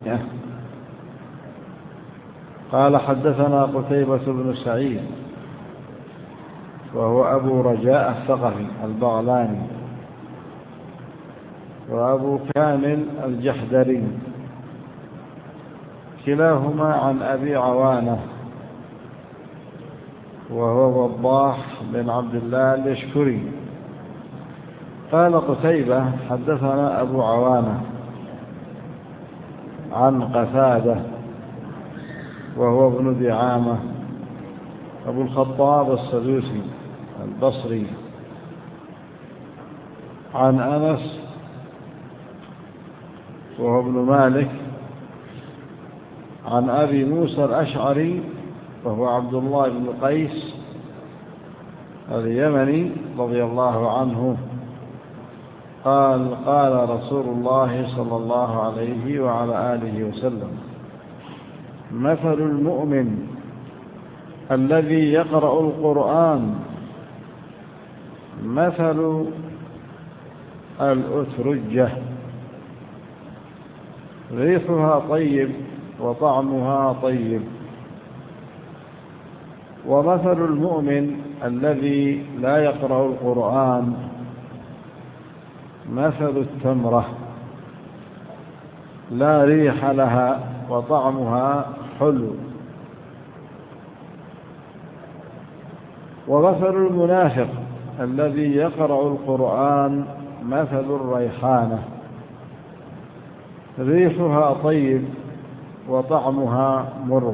قال حدثنا قتيبة بن سعيد وهو أبو رجاء الثقفي البغلاني، وأبو كامل الجحدري، كلاهما عن أبي عوانة وهو وضاح بن عبد الله اليشكري. قال قتيبة حدثنا أبو عوانة عن قتادة وهو ابن دعامة أبو الخطاب السدوسي البصري، عن أنس وهو ابن مالك، عن أبي موسى الأشعري وهو عبد الله بن قيس اليمني رضي الله عنه قال: قال رسول الله صلى الله عليه وعلى آله وسلم: مثل المؤمن الذي يقرأ القرآن مثل الأترجة ريحها طيب وطعمها طيب، ومثل المؤمن الذي لا يقرأ القرآن مثل التمرة لا ريح لها وطعمها حلو، ومثل المنافق الذي يقرأ القرآن مثل الريحانة ريحها طيب وطعمها مر،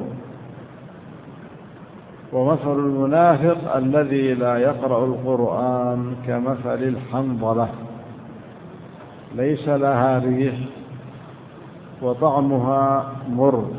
ومثل المنافق الذي لا يقرأ القرآن كمثل الحنظلة ليس لها ريح وطعمها مر.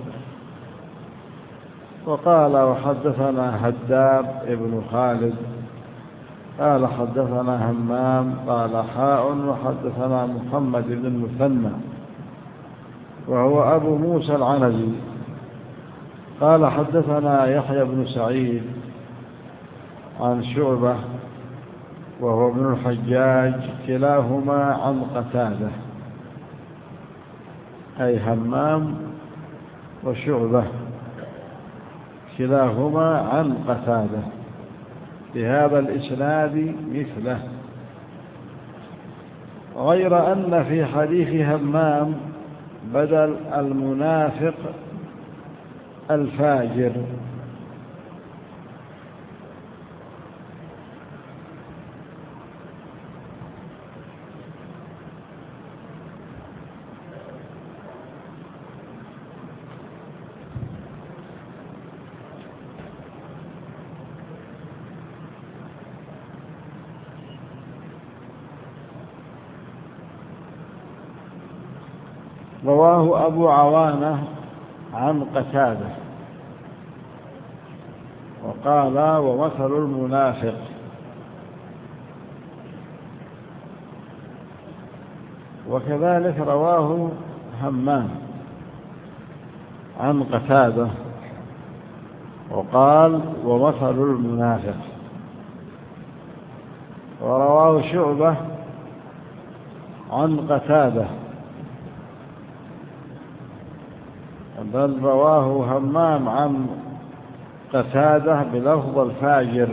وقال: وحدثنا هداب ابن خالد قال حدثنا همام قال حاء وحدثنا محمد بن المثنى وهو أبو موسى العنزي قال حدثنا يحيى بن سعيد عن شعبة وهو ابن الحجاج كلاهما عن قتادة، أي همام وشعبة كلاهما عن قتادة بهذا الإسناد مثله، غير أن في حديث همام بدل المنافق الفاجر. رواه أبو عوانة عن قتادة وقال: ومثل المنافق، وكذلك رواه همام عن قتادة وقال: ومثل المنافق، ورواه شعبة عن قتادة بل رواه همام عن قتادة بلفظ الفاجر،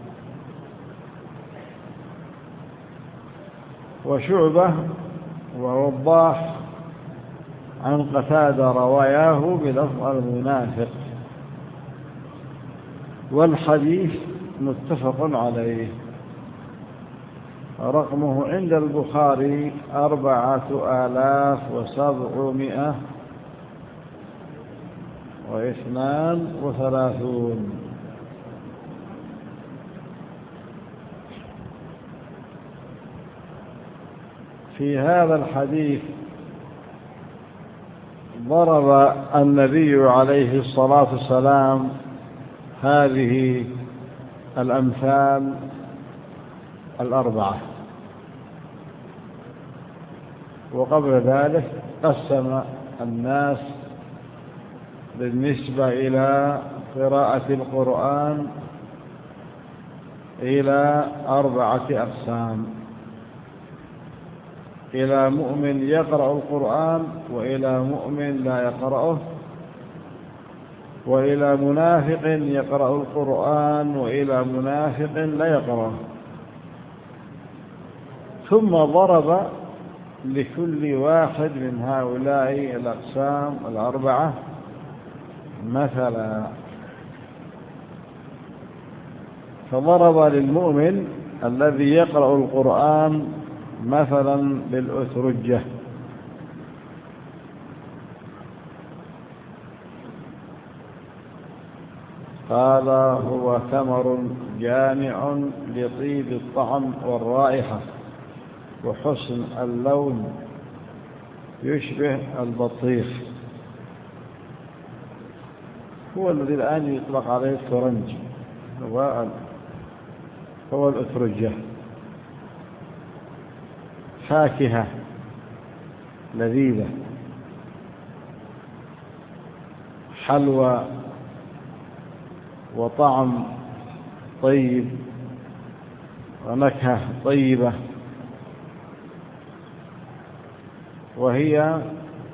وشعبة ووضاح عن قتادة رواياه بلفظ المنافق، والحديث متفق عليه. رقمه عند البخاري 4732. في هذا الحديث ضرب النبي عليه الصلاة والسلام هذه الأمثال الأربعة، وقبل ذلك قسم الناس بالنسبة إلى قراءة القرآن إلى 4 أقسام. إلى مؤمن يقرأ القرآن وإلى مؤمن لا يقرأه، وإلى منافق يقرأ القرآن وإلى منافق لا يقرأه. ثم ضرب لكل واحد من هؤلاء الأقسام الأربعة مثلا، فضرب للمؤمن الذي يقرأ القرآن مثلا بالأترجة، قال هو ثمر جامع لطيب الطعم والرائحة وحسن اللون يشبه البطيخ، هو الذي الآن يطلق عليه الترنج، هو الأترجة، فاكهة لذيذة، حلوى وطعم طيب ونكهة طيبة، وهي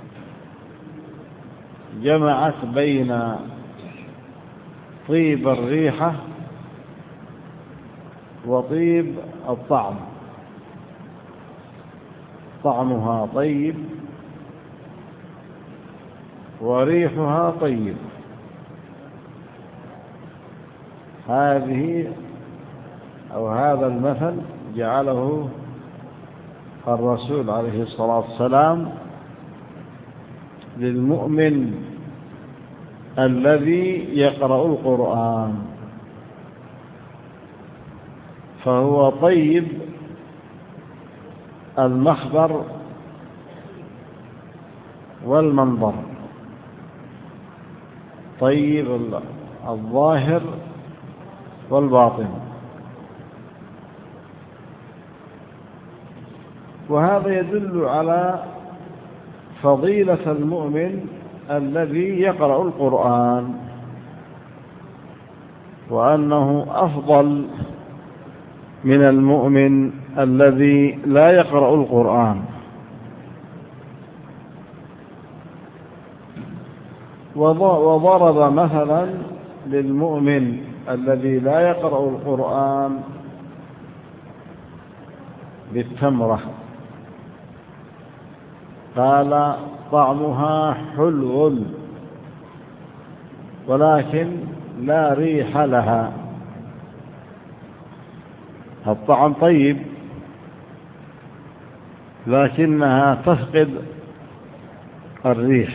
جمعت بين طيب الريحة وطيب الطعم، طعمها طيب وريحها طيب. هذه أو هذا المثل جعله الرسول عليه الصلاة والسلام للمؤمن الذي يقرأ القرآن، فهو طيب المخبر والمنظر، طيب الظاهر والباطن. وهذا يدل على فضيلة المؤمن الذي يقرأ القرآن، وأنه أفضل من المؤمن الذي لا يقرأ القرآن. وضرب مثلا للمؤمن الذي لا يقرأ القرآن بالتمرة، قال طعمها حلو ولكن لا ريح لها، الطعم طيب لكنها تفقد الريح.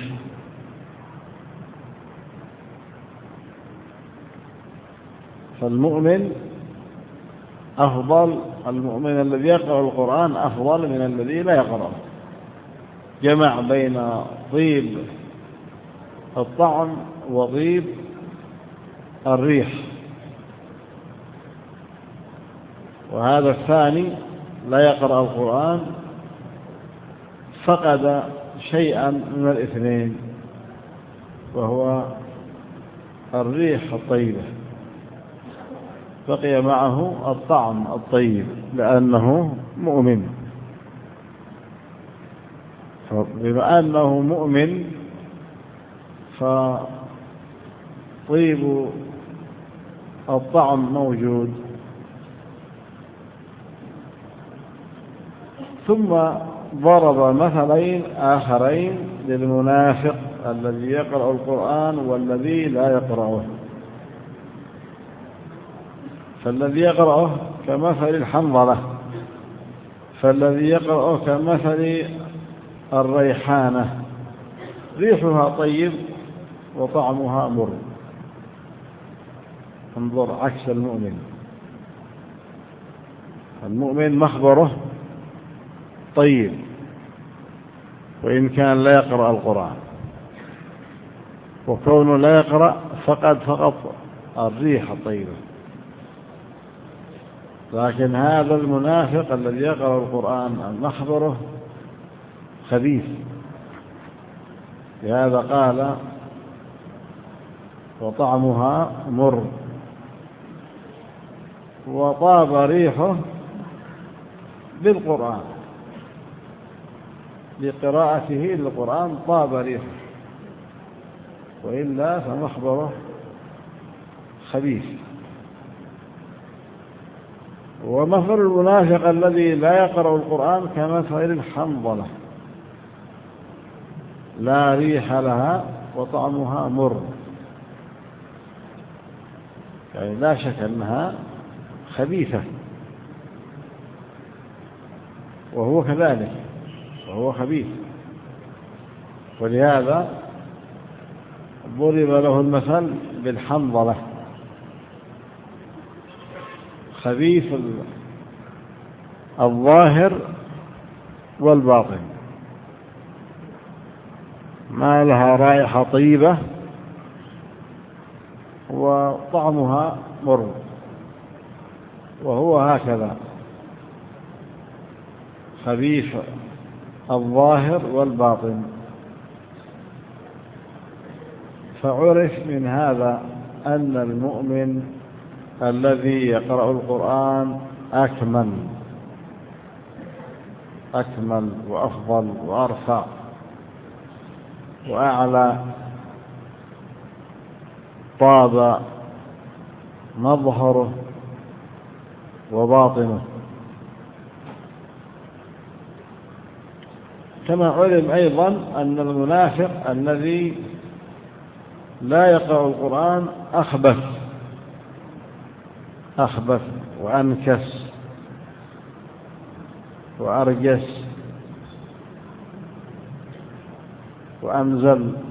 فالمؤمن أفضل، المؤمن الذي يقرأ القرآن أفضل من الذي لا يقرأ، جمع بين طيب الطعم وطيب الريح. وهذا الثاني لا يقرأ القرآن فقد شيئا من الاثنين، وهو الريح الطيبة، بقي معه الطعم الطيب لأنه مؤمن. بما أنه مؤمن فطيب الطعم موجود. ثم ضرب مثلين آخرين للمنافق الذي يقرأ القرآن والذي لا يقرأه. فالذي يقرأه كمثل الحنظلة، فالذي يقرأه كمثل الريحانة، ريحها طيب وطعمها مر. انظر عكس المؤمن، المؤمن مخبره طيب وإن كان لا يقرأ القرآن، وكونه لا يقرأ فقط الريح الطيبة. لكن هذا المنافق الذي يقرأ القرآن مخبره خبيث، لهذا قال وطعمها مر وطاب ريحه بالقرآن. لقراءته للقرآن طاب ريحه، وإلا فمخبره خبيث. ومثل المنافق الذي لا يقرأ القرآن كمثل الحنظلة لا ريح لها وطعمها مر، يعني لا شك أنها خبيثة، وهو كذلك، وهو خبيث. ولهذا ضرب له المثل بالحنظلة، خبيث الظاهر والباطن، ما لها رائحة طيبة وطعمها مر، وهو هكذا خبيث الظاهر والباطن. فعرف من هذا أن المؤمن الذي يقرأ القرآن أكمل وأفضل وأرفع وأعلى، طاب مظهره وباطنه. كما علم أيضا أن المنافق الذي لا يقرأ القرآن أخبث وأنكس وأرجس وأمزل.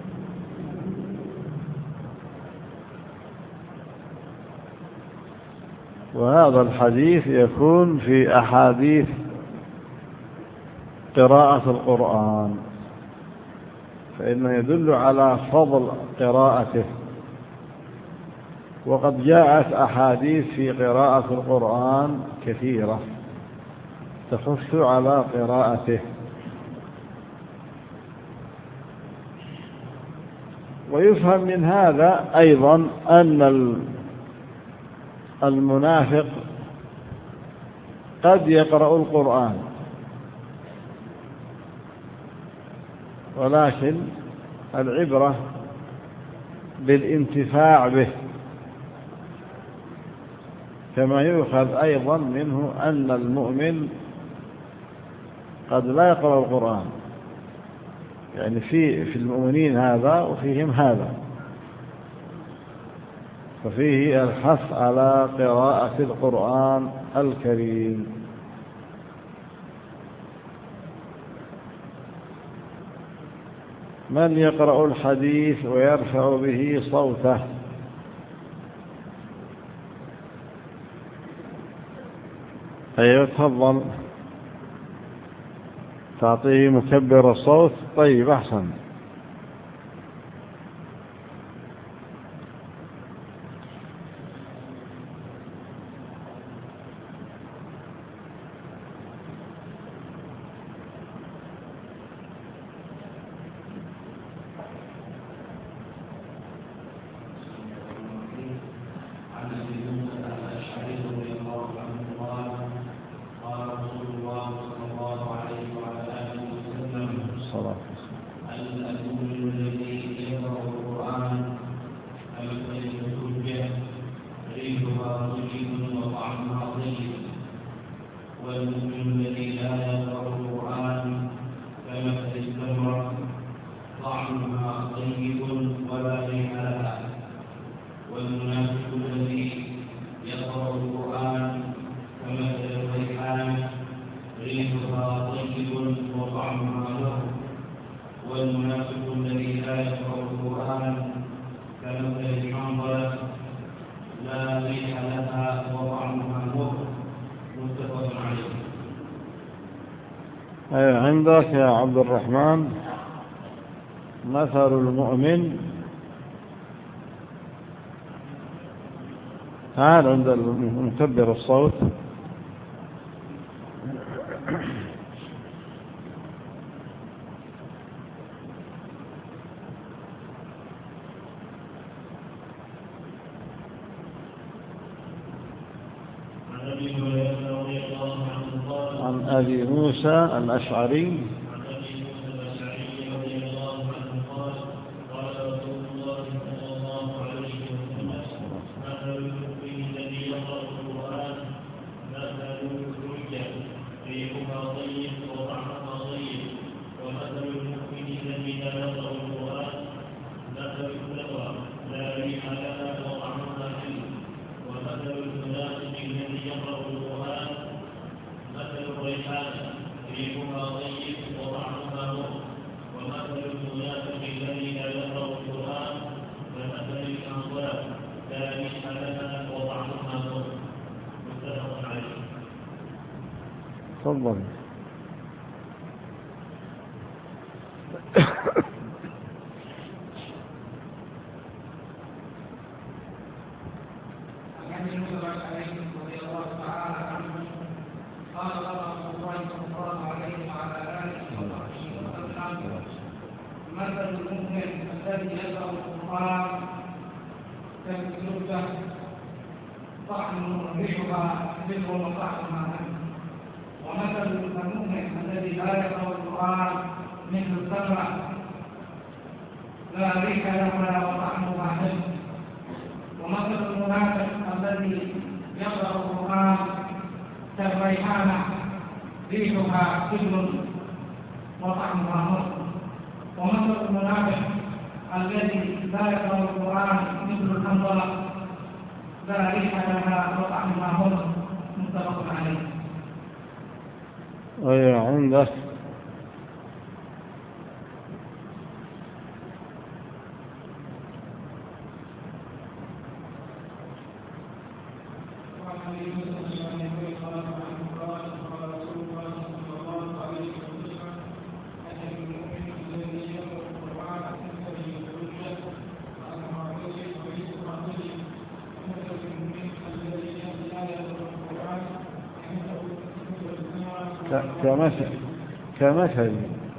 وهذا الحديث يكون في أحاديث قراءة القرآن، فإنه يدل على فضل قراءته. وقد جاءت أحاديث في قراءة القرآن كثيرة تحث على قراءته. ويفهم من هذا أيضا أن المنافق قد يقرأ القرآن، ولكن العبرة بالانتفاع به، كما يؤخذ أيضا منه أن المؤمن قد لا يقرأ القرآن، يعني في المؤمنين هذا وفيهم هذا، ففيه الحث على قراءة القرآن الكريم. من يقرأ الحديث ويرفع به صوته؟ أيوة، تفضل. تعطيه مكبر الصوت. طيب، أحسن. عندك يا عبد الرحمن مثل المؤمن، تعال عند المكبر الصوت. عن أبي موسى الأشعري تفضل. مثل المؤمن الذي يقرأ القرآن كالزبدة طعم ريحها مثل وطعمها، ومثل المؤمن الذي لا يقرأ القرآن مثل التمرة لا ريح لها وطعمها حلو، ومثل المنافق الذي يقرأ القرآن كالريحانة ريحها حلو وطعمها مر، ومثل المنافق الذي لا يقرأ القرآن مثل الحنظلة لا ريح لها وطعمها مر، متفق عليه. أي عندك كمثل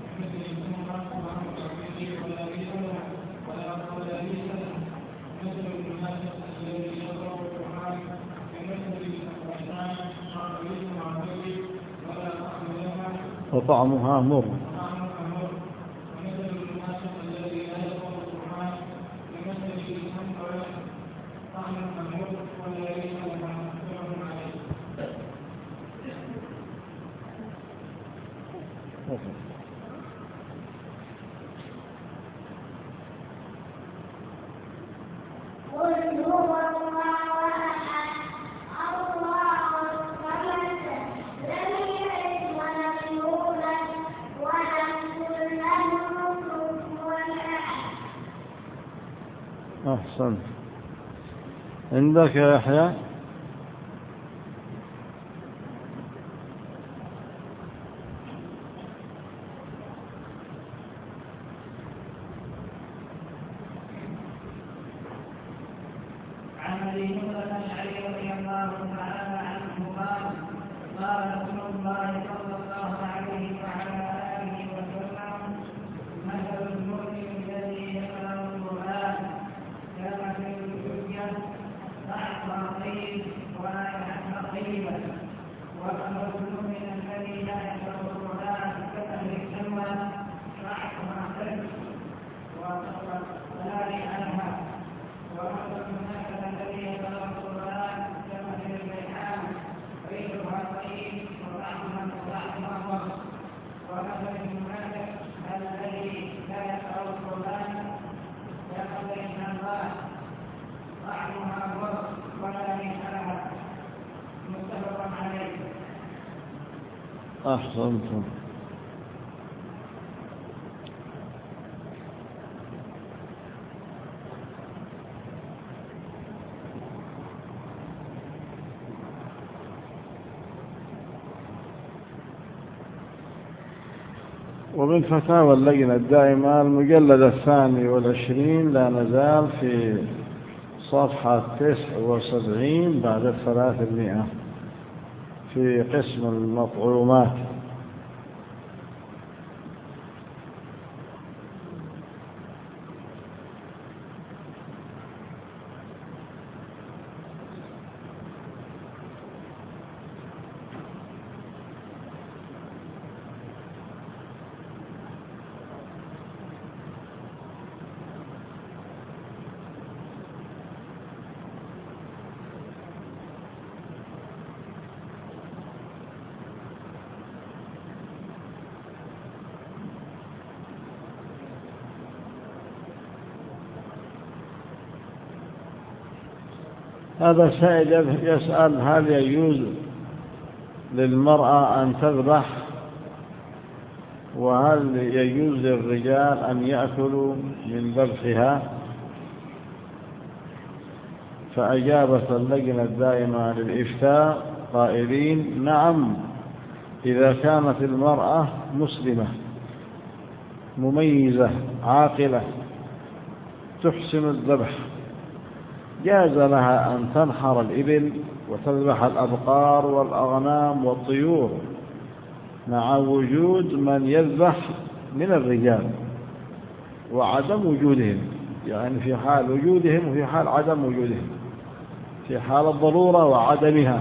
وطعمها مر. أحسنت. عندك يا يحيى؟ عن ابي موسى الاشعري رضي الله تعالى عنه قال قال رسول الله صلى الله عليه وعلى اله وسلم مثل المؤمن الذي يقرا القران كمثل الحجه طعمها طيب ورائحتها طيبه، ومثل المؤمن الذي لا يقرا القران كمثل السمنه طعمها طيب ولا ريح لها، ومثل المنافق الذي يقرأ القرآن كمثل الريحان ريحها طيب وطعمها مر، ومثل المنافق الذي لا يقرأ القرآن كمثل الحنظلة طعمها مر ولا ريح لها، متفق عليه. أحسنتم. ومن فتاوى اللجنة الدائمة المجلد 22 لا نزال في صفحة 79 بعد 300 في قسم المطعومات. هذا سائل يسأل هل يجوز للمرأة أن تذبح، وهل يجوز للرجال أن يأكلوا من ذبحها؟ فأجابت اللجنة الدائمة للإفتاء قائلين: نعم، إذا كانت المرأة مسلمة مميزة عاقلة تحسن الذبح جاز لها أن تنحر الإبل وتذبح الأبقار والأغنام والطيور مع وجود من يذبح من الرجال وعدم وجودهم، يعني في حال وجودهم وفي حال عدم وجودهم، في حال الضرورة وعدمها.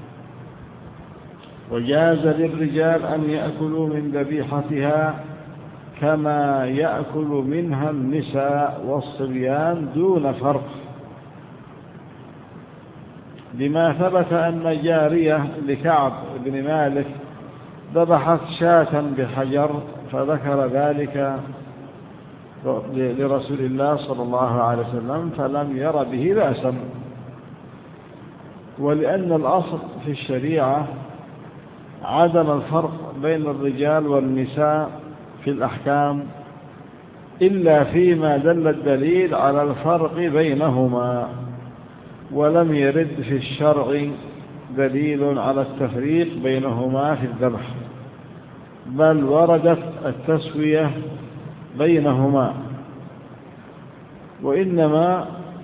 وجاز للرجال أن يأكلوا من ذبيحتها كما يأكل منها النساء والصبيان دون فرق، لما ثبت أن جارية لكعب بن مالك ذبحت شاة بحجر فذكر ذلك لرسول الله صلى الله عليه وسلم فلم ير به بأسا. ولأن الأصل في الشريعة عدم الفرق بين الرجال والنساء في الأحكام إلا فيما دل الدليل على الفرق بينهما، ولم يرد في الشرع دليل على التفريق بينهما في الذبح، بل وردت التسوية بينهما، وإنما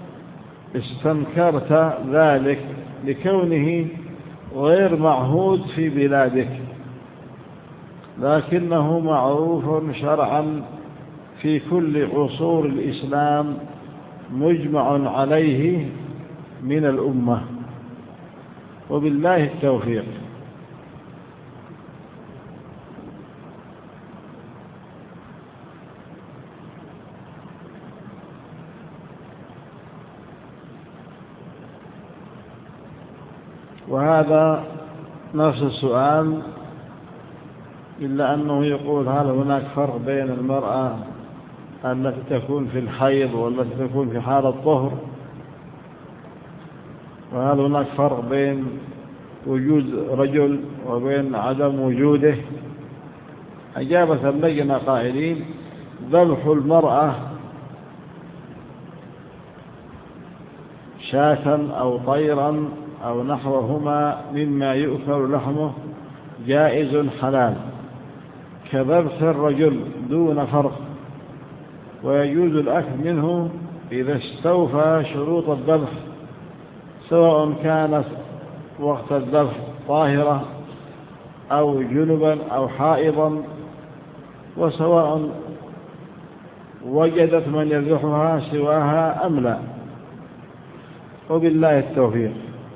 استنكرت ذلك لكونه غير معهود في بلادك، لكنه معروف شرعا في كل عصور الإسلام مجمع عليه من الأمة، وبالله التوفيق. وهذا نفس السؤال، إلا أنه يقول هل هناك فرق بين المرأة التي تكون في الحيض والتي تكون في حالة الطهر، وهل هناك فرق بين وجود رجل وبين عدم وجوده؟ أجابت اللجنة قائلين: ذبح المرأة شاة أو طيرا أو نحوهما مما يؤكل لحمه جائز حلال كذبح الرجل دون فرق، ويجوز الأكل منه إذا استوفى شروط الذبح، سواء كانت وقت الذبح طاهرة أو جنبا أو حائضا، وسواء وجدت من يذبحها سواها أم لا، وبالله التوفيق.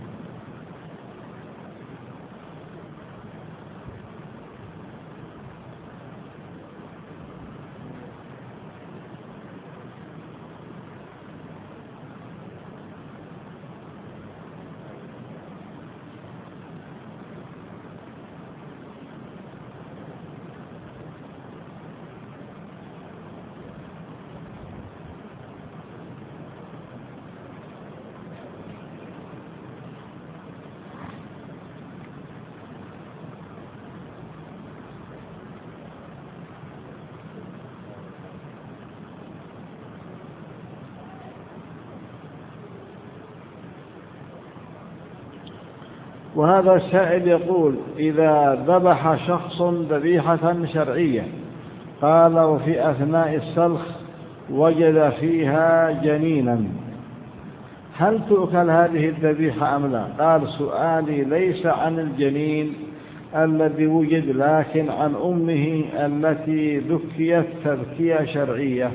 وهذا السائل يقول: إذا ذبح شخص ذبيحة شرعية قال وفي أثناء السلخ وجد فيها جنينا، هل تؤكل هذه الذبيحة أم لا؟ قال: سؤالي ليس عن الجنين الذي وجد، لكن عن أمه التي ذكيت تذكية شرعية.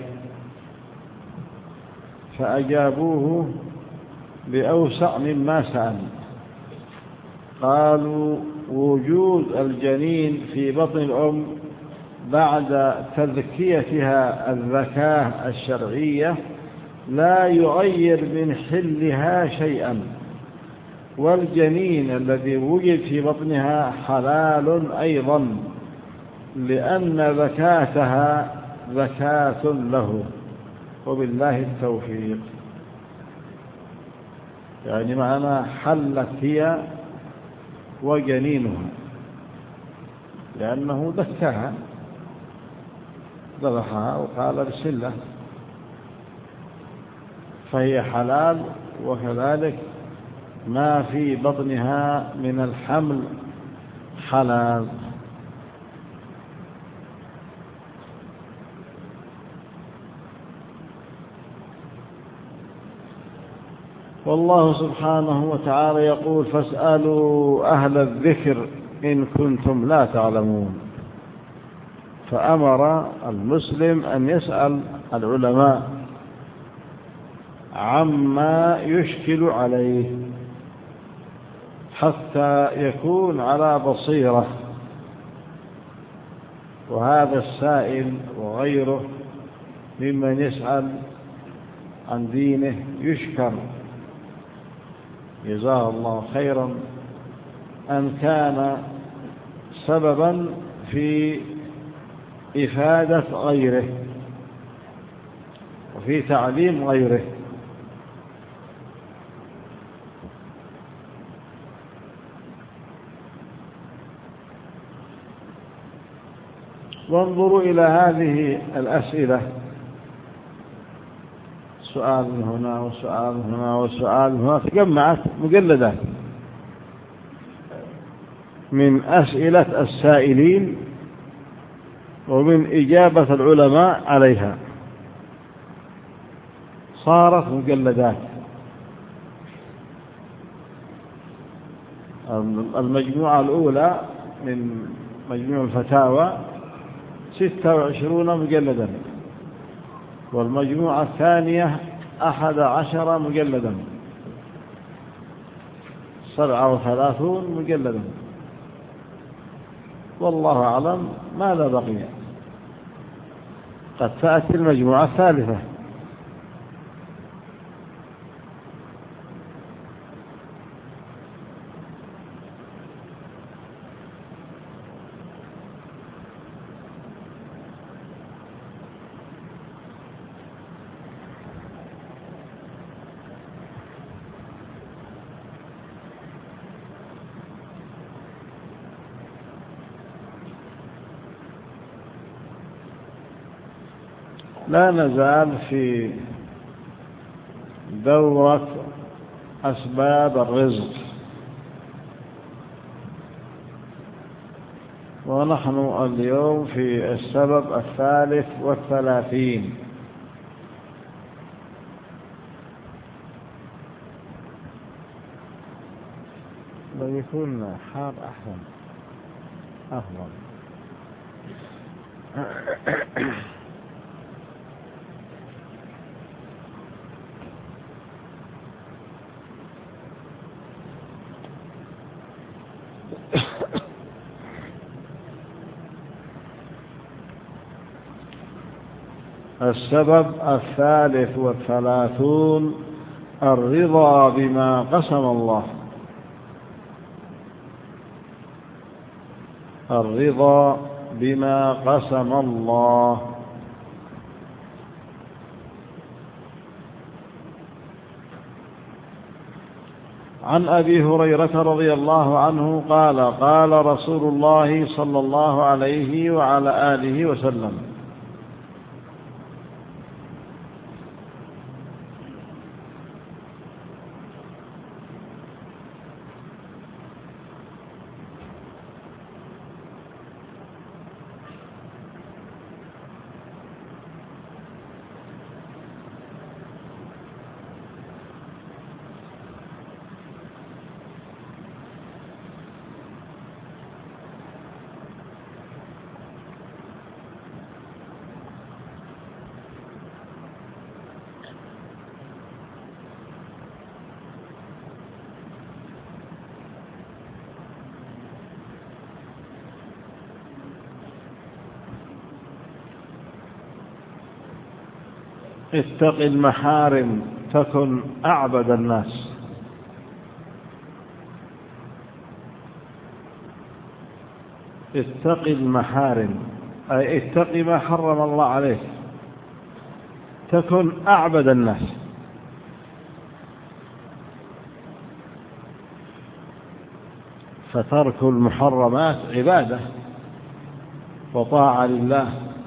فأجابوه بأوسع مما سأل، قالوا: وجود الجنين في بطن الأم بعد تذكيتها الذكاة الشرعية لا يغير من حلها شيئا، والجنين الذي وجد في بطنها حلال أيضا، لأن ذكاتها ذكاة له، وبالله التوفيق. يعني معنى حلت هي وجنينها، لأنه ذكاها ذبحها وقال بسم الله، فهي حلال، وكذلك ما في بطنها من الحمل حلال. والله سبحانه وتعالى يقول فاسألوا أهل الذكر إن كنتم لا تعلمون. فأمر المسلم أن يسأل العلماء عما يشكل عليه حتى يكون على بصيرة. وهذا السائل وغيره ممن يسأل عن دينه يشكر جزاه الله خيرا أن كان سببا في إفادة غيره وفي تعليم غيره. وانظروا إلى هذه الأسئلة، سؤال من هنا وسؤال من هنا وسؤال من هنا، تجمعت مجلدات من أسئلة السائلين ومن إجابة العلماء عليها، صارت مجلدات. المجموعة الأولى من مجموع الفتاوى 26 مجلدا، والمجموعة الثانية 11 مجلدا، 37 مجلدا. والله أعلم ماذا بقي، قد تأتي المجموعة الثالثة. لا نزال في دورة أسباب الرزق، ونحن اليوم في السبب 33. لو يكون حار أحسن أفضل. السبب 33 الرضا بما قسم الله. الرضا بما قسم الله. عن أبي هريرة رضي الله عنه قال قال رسول الله صلى الله عليه وعلى آله وسلم: اتق المحارم تكن أعبد الناس. اتق المحارم أي اتق ما حرم الله عليك تكن أعبد الناس. فترك المحرمات عبادة وطاعة لله.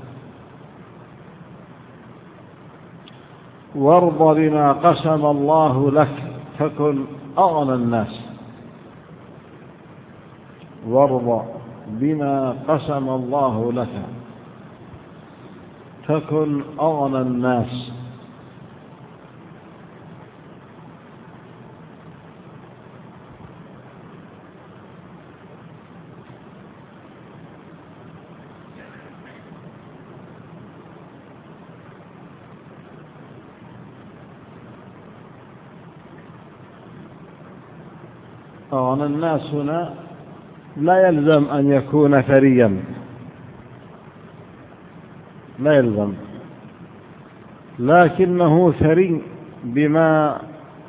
وارض بما قسم الله لك تكن أغنى الناس. وارض بما قسم الله لك تكن أغنى الناس. أغنى الناس هنا لا يلزم أن يكون ثريا، لا يلزم، لكنه ثري بما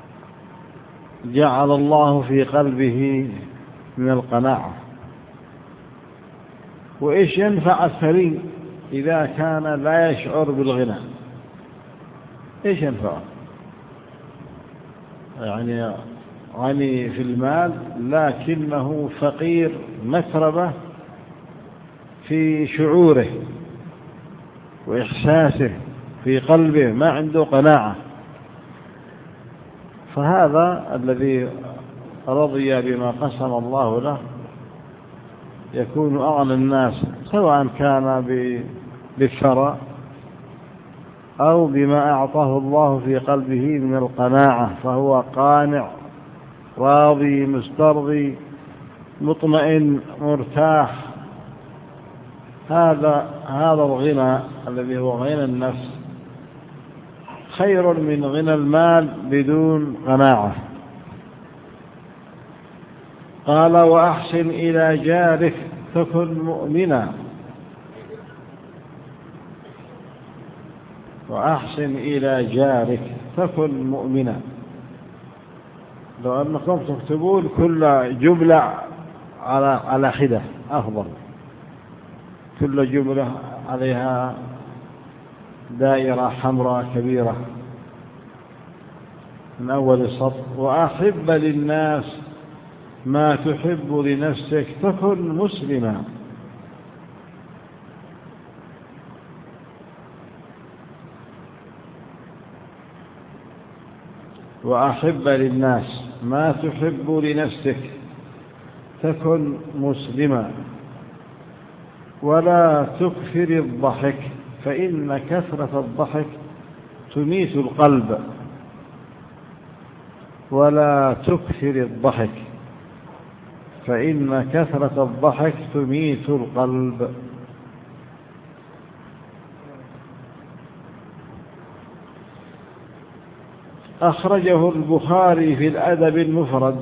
جعل الله في قلبه من القناعة. وإيش ينفع الثري إذا كان لا يشعر بالغنى؟ إيش ينفعه؟ يعني غني في المال لكنه فقير متربة في شعوره وإحساسه في قلبه، ما عنده قناعة. فهذا الذي رضي بما قسم الله له يكون أغنى الناس، سواء كان بالثراء أو بما أعطاه الله في قلبه من القناعة، فهو قانع راضي مسترضي مطمئن مرتاح. هذا الغنى الذي هو غنى النفس خير من غنى المال بدون قناعة. قال: وأحسن إلى جارك تكن مؤمنا. وأحسن إلى جارك تكن مؤمنا. لو أنكم تكتبون كل جملة على حدة أفضل، كل جملة عليها دائرة حمراء كبيرة من أول السطر. وأحب للناس ما تحب لنفسك تكن مسلما. وأحب للناس ما تحب لنفسك تكن مسلما. ولا تكثر الضحك فإن كثرة الضحك تميت القلب. ولا تكثر الضحك فإن كثرة الضحك تميت القلب. أخرجه البخاري في الأدب المفرد.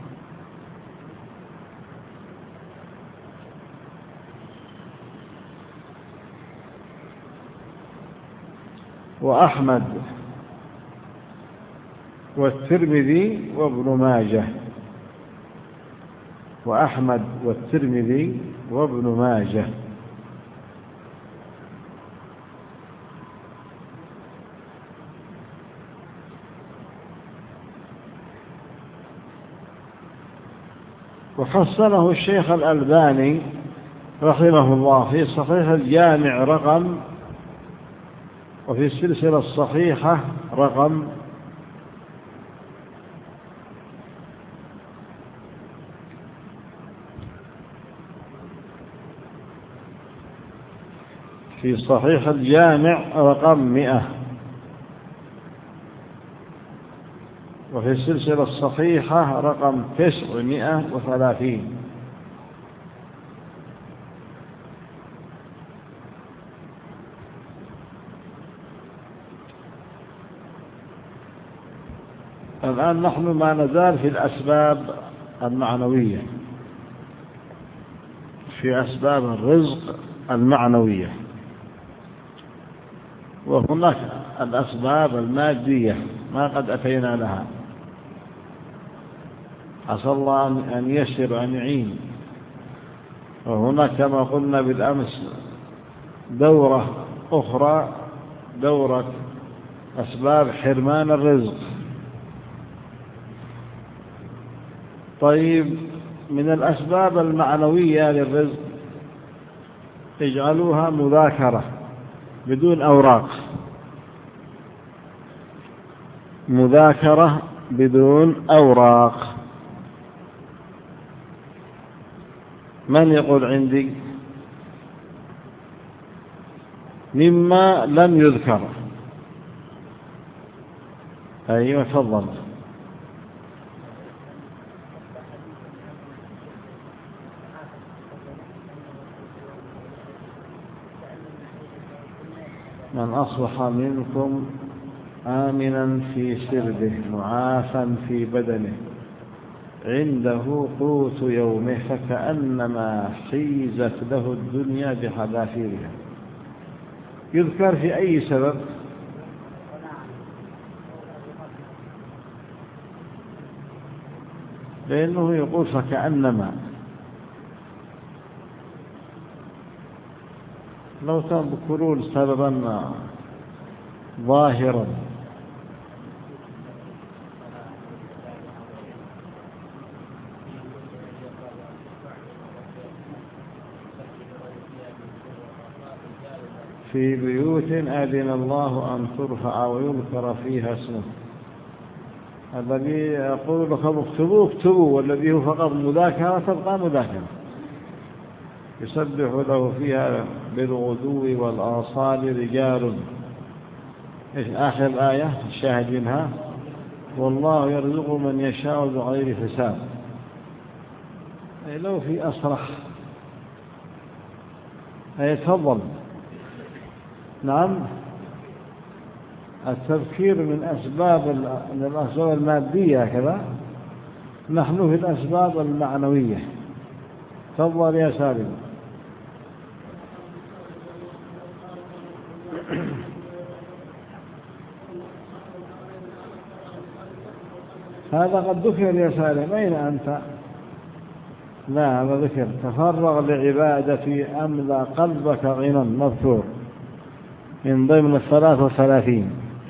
وأحمد والترمذي وابن ماجه. وأحمد والترمذي وابن ماجه. وحسنه الشيخ الألباني رحمه الله في صحيح الجامع رقم، وفي السلسلة الصحيحة رقم في صحيح الجامع رقم 100، وفي السلسلة الصحيحة رقم 930. الآن نحن ما نزال في الأسباب المعنوية، في أسباب الرزق المعنوية، وهناك الأسباب المادية ما قد أتينا لها، عسى الله أن يسر وأن يعين. وهناك كما قلنا بالأمس دورة أخرى، دورة أسباب حرمان الرزق. طيب، من الأسباب المعنوية للرزق اجعلوها مذاكرة بدون أوراق، مذاكرة بدون أوراق. من يقول عندي مما لم يذكر؟ أيوة تفضل. من أصبح منكم آمنا في سربه معافا في بدنه عنده قوت يومه فكأنما حيزت له الدنيا بحذافيرها. يذكر في أي سبب؟ لأنه يقول فكأنما، لو تذكرون سببا ظاهرا. في بيوت أذن الله أن ترفع ويذكر فيها اسمه. الذي يقول لكم اكتبوا، والذي هو فقط مذاكرة تبقى مذاكرة. يسبح له فيها بالغدو والآصال رجال. إيش آخر الآية الشاهد منها؟ والله يرزق من يشاء بغير حساب. لو في أصرح يتفضل. نعم، التذكير من الأسباب المادية كذا، نحن في الأسباب المعنوية. تفضل يا سالم. هذا قد ذكر يا سالم. أين أنت؟ لا، هذا ذكر تفرغ لعبادتي أملأ قلبك غنى، مذكور من ضمن 33.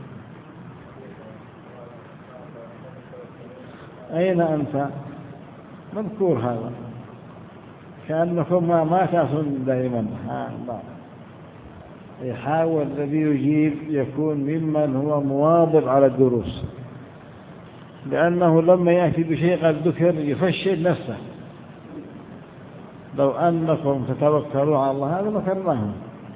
أين أنت؟ مذكور هذا، كأنكم ما تأسون دائما. يحاول الذي يجيب يكون ممن هو مواظب على الدروس، لأنه لما يأتي بشيء قد ذكر يفشل نفسه. لو أنكم تتوكلوا على الله هذا مكرناهم.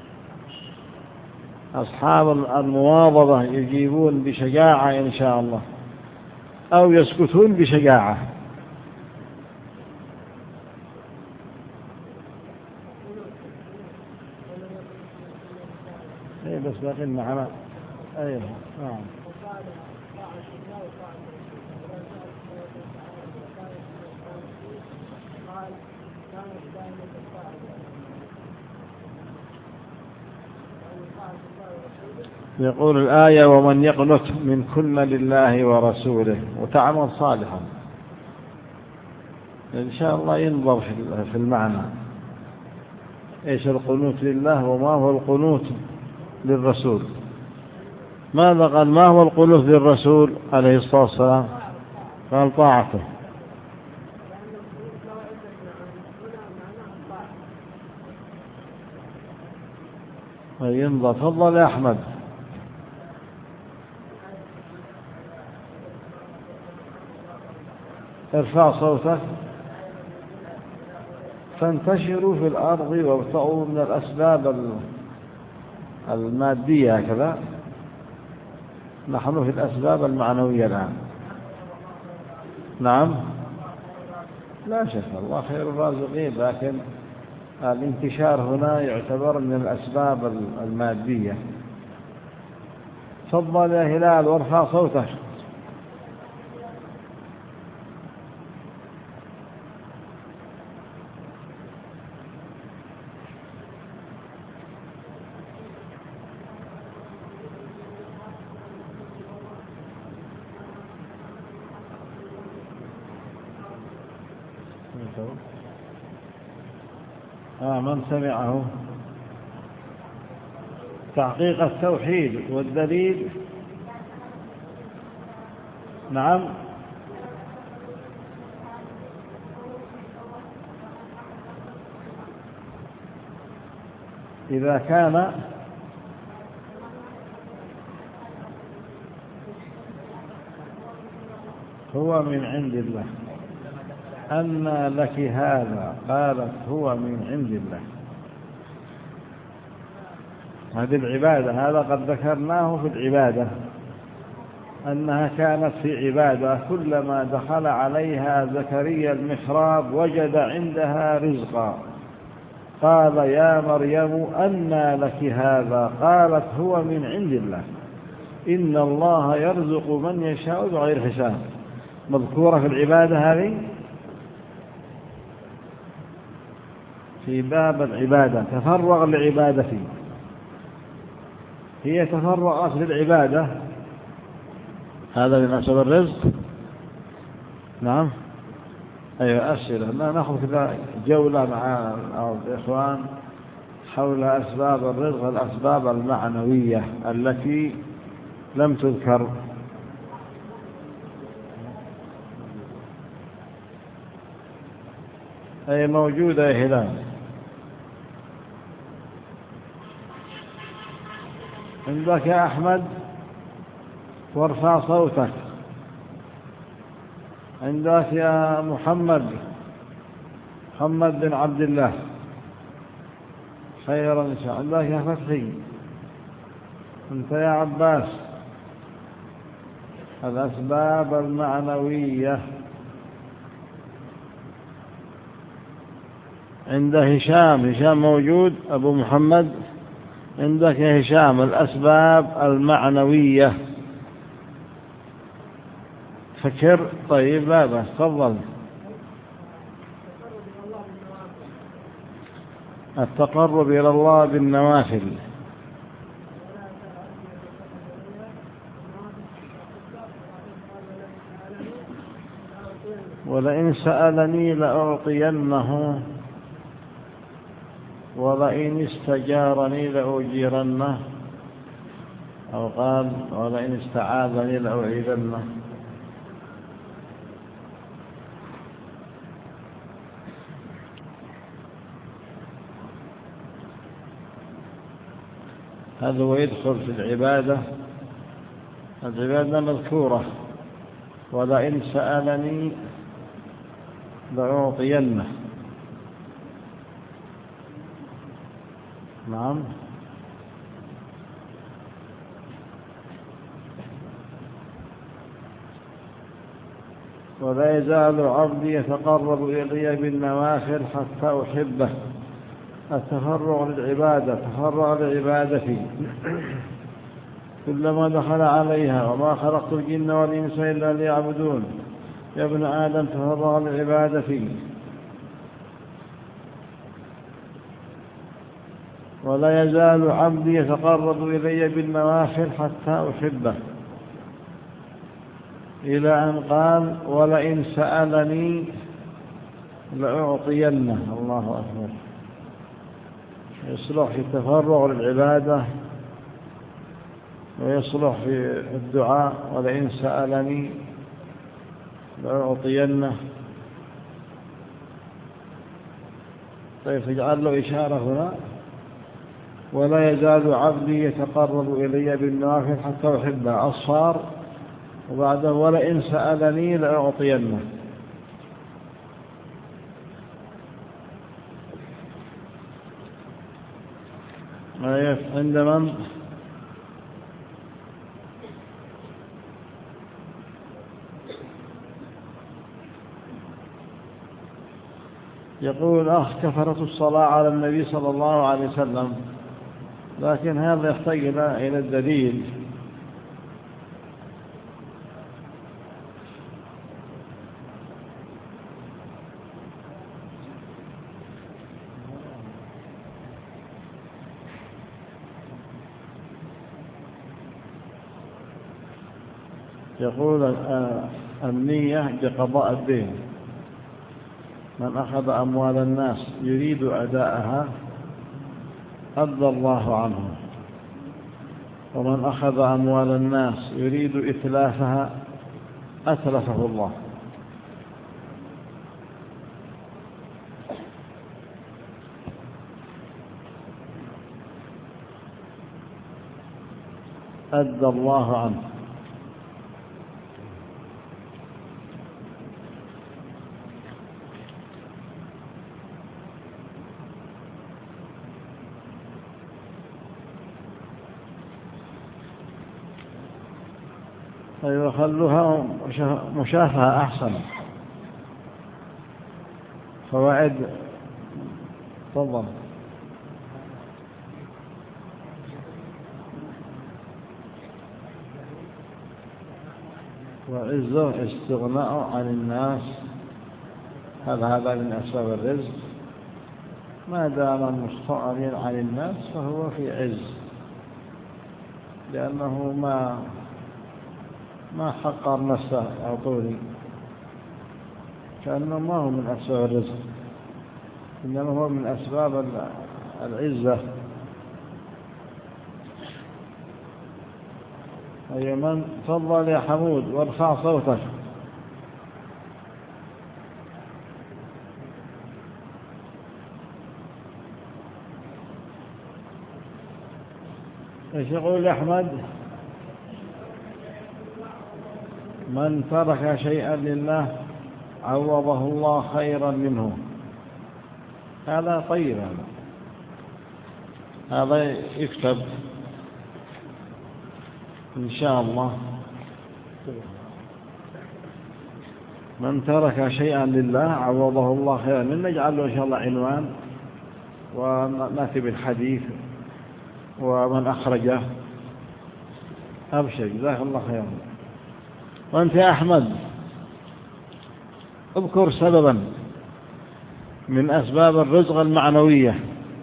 أصحاب المواظبة يجيبون بشجاعة إن شاء الله، أو يسكتون بشجاعة. إيه بس باقي معنا. أيوه نعم. يقول الآية ومن يقنت من كن لله ورسوله وتعمل صالحا. إن شاء الله ينظر في المعنى، إيش القنوت لله وما هو القنوت للرسول. ماذا قال؟ ما هو القنوت للرسول عليه الصلاة والسلام؟ قال طاعته. ينظر. تفضل يا أحمد. ارفع صوتك. فانتشروا في الأرض وابتغوا من الأسباب المادية كذا. نحن في الأسباب المعنوية الآن. نعم، لا شك الله خير الرازقين، لكن الانتشار هنا يعتبر من الأسباب المادية. تفضل يا هلال وارفع صوتك. من سمعه؟ تحقيق التوحيد والدليل. نعم، إذا كان هو من عند الله. أنى لك هذا؟ قالت هو من عند الله. هذه العبادة، هذا قد ذكرناه في العبادة، أنها كانت في عبادة كلما دخل عليها زكريا المحراب وجد عندها رزقا. قال يا مريم أنى لك هذا؟ قالت هو من عند الله إن الله يرزق من يشاء بغير حساب. مذكورة في العبادة هذه في باب العبادة، تفرغ لعبادتي، هي تفرغت للعبادة، هذا بنسب الرزق. نعم أيوة أسئلة، نأخذ كذا جولة مع الإخوان حول أسباب الرزق، الأسباب المعنوية التي لم تذكر. أي موجودة يا هلال. عندك يا أحمد وارفع صوتك. عندك يا محمد بن عبد الله خيرا إن شاء الله. عندك يا فتحي. أنت يا عباس. الأسباب المعنوية عند هشام موجود أبو محمد. عندك يا هشام الأسباب المعنوية فكر. طيب لا بأس، تفضل. التقرب إلى الله بالنوافل. ولئن سألني لأعطينه ولئن استجارني لأجيرنه، أو قال ولئن استعاذني لأعيذنه. هذا هو يدخل في العبادة مذكورة. ولئن سألني لأعطينه. نعم. ولا يزال عبدي يتقرب إلي بالنوافل حتى أحبه. التفرغ للعبادة، تفرغ لعبادتي كلما دخل عليها. وما خلقت الجن والإنس إلا ليعبدون. يا ابن آدم تفرغ لعبادتي. ولا يزال عبدي يتقرب إلي بالنوافل حتى أحبه، إلى أن قال ولئن سألني لأعطينه. الله أكبر. يصلح في التفرغ للعبادة، ويصلح في الدعاء ولئن سألني لأعطينه. طيب اجعل له إشارة هنا. ولا يزال عبدي يتقرب إلي بالنوافل حتى أحبه. أصفار وبعده ولئن سألني لأعطينه. عند من؟ يقول الأخ كثرة الصلاة على النبي صلى الله عليه وسلم، لكن هذا يحتاج إلى الدليل. يقول النية بقضاء الدين. من أخذ أموال الناس يريد أداءها أدى الله عنه، ومن أخذ أموال الناس يريد إتلافها أتلفه الله. أدى الله عنه. أيوة خلوها مشافهة أحسن. فوائد. تفضل. وعزه استغناء عن الناس، هذا من أسباب الرزق. ما دام مستغنيا عن الناس فهو في عز، لأنه ما حقر نفسه أعطوني، كأنه ما هو من أسباب الرزق، إنما هو من أسباب العزة. أي من تفضل يا حمود وارفع صوتك. ايش يقول أحمد؟ من ترك شيئا لله عوضه الله خيرا منه. هذا طيب، هذا يكتب إن شاء الله. من ترك شيئا لله عوضه الله خيرا منه، نجعل له إن شاء الله عنوان ونأتي بالحديث ومن أخرجه. أبشر، جزاك الله خيرا. وأنت يا أحمد اذكر سببا من أسباب الرزق المعنوية.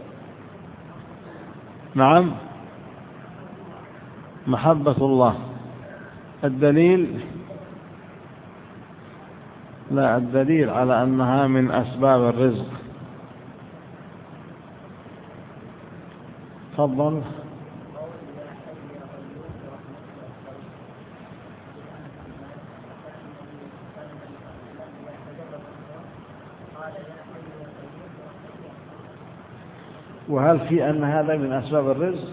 نعم، محبة الله. الدليل؟ لا، الدليل على أنها من أسباب الرزق. تفضل. وهل في أن هذا من أسباب الرزق؟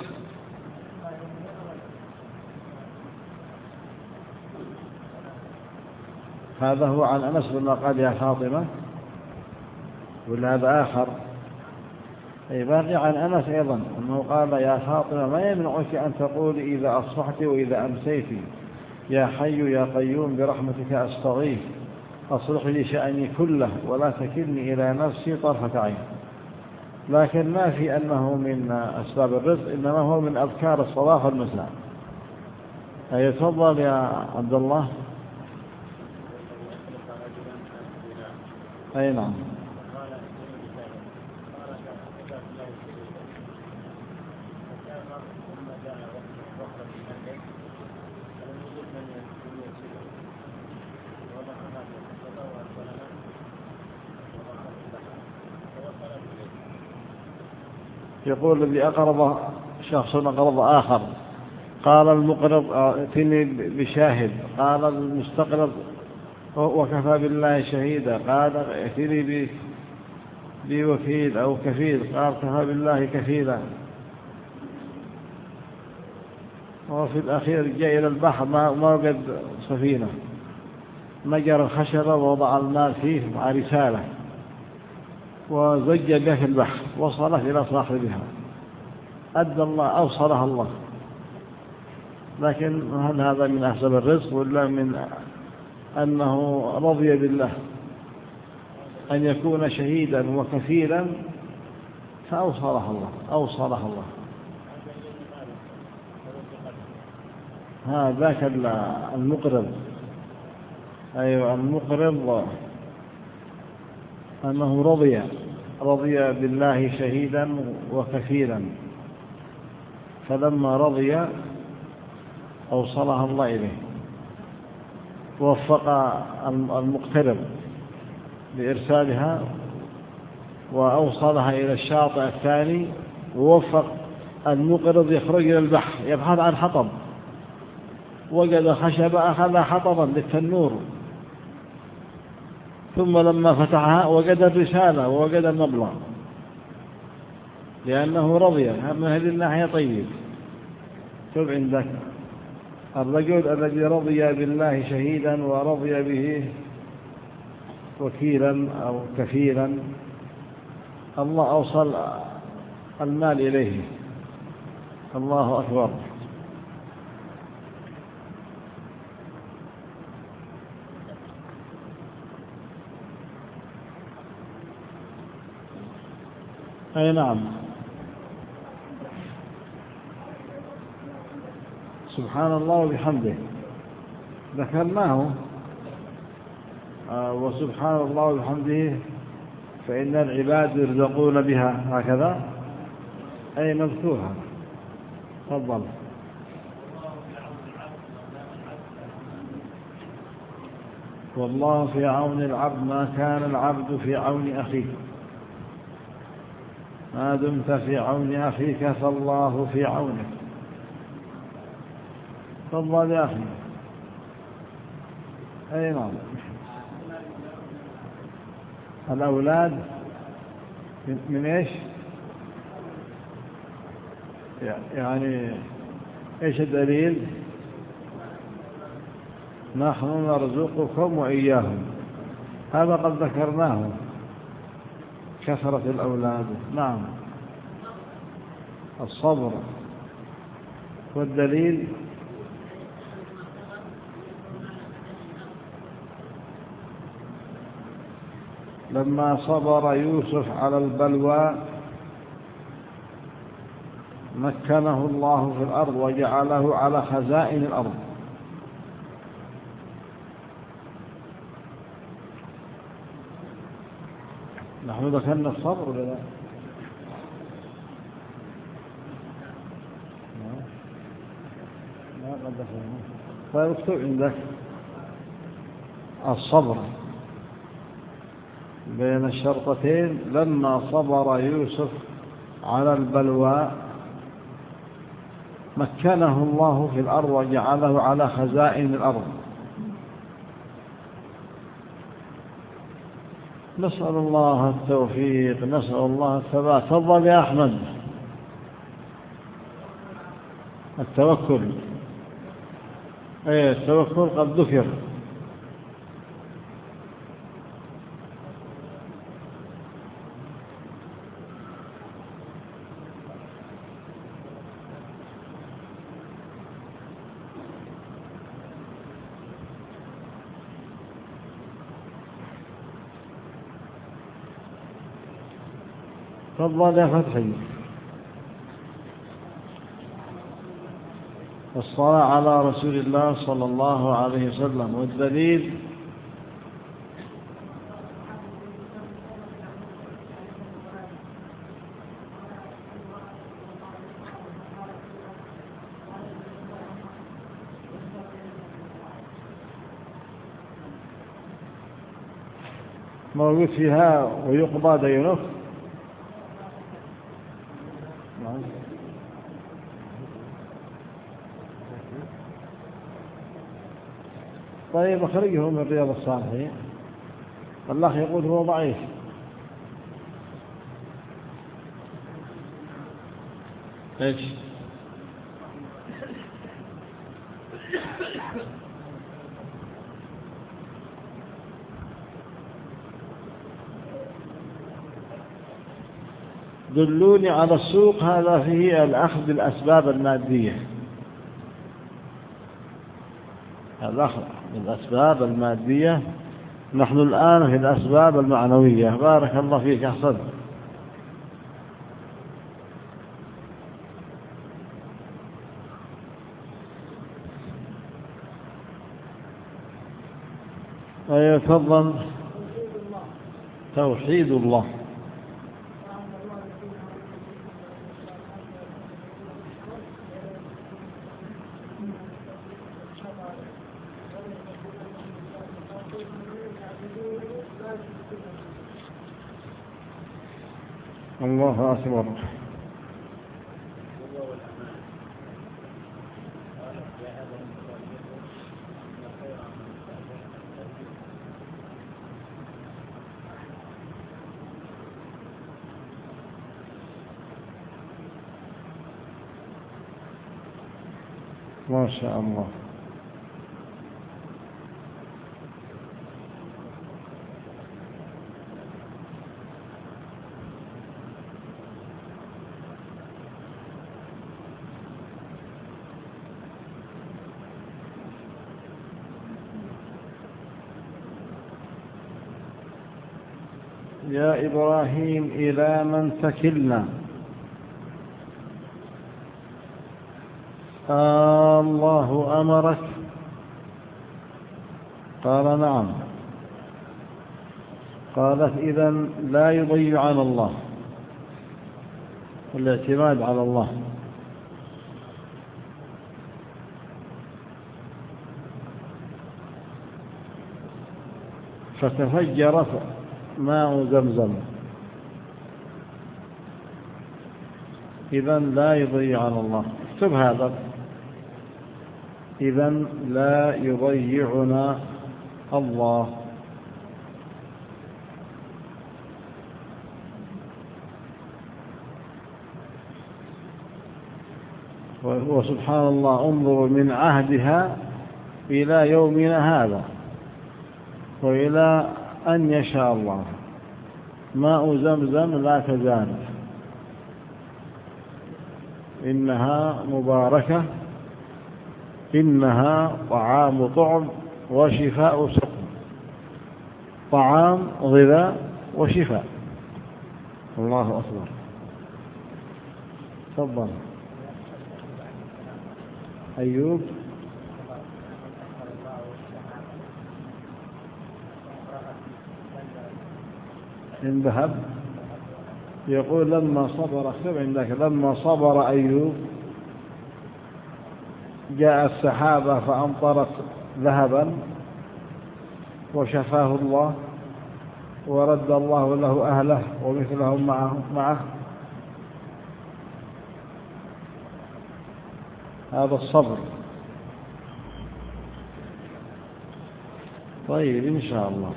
هذا هو عن أنس بن قال يا فاطمة، ولا هذا آخر؟ أي باقي عن أنس أيضا أنه قال يا فاطمة ما يمنعك أن تقولي إذا أصبحت وإذا أمسيت يا حي يا قيوم برحمتك أستغيث أصلح لي شأني كله ولا تكلني إلى نفسي طرفة عين. لكن ما في أنه من أسباب الرزق، إنما هو من أذكار الصباح والمساء. أي تفضل يا عبد الله. أي نعم. يقول الذي أقرض شخص أقرض آخر، قال المقرض ائتني بشاهد، قال المستقرض وكفى بالله شهيدا، قال ائتني بوكيل أو كفيل، قال كفى بالله كفيلا. وفي الأخير جاء إلى البحر ما وجد سفينة، نجر الخشبة ووضع المال فيه مع رسالة وزج به في البحر، وصلت إلى صاحبها، أدى الله أوصلها الله. لكن هل هذا من أسباب الرزق ولا من أنه رضي بالله أن يكون شهيدا وكفيلا فأوصلها الله. ذاك المقرض. أيوة، المقرض أنه رضي بالله شهيدا وكفيلا، فلما رضي أوصلها الله إليه، ووفق المقترض بإرسالها وأوصلها إلى الشاطئ الثاني، ووفق المقرض يخرج إلى البحر يبحث عن حطب، وجد خشبة أخذ حطبا للتنور، ثم لما فتحها وجد الرسالة ووجد المبلغ، لأنه رضي. من هذه الناحية طيب. شوف عندك الرجل الذي رضي بالله شهيدا ورضي به وكيلا أو كفيلا، الله أوصل المال إليه. الله أكبر. أي نعم. سبحان الله وبحمده. ذكرناه. وسبحان الله وبحمده فإن العباد يرزقون بها، هكذا أي مفتوحة. تفضل. والله في عون العبد ما كان العبد في عون أخيه، ما دمت في عون أخيك فالله في عونك. تفضل يا أخي. أي نعم. الأولاد من إيش؟ يعني إيش الدليل؟ نحن نرزقكم وإياهم، هذا قد ذكرناه، كثرة الأولاد. نعم. الصبر. والدليل لما صبر يوسف على البلوى مكنه الله في الأرض وجعله على خزائن الأرض. نحن ذكرنا الصبر ولا لا؟ لا قد ذكرنا. طيب اكتب عندك الصبر بين الشرطتين. لما صبر يوسف على البلوى مكنه الله في الأرض وجعله على خزائن الأرض. نسأل الله التوفيق، نسأل الله الثبات. تفضل يا أحمد. التوكل. ايه التوكل قد ذكر. تفضل يا فتحي. الصلاة على رسول الله صلى الله عليه وسلم. والدليل موجود فيها ويقضى دينه. طيب أخرجه من رياض الصالحين. الله يقول هو ضعيف. ايش؟ دلوني على السوق. هذا فيه الأخذ بالأسباب المادية، الأخذ بالأسباب المادية. نحن الآن في الأسباب المعنوية. بارك الله فيك. أحسن. أيوة تفضل. توحيد الله. الله أكبر. ما شاء الله. يا إبراهيم إلى من تكلنا؟ الله أمرك قال نعم. قالت إذن لا يضيعن الله، الاعتماد على الله. فتفجر ماء زمزم. إذن لا يضيعن الله، اكتب هذا. إذن لا يضيعنا الله. وسبحان الله، انظروا من عهدها إلى يومنا هذا وإلى أن يشاء الله ماء زمزم لا تزال، إنها مباركة، إنها طعام طعم وشفاء سقم. طعام غذاء وشفاء. الله أكبر. تفضل أيوب. انذهب. يقول لما صبر، اكتب عندك، لما صبر أيوب جاء السحابة فأمطرت ذهبا وشفاه الله ورد الله له أهله ومثلهم معه. هذا الصبر. طيب إن شاء الله.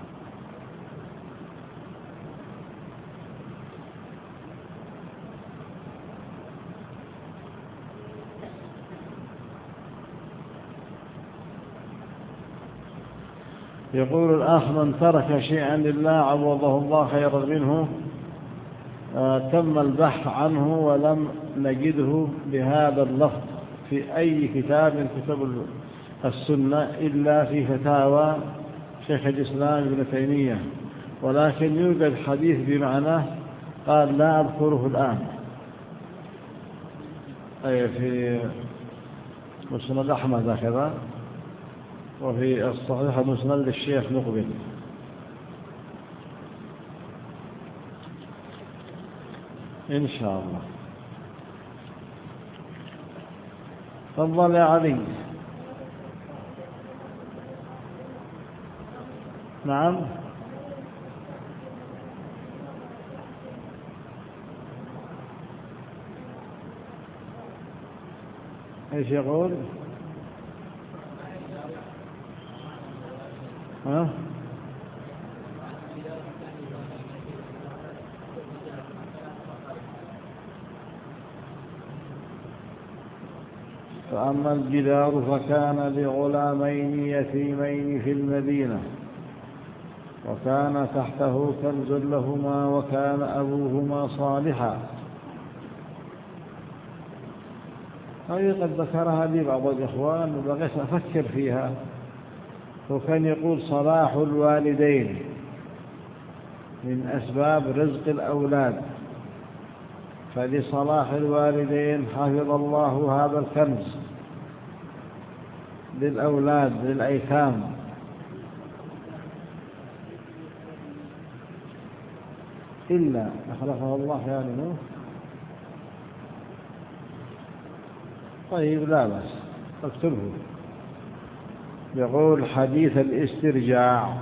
يقول الآخ من ترك شيئا لله عوضه الله خيرا منه. تم البحث عنه ولم نجده بهذا اللفظ في أي كتاب من كتب السنة إلا في فتاوى شيخ الإسلام ابن تيمية، ولكن يوجد حديث بمعناه قال لا أذكره الآن، أي في مسند أحمد هكذا، وفي الصحيح مسند للشيخ مقبل. إن شاء الله. تفضل يا علي. نعم. ايش يقول؟ ها؟ فأما الجدار فكان لغلامين يتيمين في المدينة وكان تحته كنز لهما وكان أبوهما صالحا. هذه قد ذكرها لي بعض الإخوان وبغيت أفكر فيها. وكان يقول صلاح الوالدين من أسباب رزق الأولاد، فلصلاح الوالدين حفظ الله هذا الكنز للأولاد للأيتام. إلا أخلقه الله يعني. طيب لا بأس، اكتبه. يقول حديث الاسترجاع: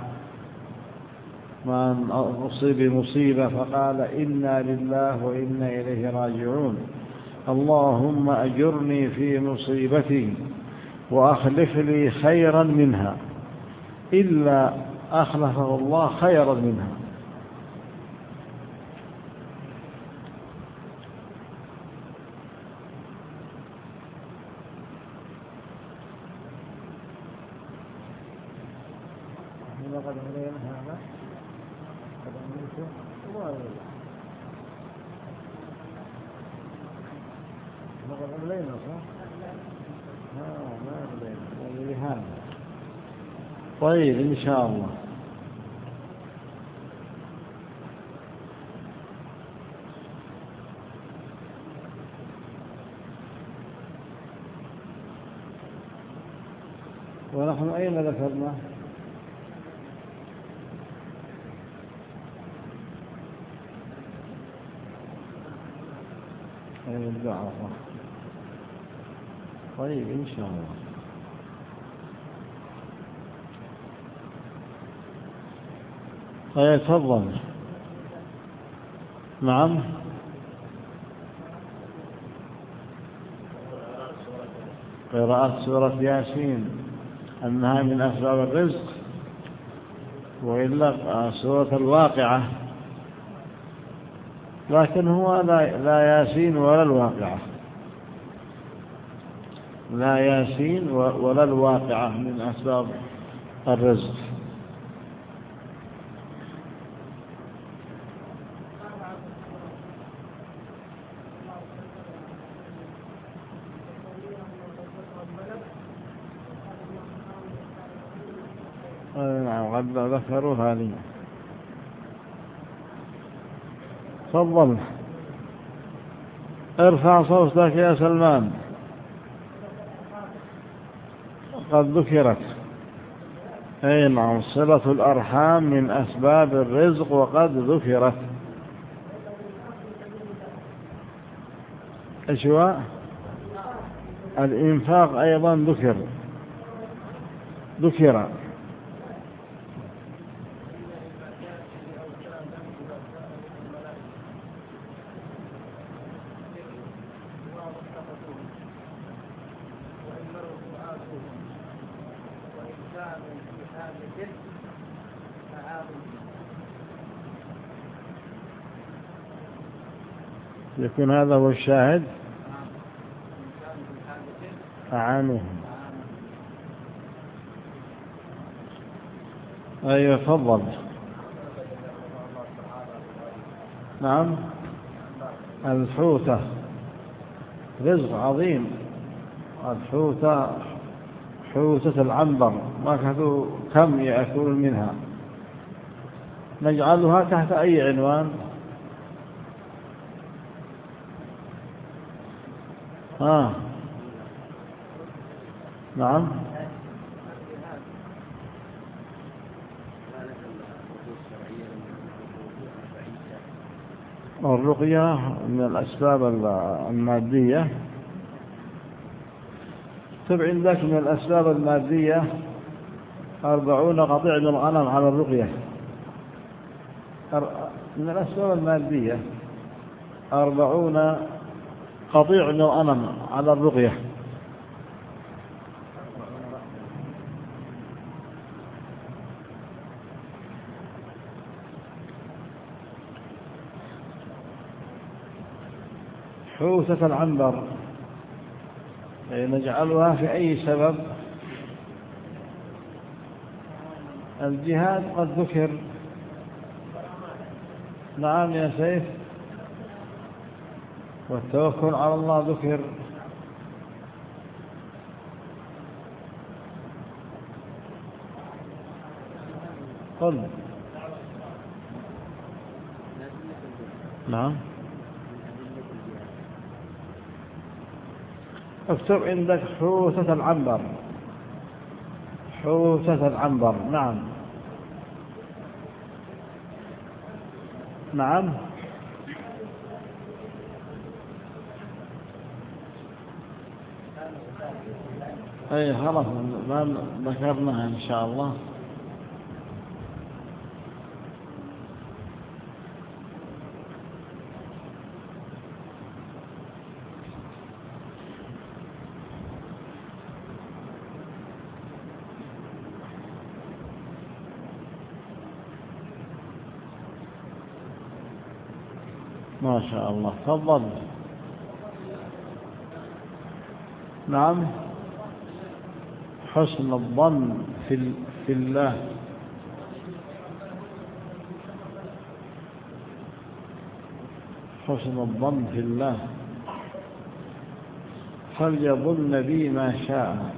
من أصيب بمصيبة فقال إنا لله وإنا إليه راجعون، اللهم أجرني في مصيبتي وأخلف لي خيرا منها، إلا أخلفه الله خيرا منها. لقد علينا هذا قد عملته لقد علينا صح؟ ما علينا لهذا. طيب إن شاء الله. ونحن أين ذكرنا؟ الدعوة. طيب إن شاء الله. طيب تفضل. نعم. قراءة سورة ياسين أنها من أسباب الرزق، وإلا سورة الواقعة، لكن هو لا ياسين ولا الواقعة، لا ياسين ولا الواقعة من أسباب الرزق. نعم قد ذكروا هذه. تفضل. ارفع صوتك يا سلمان. قد ذكرت. أي نعم، صلة الأرحام من أسباب الرزق وقد ذكرت. أشواء الإنفاق أيضا ذكر. يكون هذا هو الشاهد. أعانهم. أيوة تفضل. نعم. الحوتة رزق عظيم. الحوتة حوتة العنبر ما كثوا كم يأكل منها. نجعلها تحت أي عنوان؟ نعم. الرقية من الأسباب المادية. تبع عندك من الأسباب المادية 40 قطيع من الغنم على الرقية. من الأسباب المادية 40 قطيع من الغنم على الرقية. حوثة العنبر نجعلها في أي سبب؟ الجهاد قد ذكر. نعم يا سيف. والتوكل على الله ذكر. قل. نعم. اكتب عندك حوثة العنبر. حوثة العنبر. نعم. نعم. أي خلاص ما ذكرناها إن شاء الله. ما شاء الله. تفضل. نعم. حسن الظن في الله. حسن الظن في الله. فليظن بي ما شاء.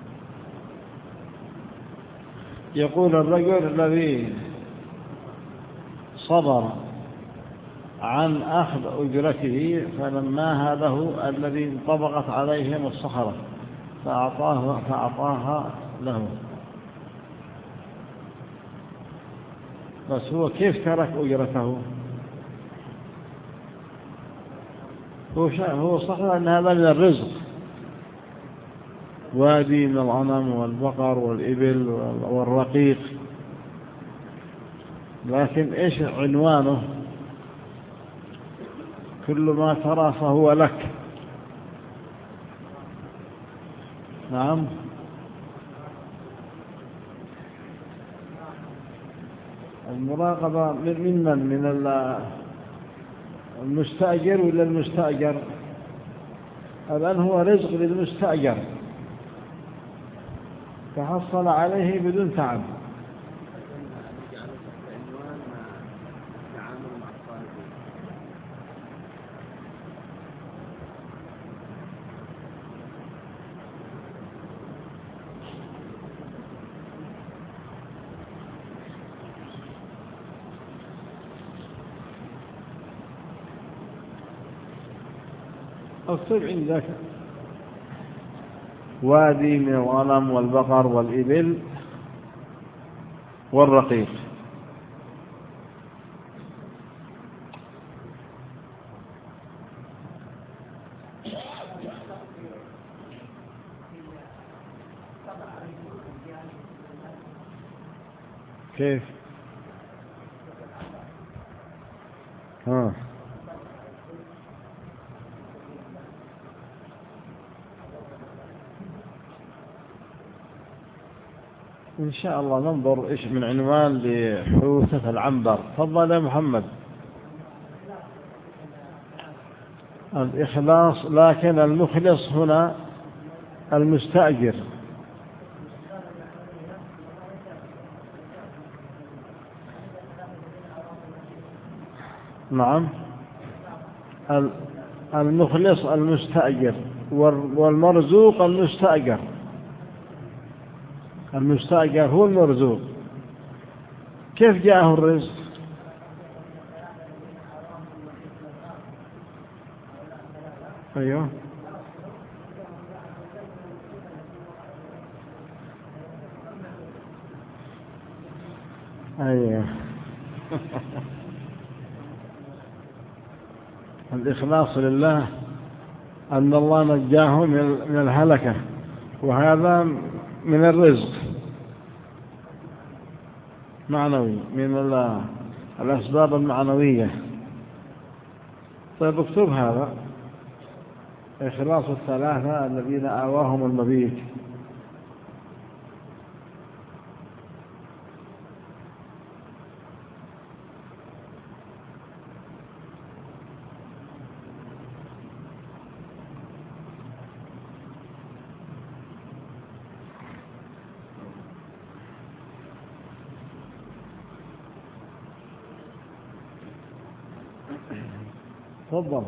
يقول الرجل الذي صبر عن أخذ أجرته فلما هذا الذي انطبقت عليهم الصخرة فأعطاها له. بس هو كيف ترك أجرته؟ هو صحيح أن هذا من الرزق، وادي من الغنم والبقر والإبل والرقيق، لكن إيش عنوانه؟ كل ما ترى فهو لك. نعم. المراقبة من المستأجر ولا المستأجر؟ الآن هو رزق للمستأجر تحصل عليه بدون تعب. اكتب عندك وادي من الغنم والبقر والإبل والرقيق. كيف؟ إن شاء الله ننظر إيش من عنوان لحوثة العنبر. تفضل يا محمد. الإخلاص، لكن المخلص هنا المستأجر. نعم، المخلص المستأجر والمرزوق المستأجر. المستأجر هو المرزوق. كيف جاءه الرزق؟ أيوه أيوه الإخلاص لله أن الله نجاه من الهلكة، وهذا من الرزق معنوي، من الأسباب المعنوية. طيب اكتب هذا: إخلاص الثلاثة الذين آواهم المبيت. تفضل.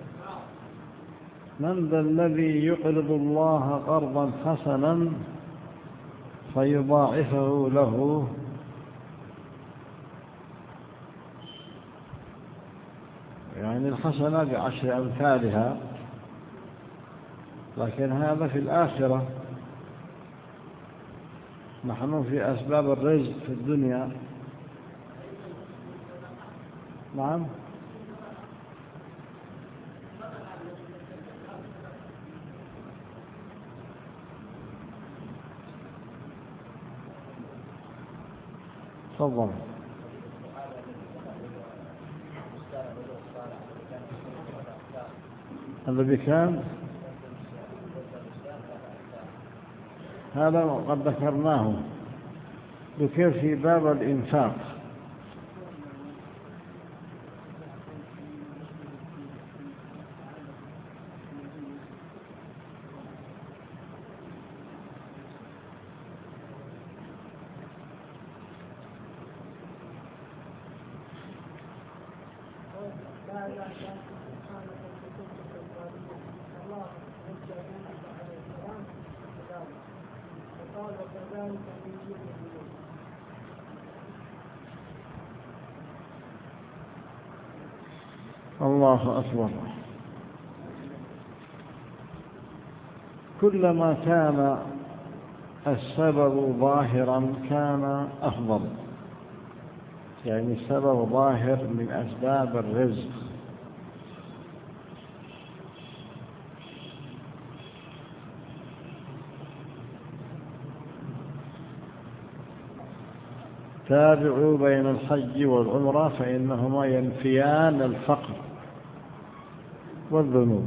من ذا الذي يقرض الله قرضا حسنا فيضاعفه له؟ يعني الحسنة ب10 أمثالها، لكن هذا في الآخرة. نحن في أسباب الرزق في الدنيا. نعم. تفضل. الذي كان هذا قد ذكرناه، ذكر في باب الإنفاق. الله أكبر. كلما كان السبب ظاهرا كان أفضل، يعني السبب ظاهر من أسباب الرزق. تابعوا بين الحج والعمرة فإنهما ينفيان الفقر والذنوب.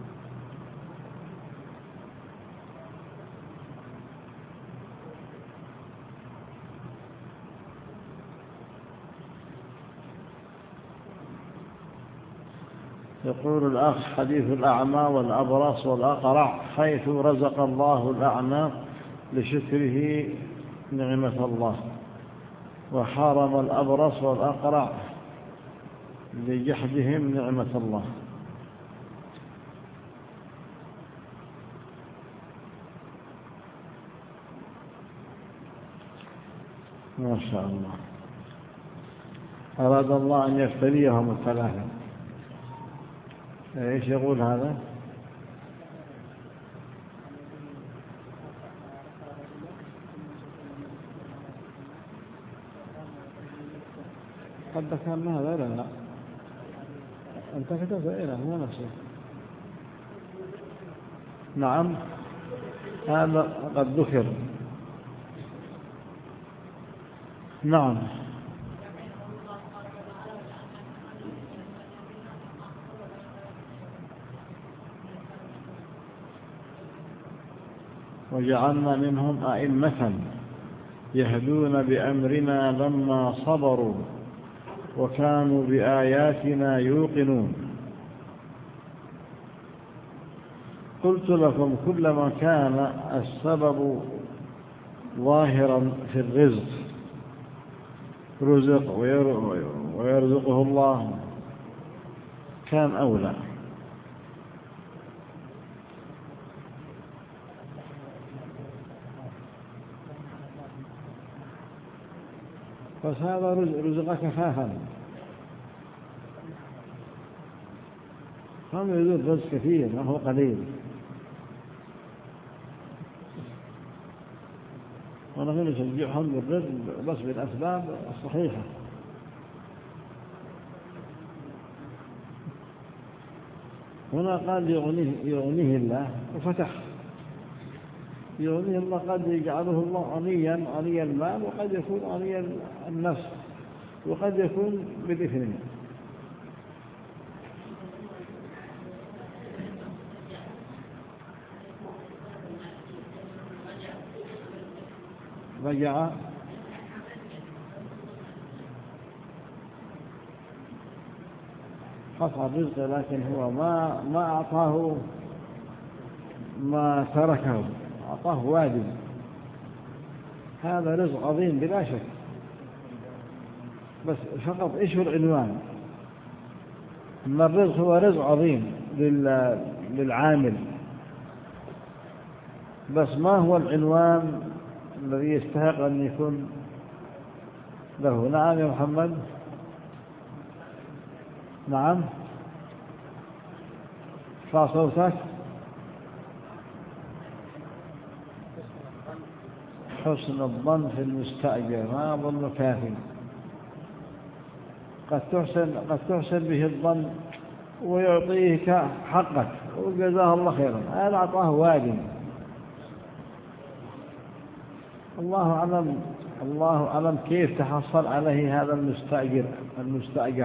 يقول الأخ: حديث الأعمى والأبرص والأقرع، حيث رزق الله الأعمى لشكره نعمة الله، وحرم الأبرص والأقرع لجحدهم نعمة الله. ما شاء الله. أراد الله أن يفتريهم الثلاثة. إيش يقول هذا؟ قد ذكرنا هذا ولا لا؟ أنت كتبت إله هو نفسه. نعم، هذا قد ذكر. نعم. وجعلنا منهم أئمة يهدون بأمرنا لما صبروا وكانوا بآياتنا يوقنون. قلت لكم: كلما كان السبب ظاهرا في الرزق رزق ويرزقه الله كان أولى. بس هذا رزق كفافا، هم يريدون رزق كثير ما هو قليل. ونحن نشجعهم بالرزق بس بالأسباب الصحيحة. هنا قال يغنيه الله وفتح. يغنيه الله قد يجعله الله غني المال، وقد يكون غني النفس، وقد يكون بالاثنين. رجع قطع الرزق، لكن هو ما أعطاه ما تركه، أعطاه واجب. هذا رزق عظيم بلا شك، بس فقط إيش هو العنوان؟ أما الرزق هو رزق عظيم للعامل، بس ما هو العنوان الذي يستحق أن يكون له؟ نعم يا محمد. نعم، ارفع صوتك. حسن الظن في المستأجر ما أظن كافي. قد تحسن به الظن ويعطيك حقك وجزاه الله خيرا، هذا أعطاه واجب. الله أعلم كيف تحصل عليه هذا المستأجر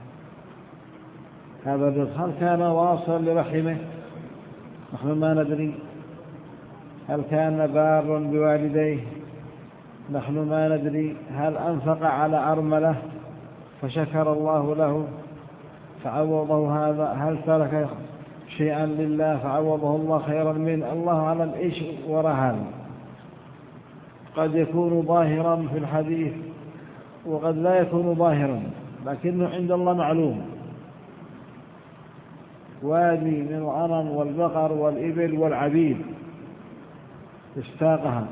هذا الرزق. هل كان واصل لرحمه؟ نحن ما ندري. هل كان بار بوالديه؟ نحن ما ندري. هل أنفق على أرملة فشكر الله له فعوضه هذا؟ هل ترك شيئا لله فعوضه الله خيرا منه؟ الله أعلم إيش وراء هذا. قد يكون ظاهرا في الحديث وقد لا يكون ظاهرا، لكنه عند الله معلوم. وادي من الغنم والبقر والإبل والعبيد اشتاقها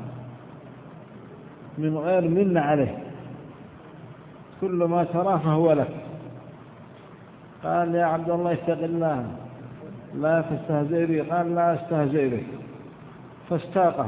من غير منة عليه، كل ما ترى فهو لك. قال يا عبد الله اتق الله لا تستهزئ بي، قال لا استهزئ بك، فاستاقه.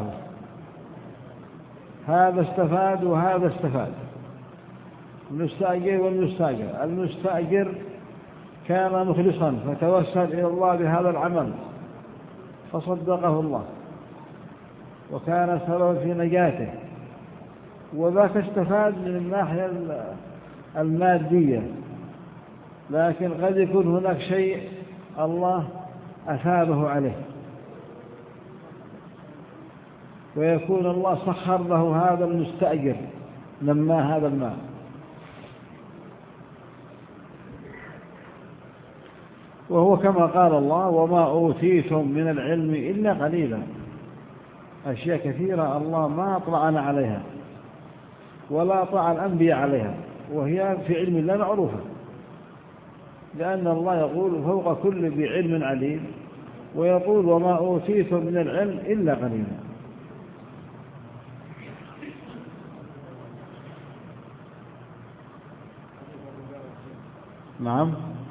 هذا استفاد وهذا استفاد، المستأجر والمستأجر. المستأجر كان مخلصا فتوسل إلى الله بهذا العمل فصدقه الله وكان سببا في نجاته، وذاك استفاد من الناحية المادية، لكن قد يكون هناك شيء الله أثابه عليه، ويكون الله سخر له هذا المستأجر لما هذا المال. وهو كما قال الله وما أوتيتم من العلم إلا قليلا. أشياء كثيرة الله ما أطلعنا عليها ولا أطلع الأنبياء عليها، وهي في علم الله معروفة، لأن الله يقول فوق كل ذي علم عليم، ويقول وما أوتيتم من العلم إلا قليلا. نعم.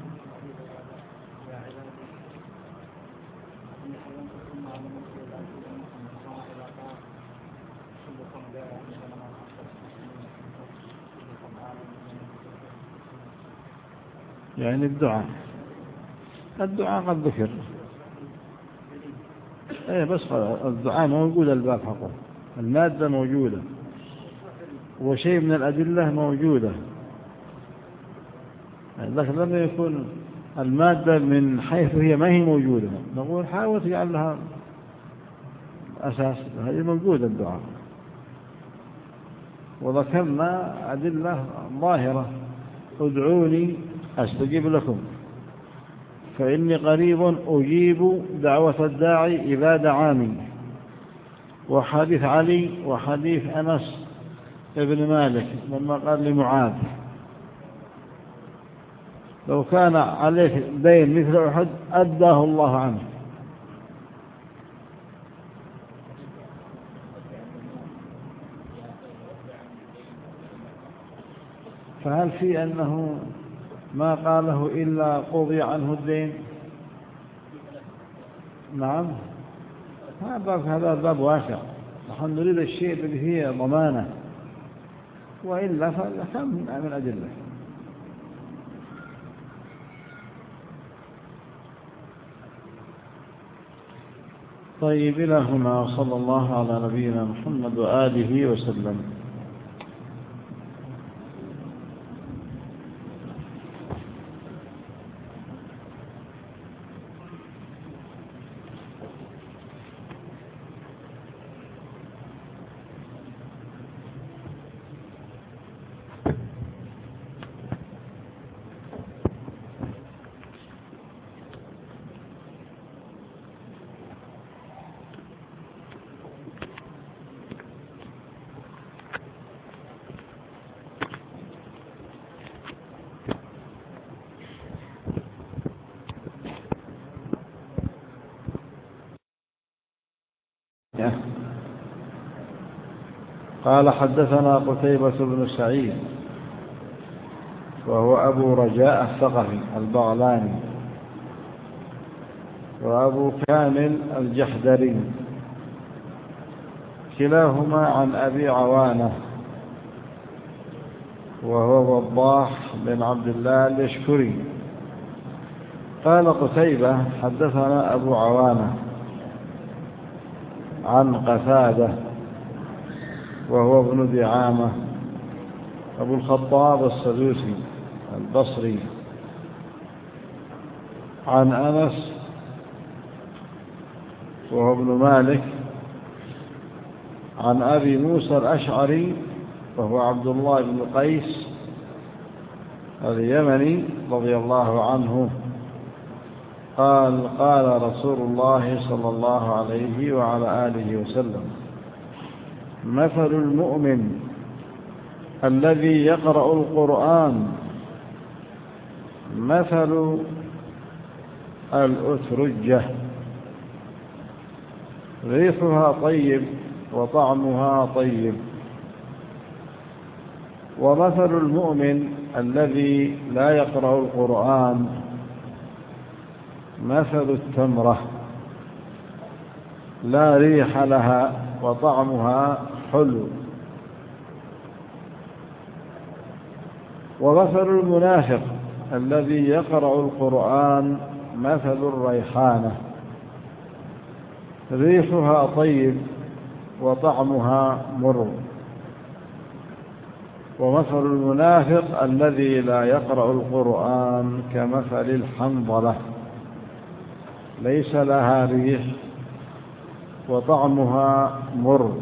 يعني الدعاء قد ذكر، بس الدعاء موجود، الباب حقه، المادة موجودة وشيء من الأدلة موجودة، لكن لما يكون المادة من حيث هي ما هي موجودة نقول حاول تجعل لها أساس، هذه موجودة الدعاء. وذكرنا أدلة ظاهرة، ادعوني أستجيب لكم فإني قريب أجيب دعوة الداعي إذا دعاني، وحديث علي وحديث أنس ابن مالك لما قال لمعاذ لو كان عليك دين مثل أحد أداه الله عنه. فهل في أنه ما قاله إلا قضي عنه الدين؟ نعم، هذا باب واسع، نحن نريد الشيء الذي فيه ضمانة، وإلا فكم من أدلة. طيب، إلى هنا صلى الله على نبينا محمد وآله وسلم. قال حدثنا قتيبة بن سعيد وهو أبو رجاء الثقفي البغلاني، وأبو كامل الجحدري، كلاهما عن أبي عوانة وهو وضاح بن عبد الله اليشكري. قال قتيبة حدثنا أبو عوانة عن قتادة وهو ابن دعامة أبو الخطاب السدوسي البصري، عن أنس وهو ابن مالك، عن أبي موسى الأشعري وهو عبد الله بن قيس اليمني رضي الله عنه قال قال رسول الله صلى الله عليه وعلى آله وسلم: مثل المؤمن الذي يقرأ القرآن مثل الأترجة ريحها طيب وطعمها طيب، ومثل المؤمن الذي لا يقرأ القرآن مثل التمرة لا ريح لها وطعمها حلو. ومثل المنافق الذي يقرأ القرآن مثل الريحانة ريحها طيب وطعمها مر. ومثل المنافق الذي لا يقرأ القرآن كمثل الحنظلة ليس لها ريح وطعمها مر.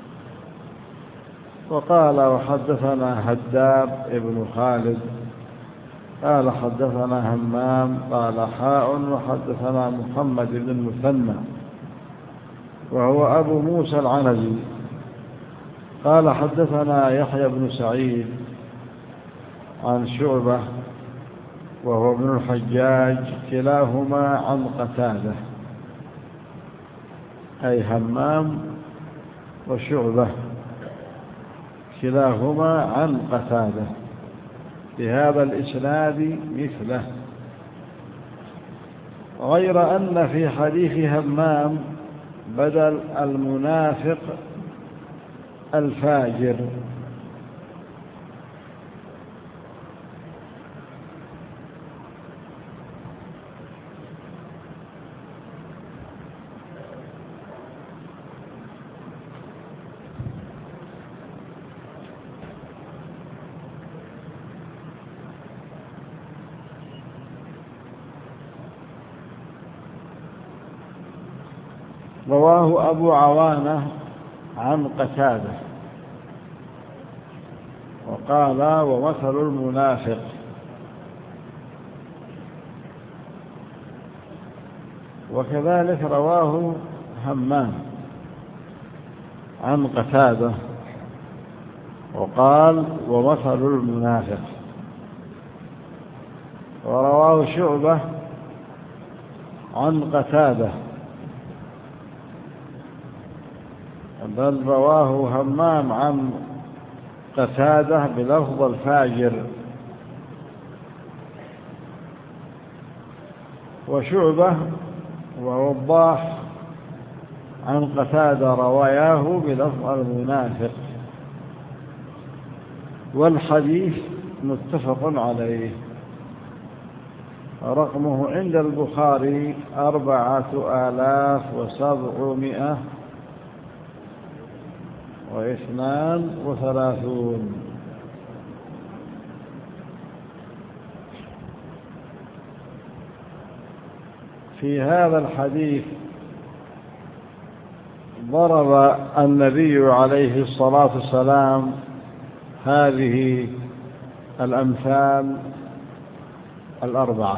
وقال وحدثنا هداب ابن خالد قال حدثنا همام قال حاء وحدثنا محمد بن المثنى وهو أبو موسى العنزي قال حدثنا يحيى بن سعيد عن شعبة وهو ابن الحجاج كلاهما عن قتادة، أي همام وشعبة كلاهما عن قتادة بهذا الإسناد مثله، غير أن في حديث همام بدل المنافق الفاجر. رواه أبو عوانة عن قتادة وقال ومثل المنافق. وكذلك رواه همام عن قتادة وقال ومثل المنافق. ورواه شعبة عن قتادة بل رواه همام عن قتادة بلفظ الفاجر. وشعبة ووضاح عن قتادة رواياه بلفظ المنافق، والحديث متفق عليه. رقمه عند البخاري 4732. في هذا الحديث ضرب النبي عليه الصلاة والسلام هذه الأمثال الأربعة،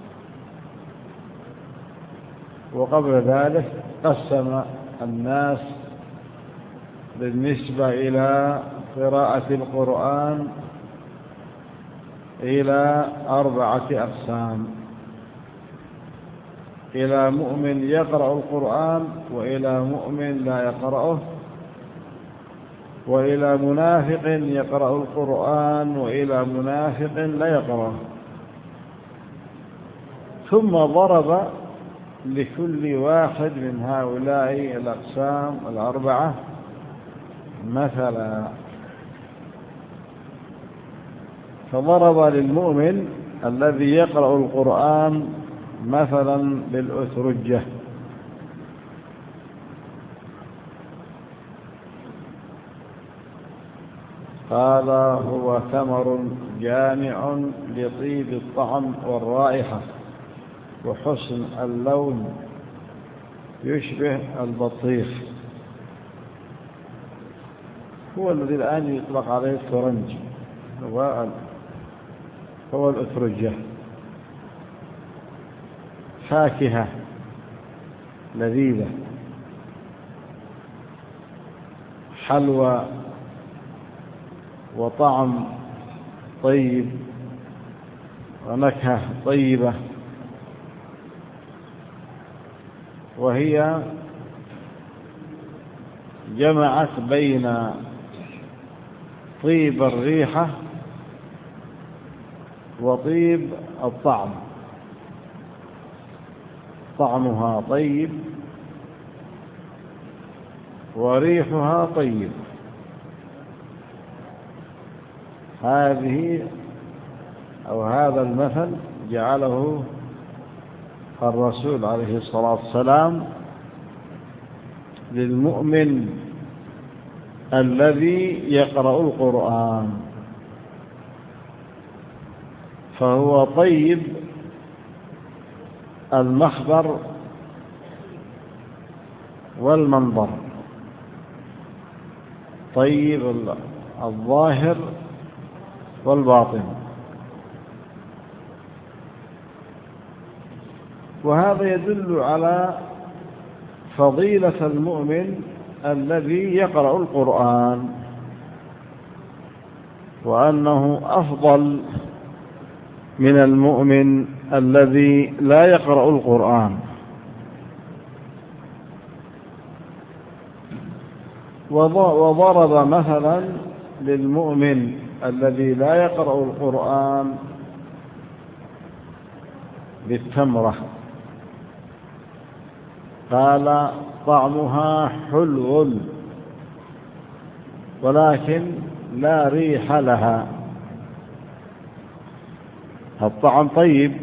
وقبل ذلك قسم الناس بالنسبة إلى قراءة القرآن إلى 4 أقسام: إلى مؤمن يقرأ القرآن، وإلى مؤمن لا يقرأه، وإلى منافق يقرأ القرآن، وإلى منافق لا يقرأه. ثم ضرب لكل واحد من هؤلاء الأقسام 4 مثلا. فضرب للمؤمن الذي يقرأ القرآن مثلا بالأترجة، قال هو ثمر جامع لطيب الطعم والرائحة وحسن اللون يشبه البطيخ، هو الذي الآن يطلق عليه الترنج، هو الأترجة. فاكهة لذيذة، حلوى وطعم طيب ونكهة طيبة، وهي جمعت بين طيب الريحة وطيب الطعم. طعمها طيب وريحها طيب. هذه أو هذا المثل جعله الرسول عليه الصلاة والسلام للمؤمن الذي يقرأ القرآن، فهو طيب المخبر والمنظر، طيب الظاهر والباطن. وهذا يدل على فضيلة المؤمن الذي يقرأ القرآن، وأنه أفضل من المؤمن الذي لا يقرأ القرآن. وضرب مثلا للمؤمن الذي لا يقرأ القرآن بالتمرة، قال طعمها حلو ولكن لا ريح لها. الطعم طيب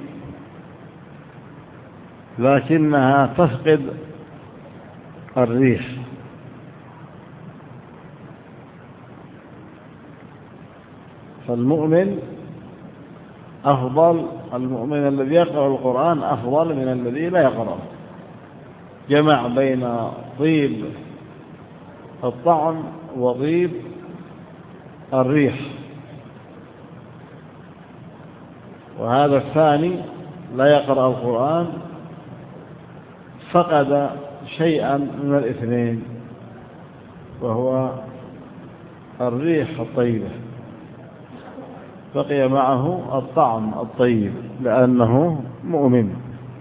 لكنها تفقد الريح. فالمؤمن أفضل، المؤمن الذي يقرأ القرآن أفضل من الذي لا يقرأ، جمع بين طيب الطعم وطيب الريح. وهذا الثاني لا يقرأ القرآن فقد شيئا من الاثنين، وهو الريح الطيبة، بقي معه الطعم الطيب لأنه مؤمن.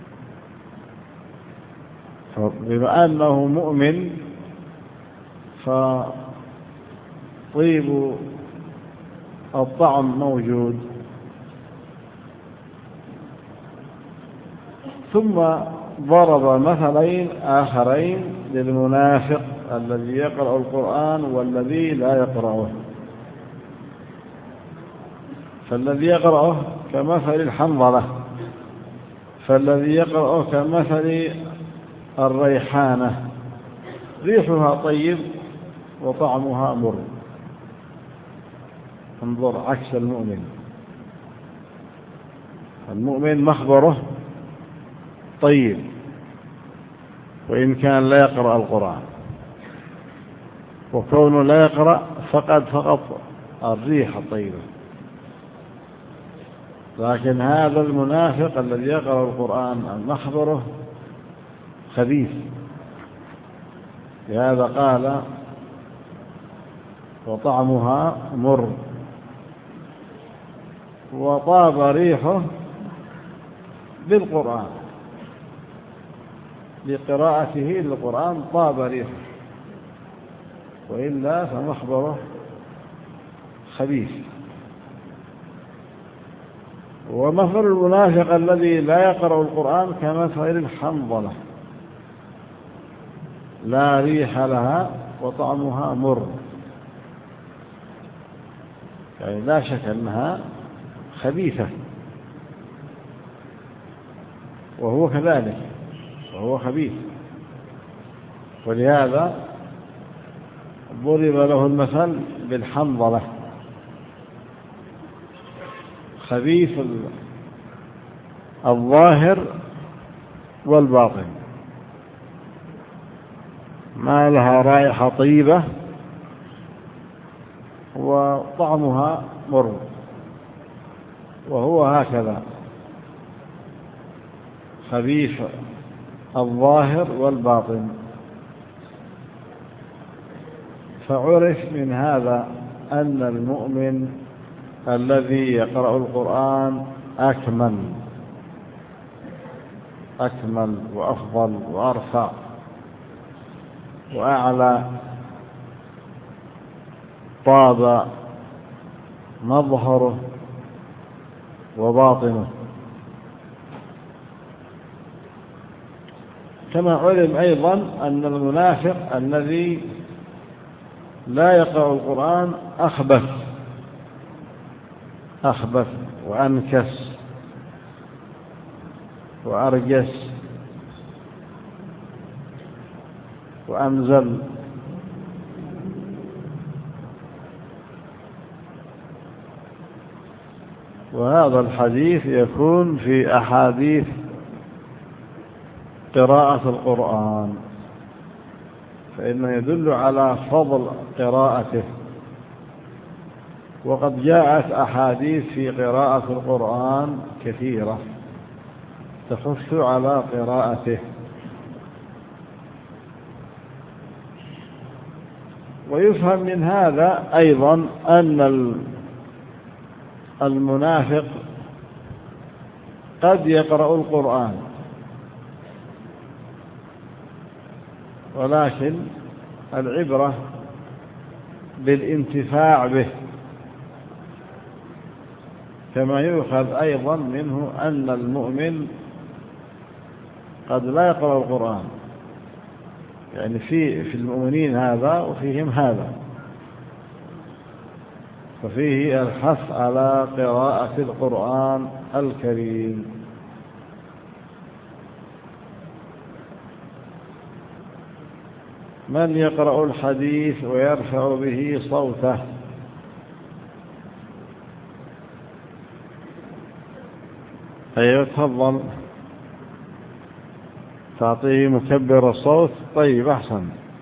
بما أنه مؤمن فطيب الطعم موجود. ثم ضرب مثلين آخرين للمنافق الذي يقرأ القرآن والذي لا يقرأه. فالذي يقرأه كمثل الحنظلة، فالذي يقرأه كمثل الريحانة، ريحها طيب وطعمها مر. انظر عكس المؤمن. المؤمن مخبره طيب وإن كان لا يقرأ القرآن، وكونه لا يقرأ فقط الريح الطيبة. لكن هذا المنافق الذي يقرأ القرآن مخبره خبيث، لهذا قال وطعمها مر. وطاب ريحه بالقرآن، بقراءته للقرآن طاب ريحه، وإلا فمخبره خبيث. ومثل المنافق الذي لا يقرأ القرآن كمثل الحنظلة، لا ريح لها وطعمها مر، يعني لا شك أنها خبيثة، وهو كذلك، وهو خبيث. ولهذا ضرب له المثل بالحنظلة، خبيث الظاهر والباطن، ما لها رائحة طيبة وطعمها مر، وهو هكذا خبيث الظاهر والباطن. فعرف من هذا أن المؤمن الذي يقرأ القرآن أكمل وأفضل وأرفع وأعلى، طاب مظهره وباطنه. كما علم أيضا أن المنافق الذي لا يقرأ القرآن أخبث وأنكس وأرجس وأمزل. وهذا الحديث يكون في أحاديث قراءة القرآن، فإنه يدل على فضل قراءته. وقد جاءت أحاديث في قراءة القرآن كثيرة تحث على قراءته. ويفهم من هذا أيضا أن المنافق قد يقرأ القرآن، ولكن العبرة بالانتفاع به، كما يؤخذ أيضا منه أن المؤمن قد لا يقرأ القرآن، يعني في المؤمنين هذا وفيهم هذا، ففيه الحث على قراءة القرآن الكريم. من يقرأ الحديث ويرفع به صوته؟ أيوة تفضل، تعطيه مكبر الصوت. طيب أحسن.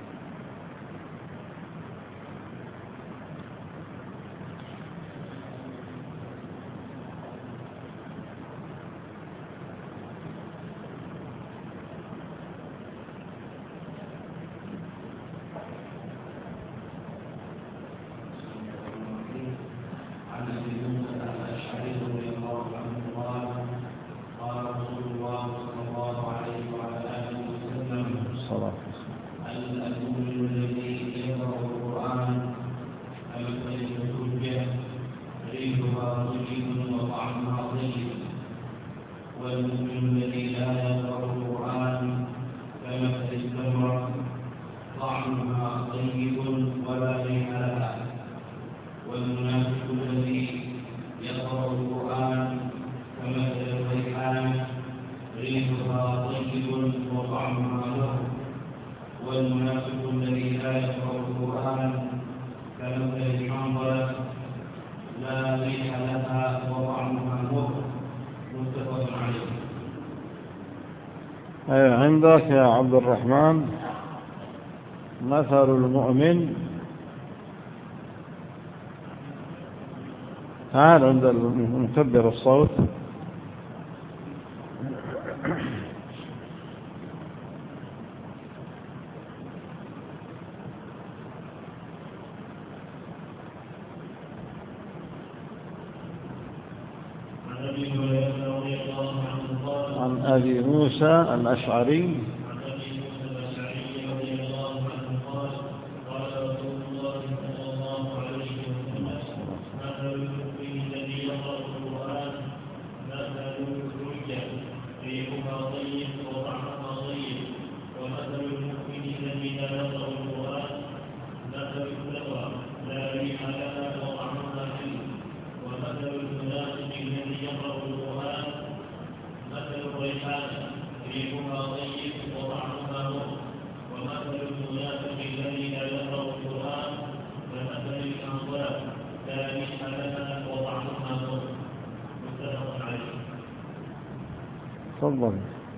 عندك يا عبد الرحمن مثل المؤمن، تعال عند المكبر الصوت. عن أبي موسى الأشعري تفضل.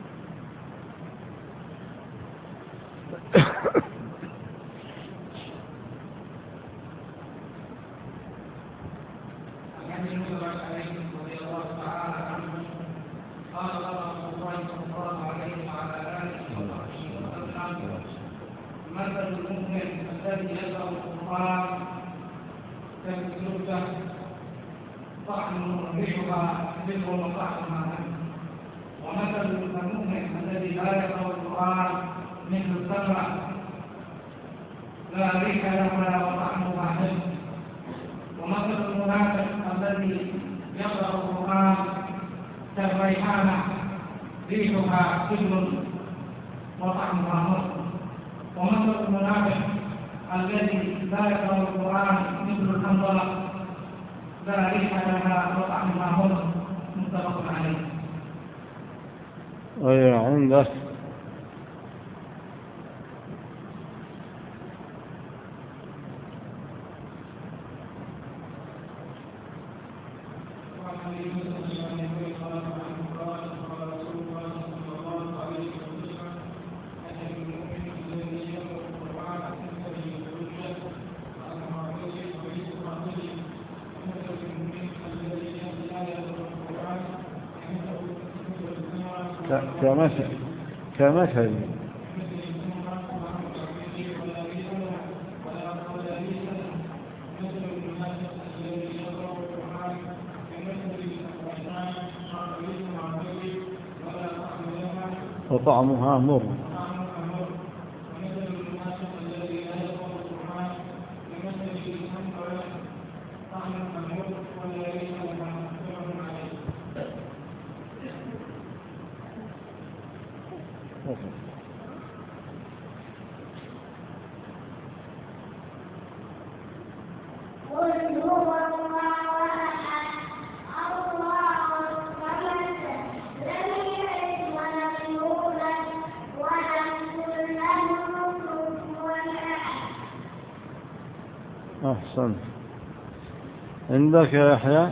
ومثل المؤمن الذي لا يقرأ القرآن مثل الثمرة لا ريح لها وطعمها حلو. ومثل المنافق الذي يقرأ القرآن كالريحانة ريحها حلو وطعمها مر. ومثل المنافق الذي لا يقرأ القرآن مثل الحنظلة لا ريح لها وطعمها مر. متفق عليه. أي عندك كمثل وطعمها مر. أحسن. عندك يا يحيى؟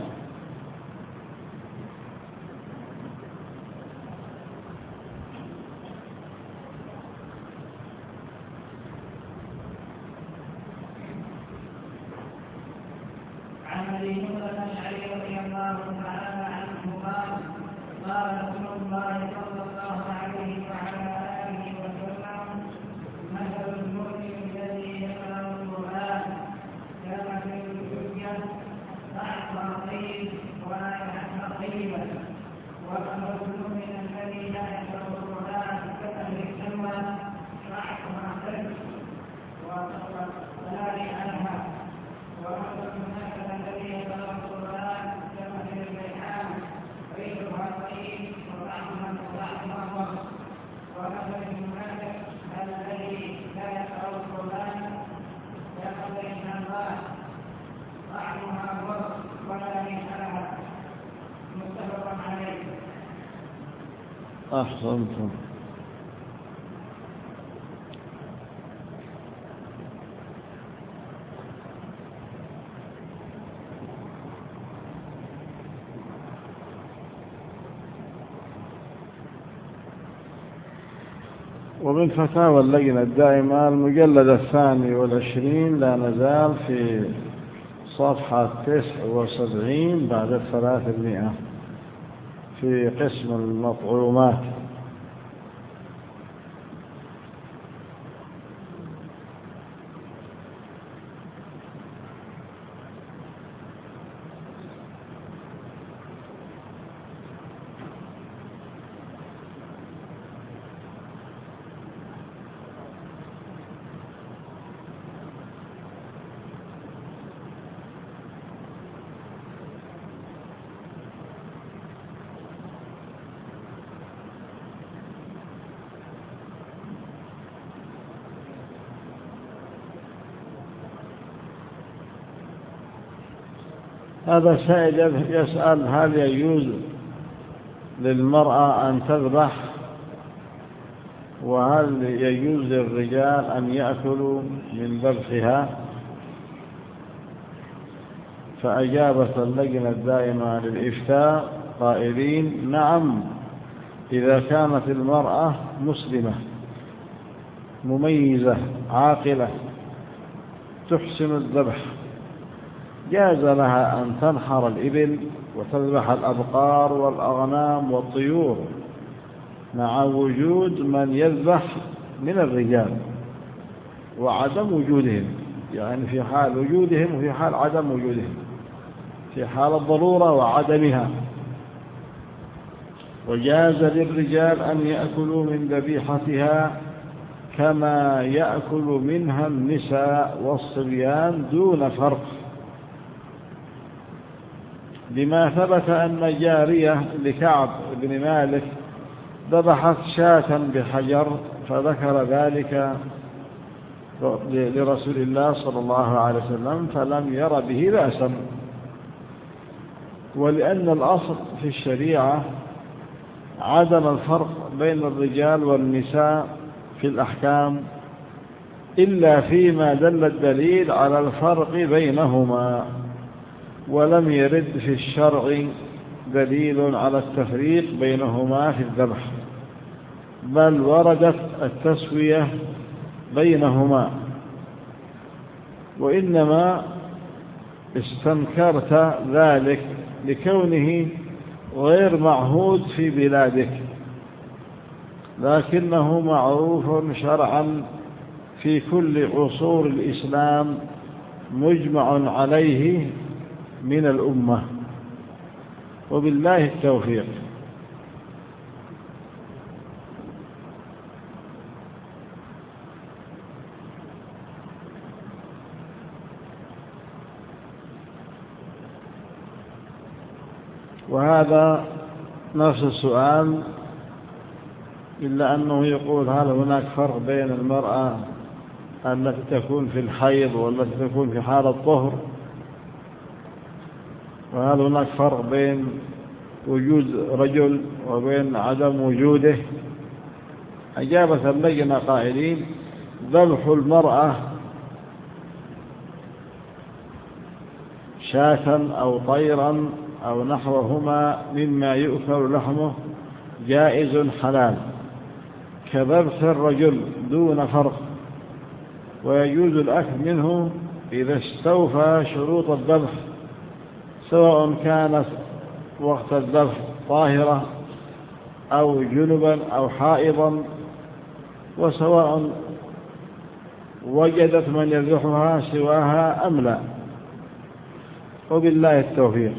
أحسنتم. ومن فتاوى اللجنة الدائمة المجلد 22 لا نزال في صفحة 79 بعد 300 في قسم المطعومات. هذا سائل يسأل: هل يجوز للمرأة أن تذبح؟ وهل يجوز للرجال أن يأكلوا من ذبحها؟ فأجابت اللجنة الدائمة للإفتاء قائلين: نعم، إذا كانت المرأة مسلمة مميزة عاقلة تحسن الذبح جاز لها أن تنحر الإبل وتذبح الأبقار والأغنام والطيور مع وجود من يذبح من الرجال وعدم وجودهم، يعني في حال وجودهم وفي حال عدم وجودهم، في حال الضرورة وعدمها. وجاز للرجال أن يأكلوا من ذبيحتها كما يأكل منها النساء والصبيان دون فرق، لما ثبت أن جارية لكعب بن مالك ذبحت شاة بحجر فذكر ذلك لرسول الله صلى الله عليه وسلم فلم ير به بأسا. ولأن الأصل في الشريعة عدم الفرق بين الرجال والنساء في الأحكام إلا فيما دل الدليل على الفرق بينهما، ولم يرد في الشرع دليل على التفريق بينهما في الذبح، بل وردت التسوية بينهما، وإنما استنكرت ذلك لكونه غير معهود في بلادك، لكنه معروف شرعا في كل عصور الإسلام مجمع عليه من الأمة، وبالله التوفيق. وهذا نفس السؤال، إلا أنه يقول هل هناك فرق بين المرأة التي تكون في الحيض والتي تكون في حالة الطهر؟ وهل هناك فرق بين وجود رجل وبين عدم وجوده؟ أجابة اللجنة قائلين: ذبح المرأة شاة أو طيرا أو نحوهما مما يؤكل لحمه جائز حلال كذبح الرجل دون فرق، ويجوز الأكل منه إذا استوفى شروط الذبح، سواء كانت وقت الذبح طاهرة أو جنبا أو حائضا، وسواء وجدت من يذبحها سواها أم لا، وبالله التوفيق.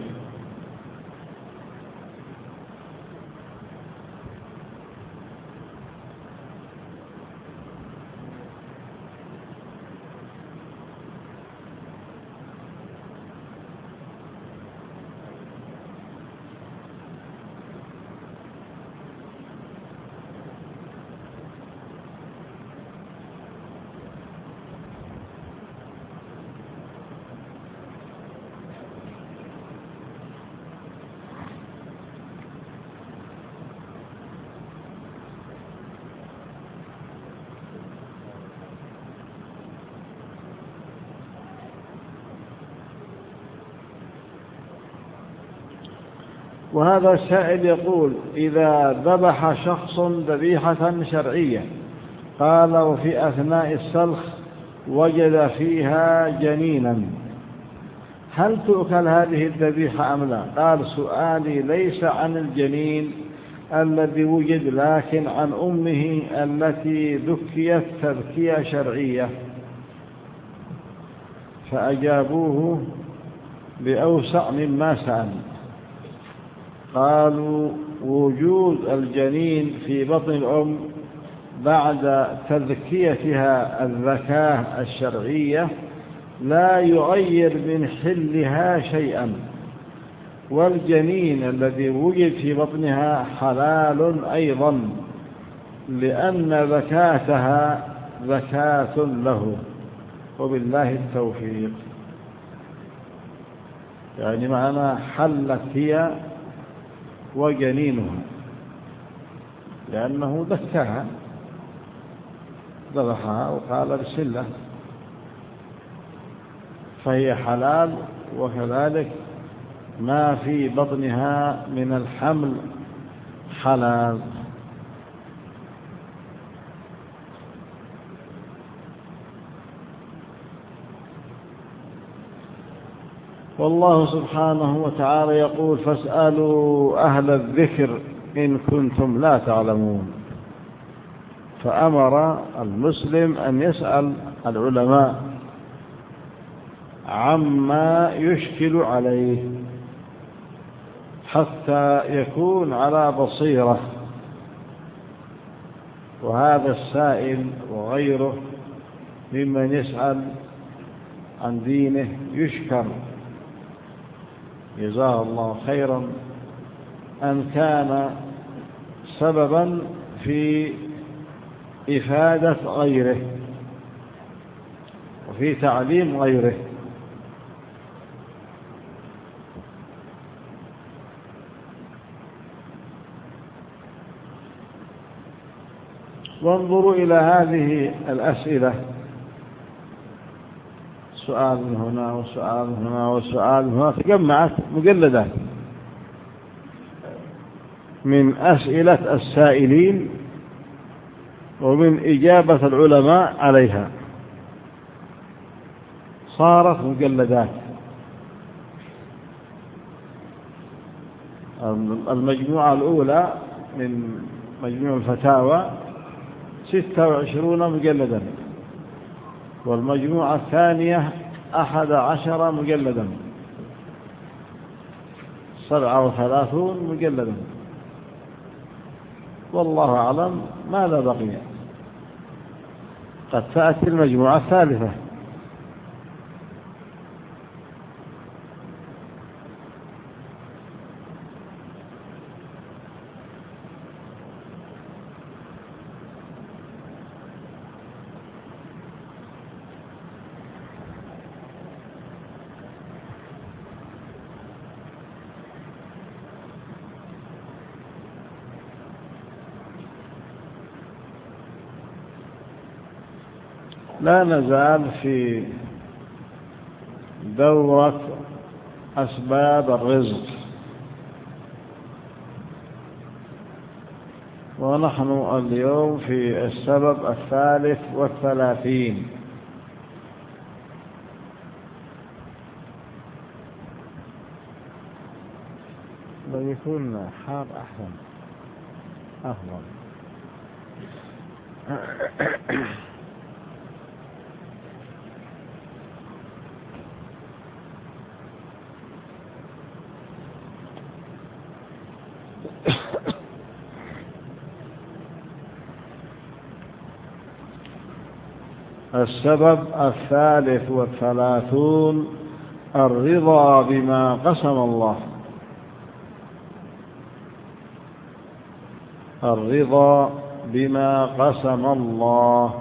وهذا السائل يقول: إذا ذبح شخص ذبيحة شرعية قال وفي أثناء السلخ وجد فيها جنينا، هل تؤكل هذه الذبيحة أم لا؟ قال: سؤالي ليس عن الجنين الذي وجد، لكن عن أمه التي ذكيت تذكية شرعية. فأجابوه بأوسع مما سأل، قالوا: وجود الجنين في بطن الأم بعد تذكيتها الذكاة الشرعية لا يغير من حلها شيئا، والجنين الذي وجد في بطنها حلال أيضا، لأن ذكاتها ذكاة له، وبالله التوفيق. يعني معنى حلت هي وجنينها، لأنه ذكاها، ذبحها وقال بسم الله، فهي حلال، وكذلك ما في بطنها من الحمل حلال. والله سبحانه وتعالى يقول: فاسألوا أهل الذكر إن كنتم لا تعلمون. فأمر المسلم أن يسأل العلماء عما يشكل عليه حتى يكون على بصيرة. وهذا السائل وغيره ممن يسأل عن دينه يشكر، جزاه الله خيرا، أن كان سببا في إفادة غيره وفي تعليم غيره. وانظروا إلى هذه الأسئلة، سؤال من هنا وسؤال من هنا وسؤال من هنا، تجمعت مجلدات من أسئلة السائلين ومن إجابة العلماء عليها، صارت مجلدات. المجموعة الأولى من مجموع الفتاوى 26 مجلدا، والمجموعة الثانية 11 مجلدا، 37 مجلدا. والله أعلم ماذا بقي، قد تأتي المجموعة الثالثة. لا نزال في دورة أسباب الرزق، ونحن اليوم في السبب 33. لو يكون حار أحسن أفضل. السبب 33 الرضا بما قسم الله. الرضا بما قسم الله.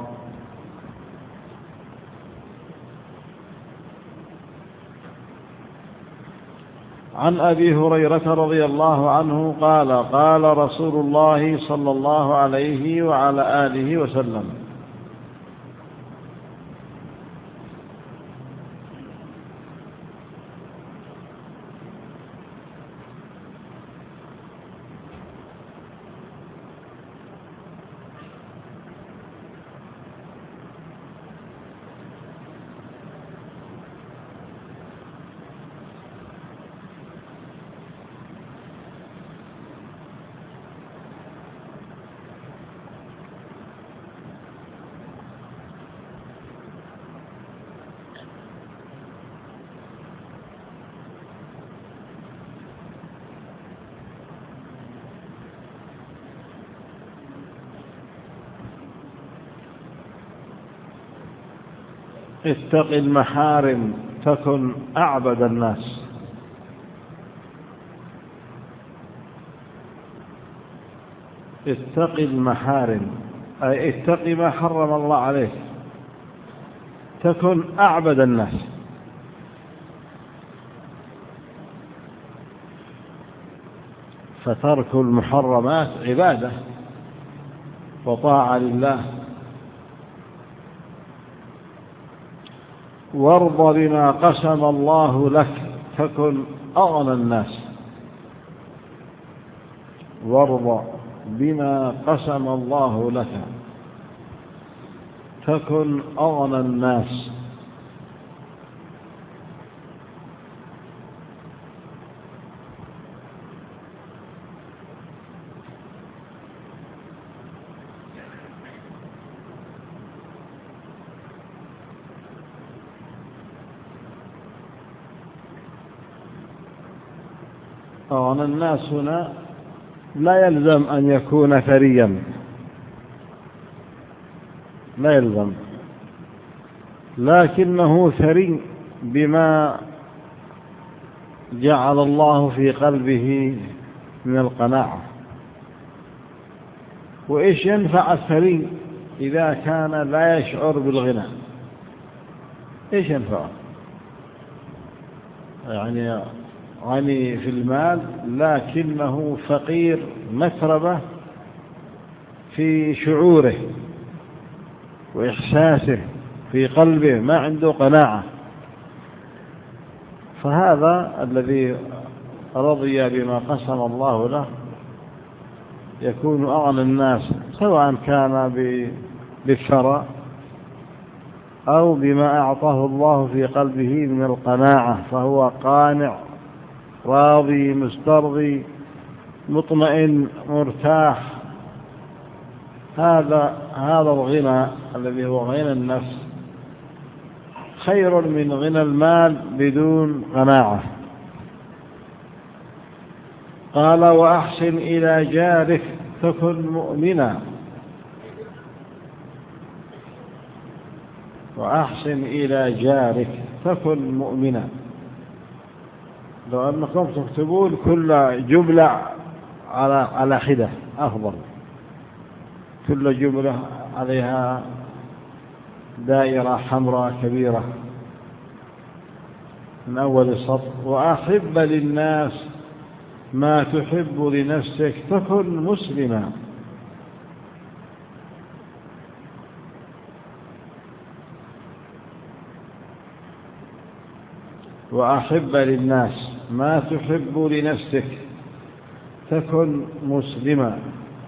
عن أبي هريرة رضي الله عنه قال: قال رسول الله صلى الله عليه وعلى آله وسلم: اتق المحارم تكن أعبد الناس. اتق المحارم أي اتق ما حرم الله عليك تكن أعبد الناس. فترك المحرمات عبادة وطاعة لله. وارض بما قسم الله لك تكن أغنى الناس. وارض بما قسم الله لك تكن أغنى الناس. أغنى الناس هنا لا يلزم أن يكون ثريا، لا يلزم، لكنه ثري بما جعل الله في قلبه من القناعة وإيش ينفع الثري إذا كان لا يشعر بالغنى؟ إيش ينفعه؟ يعني غني في المال لكنه فقير متربة في شعوره وإحساسه في قلبه، ما عنده قناعة. فهذا الذي رضي بما قسم الله له يكون أغنى الناس، سواء كان بالثراء أو بما أعطاه الله في قلبه من القناعة، فهو قانع راضي مسترضي مطمئن مرتاح. هذا الغنى الذي هو غنى النفس خير من غنى المال بدون قناعة. قال: وأحسن إلى جارك تكن مؤمنا. وأحسن إلى جارك تكن مؤمنا. لو أنكم تكتبون كل جملة على حدة أفضل، كل جملة عليها دائرة حمراء كبيرة من أول السطر. وأحب للناس ما تحب لنفسك تكن مسلما. وأحب للناس ما تحب لنفسك تكن مسلما.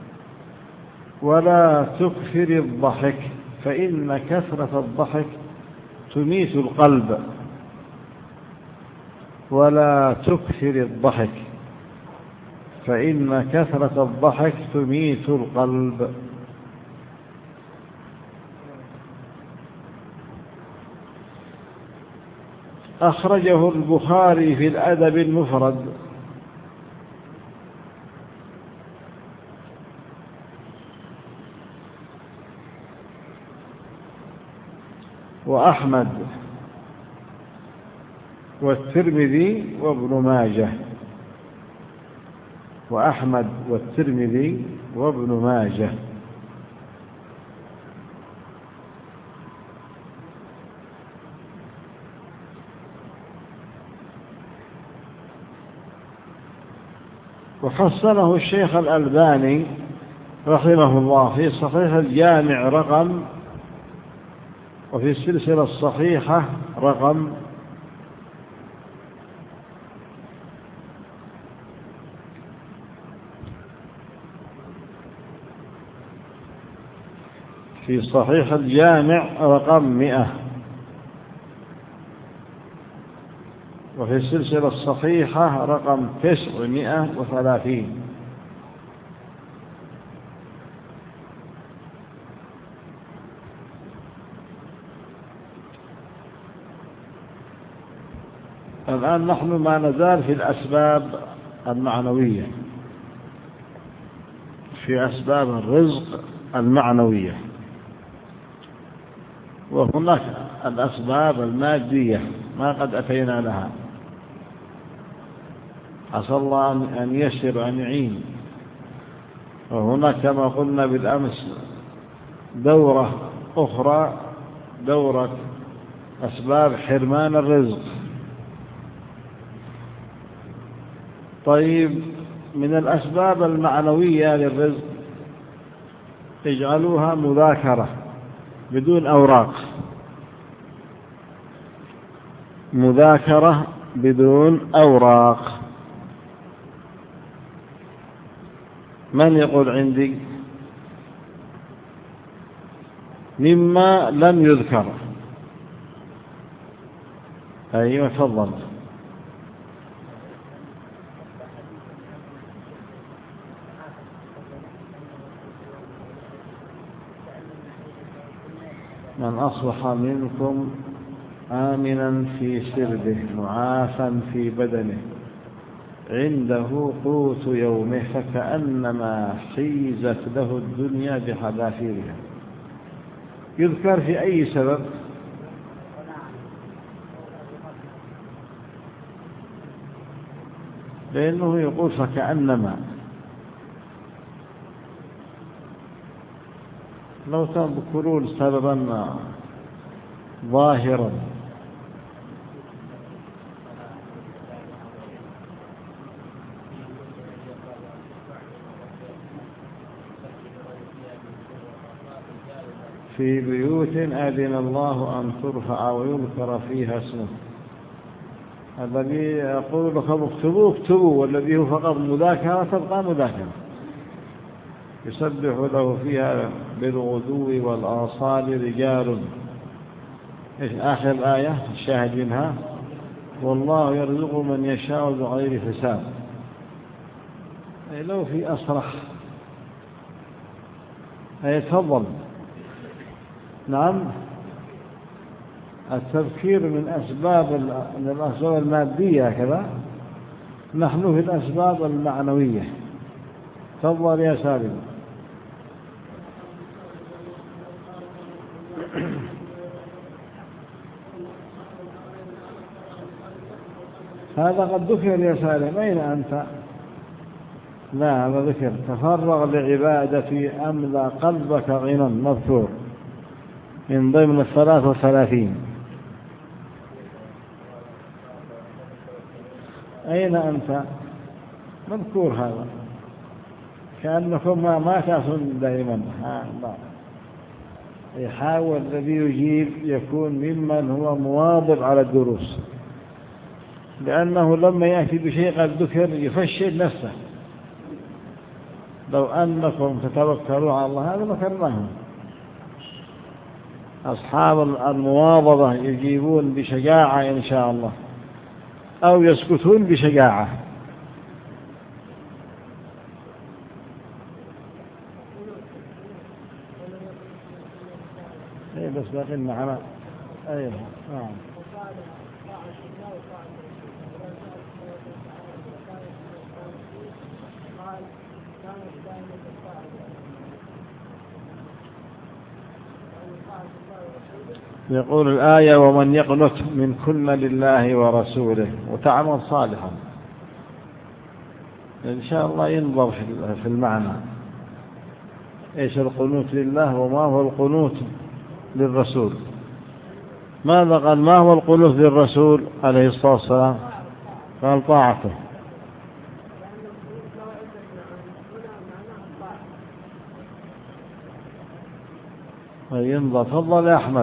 ولا تكثر الضحك فإن كثرة الضحك تميت القلب. ولا تكثر الضحك فإن كثرة الضحك تميت القلب. أخرجه البخاري في الأدب المفرد. وأحمد والترمذي وابن ماجه. وأحمد والترمذي وابن ماجه. وحسنه الشيخ الألباني رحمه الله في صحيح الجامع رقم، وفي السلسلة الصحيحة رقم 100، وفي السلسلة الصحيحة رقم 930. الآن نحن ما نزال في الأسباب المعنوية، في أسباب الرزق المعنوية، وهناك الأسباب المادية ما قد أتينا لها، عسى الله أن ييسر وأن يعين. وهناك كما قلنا بالأمس دورة أخرى، دورة أسباب حرمان الرزق. طيب، من الأسباب المعنوية للرزق اجعلوها مذاكرة بدون أوراق، مذاكرة بدون أوراق. من يقول عندي مما لم يذكر؟ أيوة تفضل. من أصبح منكم آمنا في سربه معافا في بدنه عنده قوت يومه فكأنما حيزت له الدنيا بحذافيرها. يذكر في أي سبب؟ لأنه يقول فكأنما، لو تذكرون سببا ظاهرا. في بيوت أذن الله أن ترفع ويذكر فيها اسمه. الذي يقول لكم اكتبوا، والذي هو فقط مذاكرة تبقى مذاكرة. يسبح له فيها بالغدو والآصال رجال. إيش آخر الآية الشاهد منها؟ والله يرزق من يشاء بغير حساب. لو في أصرح يتفضل. نعم، التذكير من الأسباب المادية كذا، نحن في الأسباب المعنوية. تفضل يا سالم. هذا قد ذكر يا سالم. أين أنت؟ لا، هذا ذكر تفرغ لعبادتي أملأ قلبك غنى مذكور من ضمن 33. أين أنت؟ مذكور هذا، كأنكم ما تأسون دائما. يحاول الذي يجيب يكون ممن هو مواظب على الدروس، لأنه لما يأتي بشيء قد ذكر يفشل نفسه. لو أنكم تتوكلوا على الله هذا ذكرناه. أصحاب المواظبة يجيبون بشجاعة إن شاء الله، أو يسكتون بشجاعة. بس باقين معنا. أيوه نعم. يقول الآية ومن يقنت منكن لله ورسوله وتعمل صالحا. إن شاء الله ينظر في المعنى إيش القنوت لله وما هو القنوت للرسول. ماذا قال؟ ما هو القنوت للرسول عليه الصلاة والسلام؟ قال طاعته. ينظر. تفضل يا أحمد.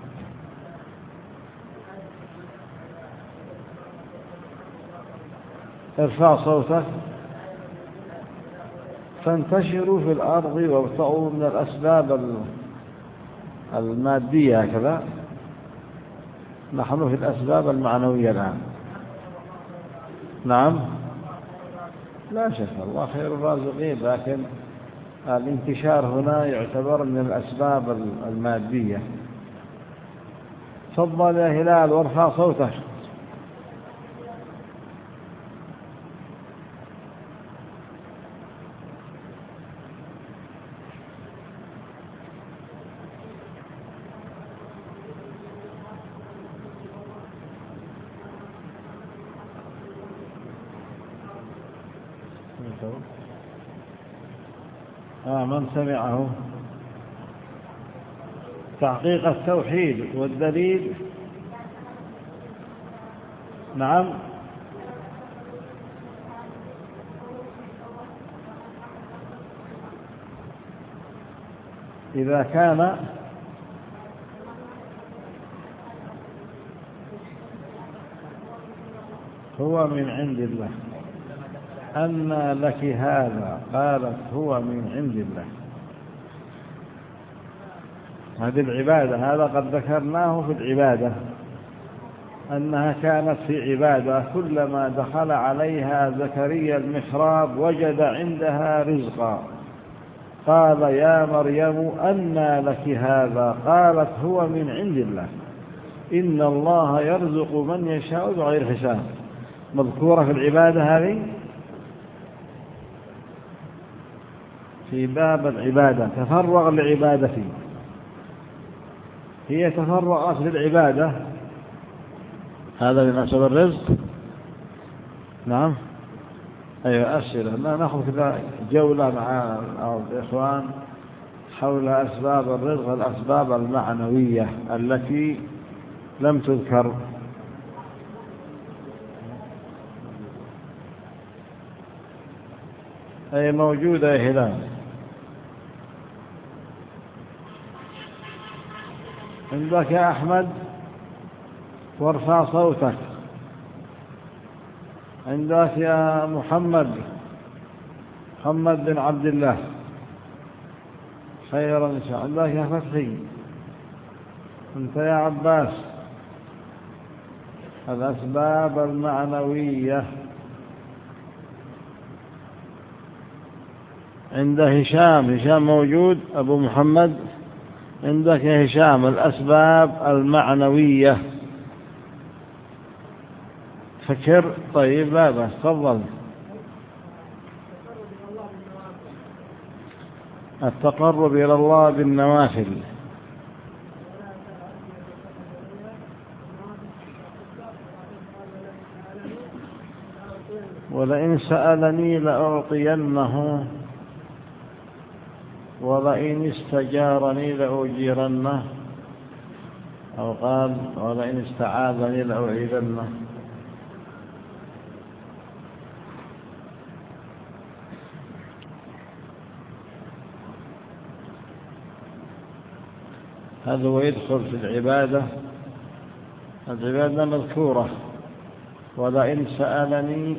ارفع صوتك. فانتشروا في الأرض وابتغوا من الأسباب المادية هكذا. نحن في الأسباب المعنوية الآن. نعم، لا شك الله خير الرازقين، لكن الانتشار هنا يعتبر من الأسباب المادية. تفضل يا هلال وارفع صوتك. من سمعه. تحقيق التوحيد والدليل. نعم، إذا كان هو من عند الله. أن لك هذا؟ قالت هو من عند الله. هذه العبادة، هذا قد ذكرناه في العبادة، أنها كانت في عبادة كلما دخل عليها زكريا المحراب وجد عندها رزقا. قال يا مريم أنى لك هذا؟ قالت هو من عند الله إن الله يرزق من يشاء بغير حساب. مذكورة في العبادة هذه في باب العبادة. تفرغ لعبادتي. هي تفرغت للعبادة، هذا من أسباب الرزق. نعم، أيوة أسئلة. نأخذ كذا جولة مع الإخوان حول أسباب الرزق الأسباب المعنوية التي لم تذكر. أي موجودة يا هلال. عندك يا أحمد؟ وارفع صوتك. عندك يا محمد بن عبد الله؟ خيرا إن شاء الله. عندك يا فتحي؟ أنت يا عباس؟ الأسباب المعنوية. عند هشام موجود؟ أبو محمد عندك يا هشام الأسباب المعنوية؟ فكر. طيب لا بأس، تفضل. التقرب إلى الله بالنوافل. ولئن سألني لأعطينه ولئن استجارني لأجيرنه، أو قال ولئن استعاذني لأعيذنه. هذا هو يدخل في العبادة مذكورة. ولئن سألني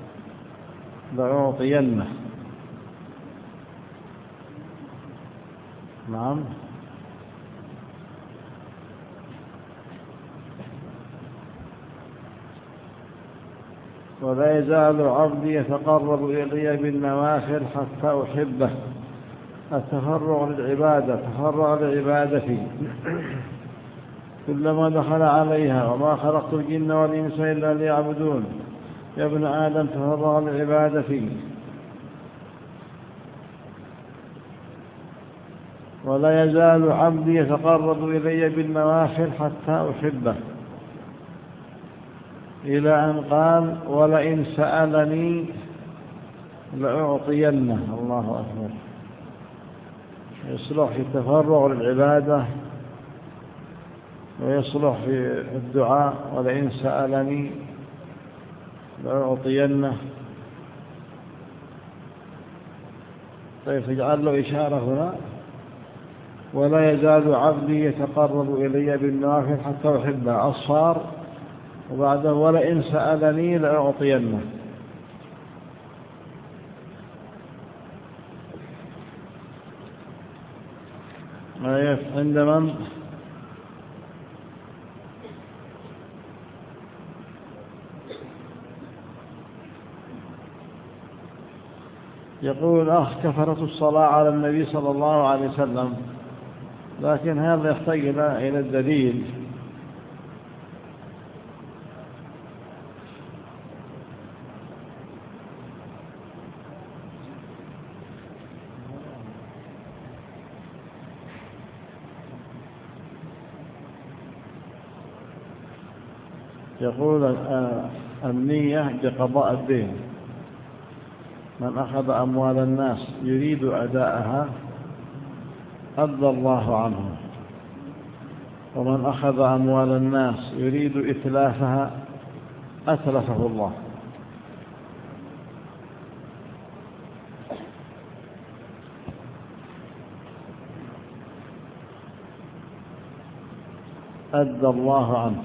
لأعطينه. نعم. ولا يزال عبدي يتقرب إلي بالنوافل حتى أحبه. التفرغ للعبادة، تفرغ لعبادتي كلما دخل عليها. وما خلقت الجن والإنس إلا ليعبدون. يا ابن آدم تفرغ لعبادتي. ولا يزال عبدي يتقرب إلي بالنوافل حتى أحبه، إلى أن قال ولئن سألني لأعطينه. الله أكبر. يصلح في التفرغ للعبادة، ويصلح في الدعاء ولئن سألني لأعطينه. طيب تجعل له إشارة هنا. ولا يزال عبدي يتقرب إلي بالنوافل حتى أحبه. أصفار، وبعده ولئن سألني لأعطينه. عند من؟ يقول الأخ كثرة الصلاة على النبي صلى الله عليه وسلم، لكن هذا يحتاج إلى الدليل. يقول النية بقضاء الدين. من أخذ أموال الناس يريد أداءها أدى الله عنه، ومن أخذ أموال الناس يريد إتلافها أتلفه الله. أدى الله عنه.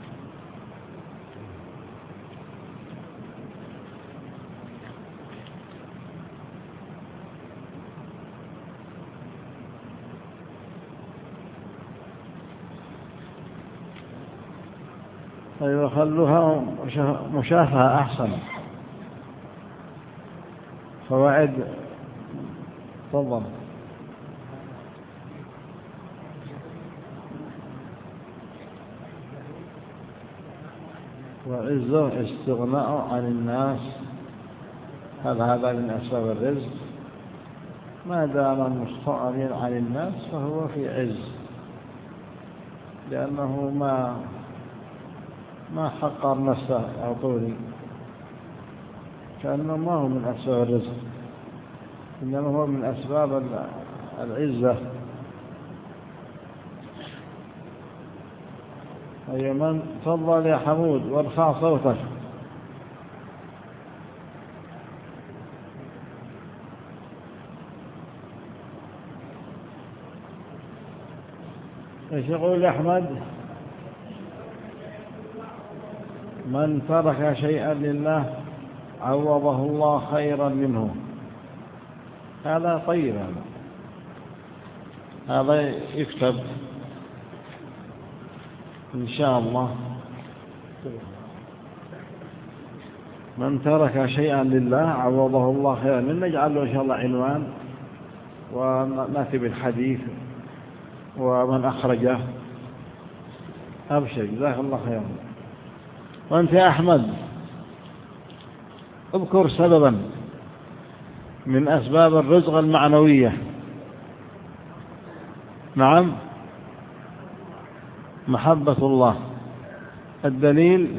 أيوة، خلوها مشافهة أحسن. فوائد. تفضل. وعزه استغناء عن الناس. هل هذا من أسباب الرزق؟ ما دام مستغني عن الناس فهو في عز، لأنه ما حقر نفسه أعطوني، كأنه ما هو من أسباب الرزق، إنما هو من أسباب العزة. أي من تفضل يا حمود وارفع صوتك. ايش يقول أحمد؟ من ترك شيئا لله عوضه الله خيرا منه. هذا طيب، هذا يكتب إن شاء الله. من ترك شيئا لله عوضه الله خيرا منه. نجعل له إن شاء الله عنوان ونأتي بالحديث ومن أخرجه. أبشر، جزاك الله خيرا. وأنت يا أحمد اذكر سببا من أسباب الرزق المعنوية. نعم، محبة الله. الدليل؟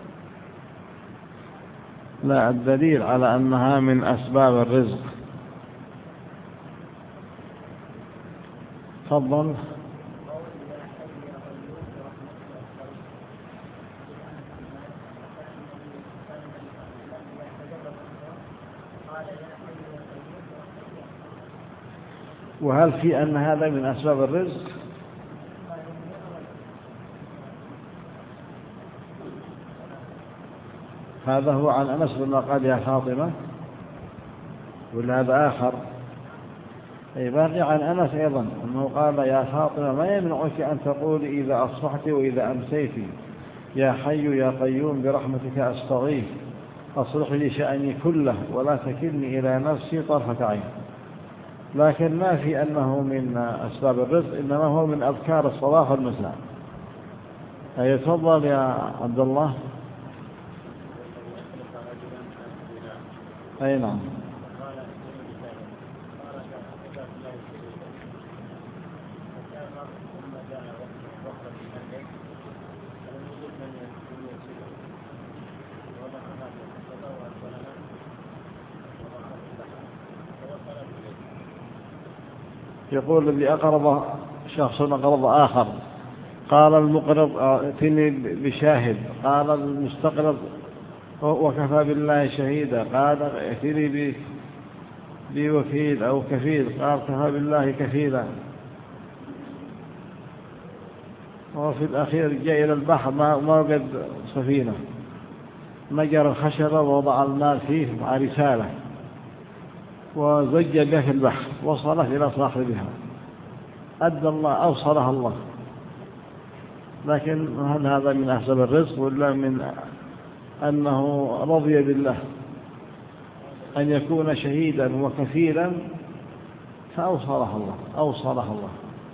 لا، الدليل على أنها من أسباب الرزق. تفضل. وهل في أن هذا من أسباب الرزق؟ هذا هو عن أنس بن قال يا فاطمة، ولا هذا آخر؟ أي باقي عن أنس أيضا أنه قال يا فاطمة ما يمنعك أن تقولي إذا أصبحت وإذا أمسيت يا حي يا قيوم برحمتك أستغيث أصلح لي شأني كله ولا تكلني إلى نفسي طرفة عين. لكن ما في أنه من أسباب الرزق، إنما هو من أذكار الصباح والمساء. أي تفضل يا عبد الله. أي نعم. يقول الذي أقرض شخص أقرض آخر، قال المقرض ائتني بشاهد، قال المستقرض وكفى بالله شهيدا، قال ائتني بوكيل أو كفيل، قال كفى بالله كفيلا. وفي الأخير جاء إلى البحر ما وجد سفينة، نجر الخشبة ووضع المال فيه مع رسالة وزج به في البحر وصلت إلى صاحبها، أدى الله أوصلها الله. لكن هل هذا من أسباب الرزق ولا من أنه رضي بالله أن يكون شهيدا وكفيلا فأوصلها الله، أوصلها الله.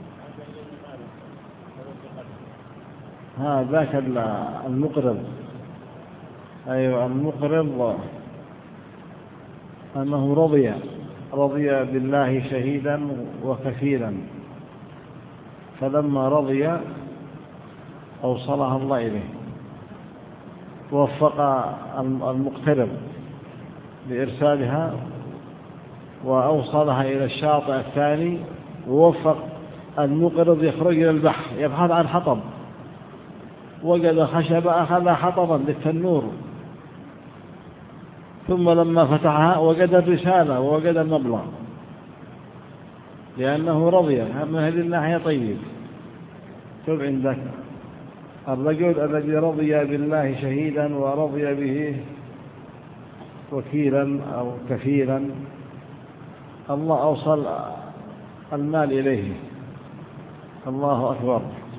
ذاك المقرض. أيوة، المقرض أنه رضي بالله شهيدا وكفيلا، فلما رضي أوصلها الله إليه، ووفق المقترض بإرسالها وأوصلها إلى الشاطئ الثاني، ووفق المقرض يخرج إلى البحر يبحث عن حطب، وجد خشبة أخذ حطبا للتنور، ثم لما فتحها وجد الرسالة ووجد المبلغ، لأنه رضي. من هذه الناحية طيب. شوف عندك الرجل الذي رضي بالله شهيدا ورضي به وكيلا أو كفيلا، الله أوصل المال إليه. الله أكبر.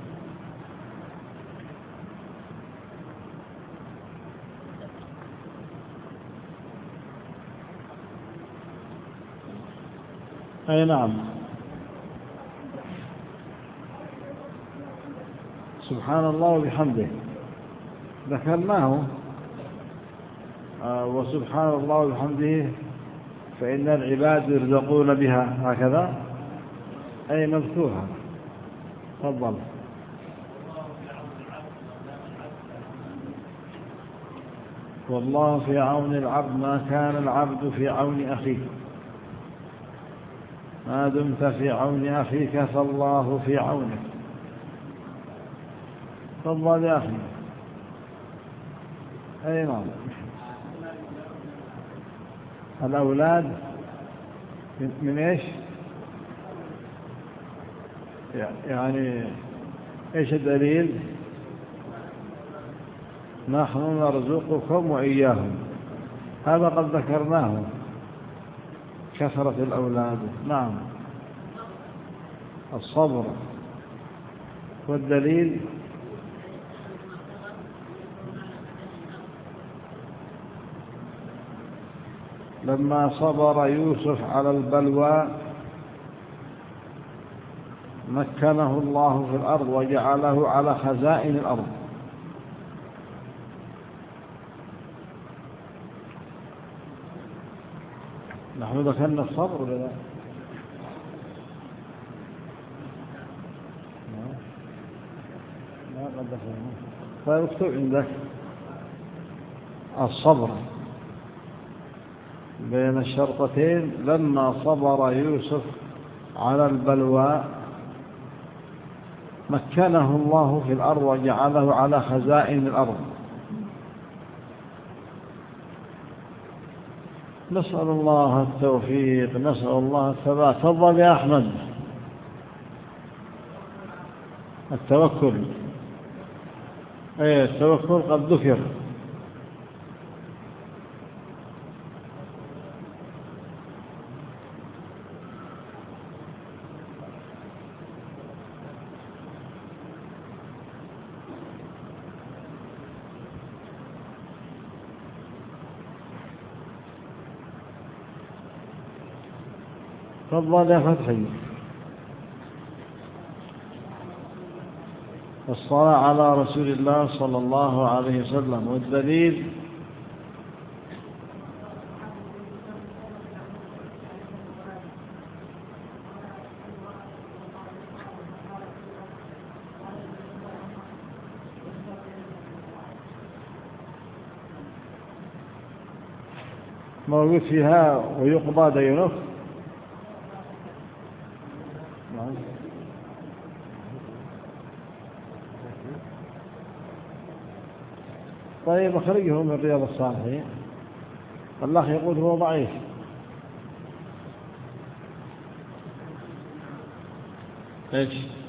أي نعم. سبحان الله وبحمده ذكرناه. وسبحان الله وبحمده فإن العباد يرزقون بها، هكذا. أي مذكورها. تفضل. والله في عون العبد ما كان العبد في عون أخيه. ما دمت في عون أخيك فالله في عونك. تفضل يا أخي. أي نعم. الأولاد من إيش؟ يعني إيش الدليل؟ نحن نرزقكم وإياهم، هذا قد ذكرناه، كثرة الأولاد. نعم. الصبر. والدليل لما صبر يوسف على البلوى مكنه الله في الأرض وجعله على خزائن الأرض. نحن ذكرنا الصبر ولا لا؟ لا قد ذكرنا. طيب اكتب عندك الصبر بين الشرطتين لما صبر يوسف على البلوى مكنه الله في الأرض وجعله على خزائن الأرض. نسأل الله التوفيق، نسأل الله الثبات. تفضل يا أحمد. التوكل. ايه التوكل قد ذكر. تفضل يا فتحي. الصلاة على رسول الله صلى الله عليه وسلم. والدليل موجود فيها ويقضى دينه. طيب أخرجه من رياض الصالحين. الله يقول هو ضعيف. ايش؟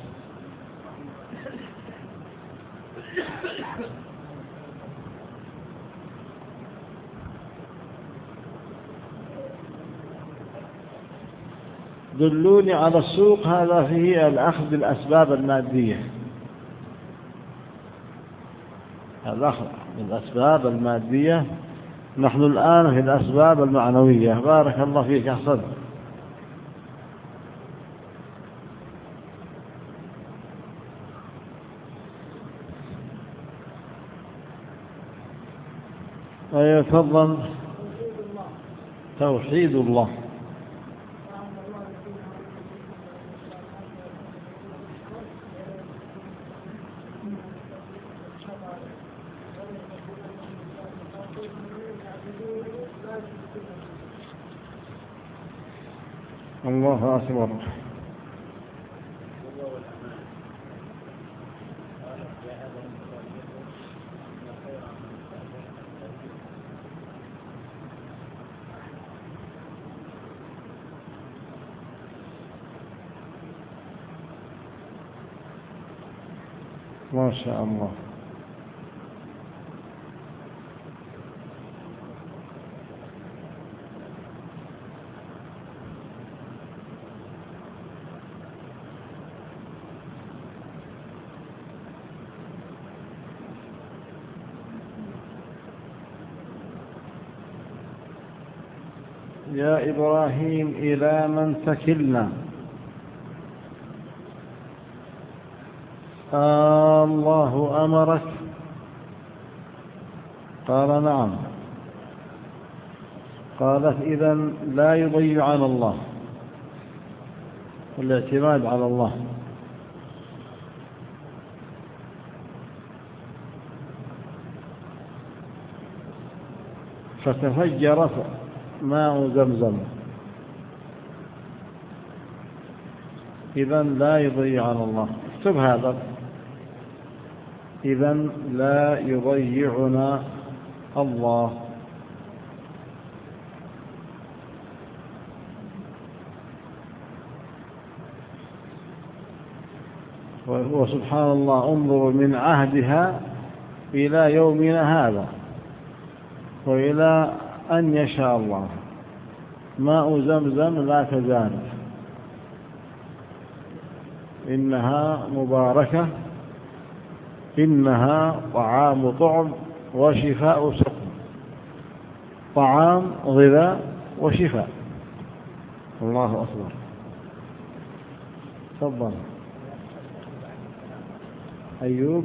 دلوني على السوق. هذا فيه الأخذ بالأسباب المادية، الأخذ بالأسباب المادية. نحن الآن في الأسباب المعنوية. بارك الله فيك. أحسن. أيوة تفضل. توحيد الله. الله أكبر. ما شاء الله. يا إبراهيم إلى من تكلنا؟ الله أمرك؟ قال نعم. قالت إذن لا يضيع على الله، الاعتماد على الله. فتفجرت ماء زمزم إذا لا يضيعنا الله. اكتب هذا، إذا لا يضيعنا الله. وسبحان الله، انظروا من عهدها إلى يومنا هذا وإلى أن يشاء الله ماء زمزم لا تزال، إنها مباركة، إنها طعام طعم وشفاء سقم. طعام غذاء وشفاء. الله أكبر. تفضل أيوب.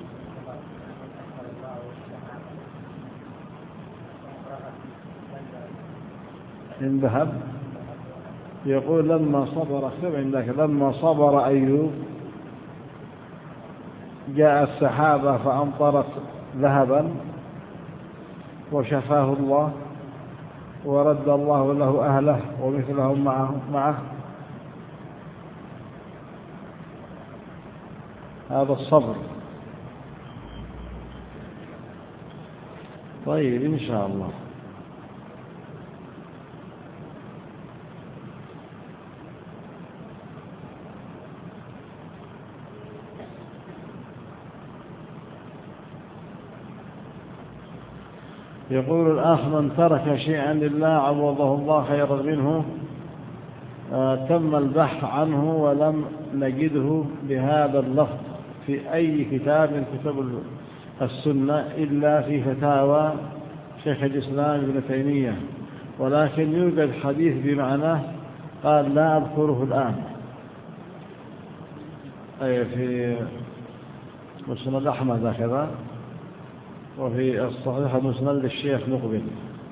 انذهب. يقول لما صبر، اكتب عندك، لما صبر أيوب جاء السحابة فأمطرت ذهبا وشفاه الله ورد الله له أهله ومثلهم معه. هذا الصبر. طيب إن شاء الله. يقول الآخ: من ترك شيئا لله عوضه الله خيرا منه. تم البحث عنه ولم نجده بهذا اللفظ في أي كتاب من كتب السنة إلا في فتاوى شيخ الإسلام ابن تيمية، ولكن يوجد حديث بمعناه قال لا أذكره الآن، أي في مسند أحمد هكذا، وفي الصحيح مسند للشيخ مقبل.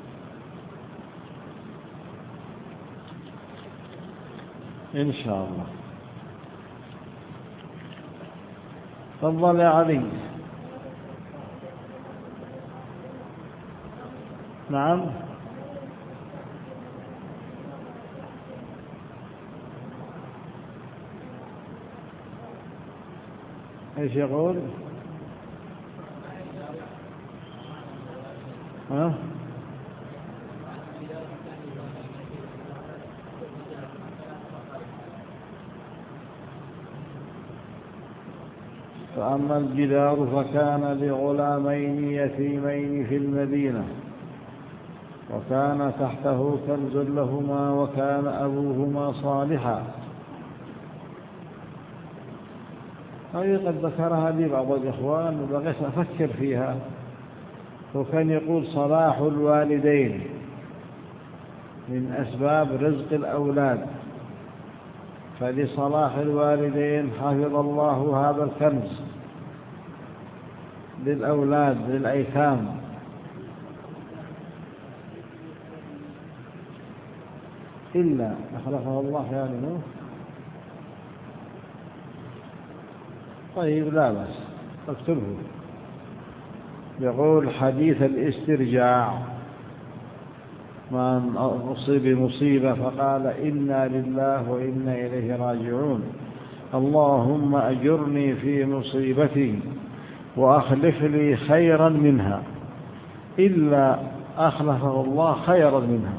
إن شاء الله. تفضل يا علي. نعم. ايش يقول؟ ها؟ فأما الجدار فكان لغلامين يتيمين في المدينة وكان تحته كنز لهما وكان أبوهما صالحا. هذه قد ذكرها لي بعض الإخوان وبغيت أفكر فيها. وكان يقول صلاح الوالدين من أسباب رزق الأولاد، فلصلاح الوالدين حفظ الله هذا الكنز للأولاد للأيتام. إلا أخلفه الله يعني. طيب لا بأس، اكتبه. يقول حديث الاسترجاع: من أصيب بمصيبة فقال إنا لله وإنا إليه راجعون، اللهم أجرني في مصيبتي وأخلف لي خيرا منها، إلا أخلفه الله خيرا منها.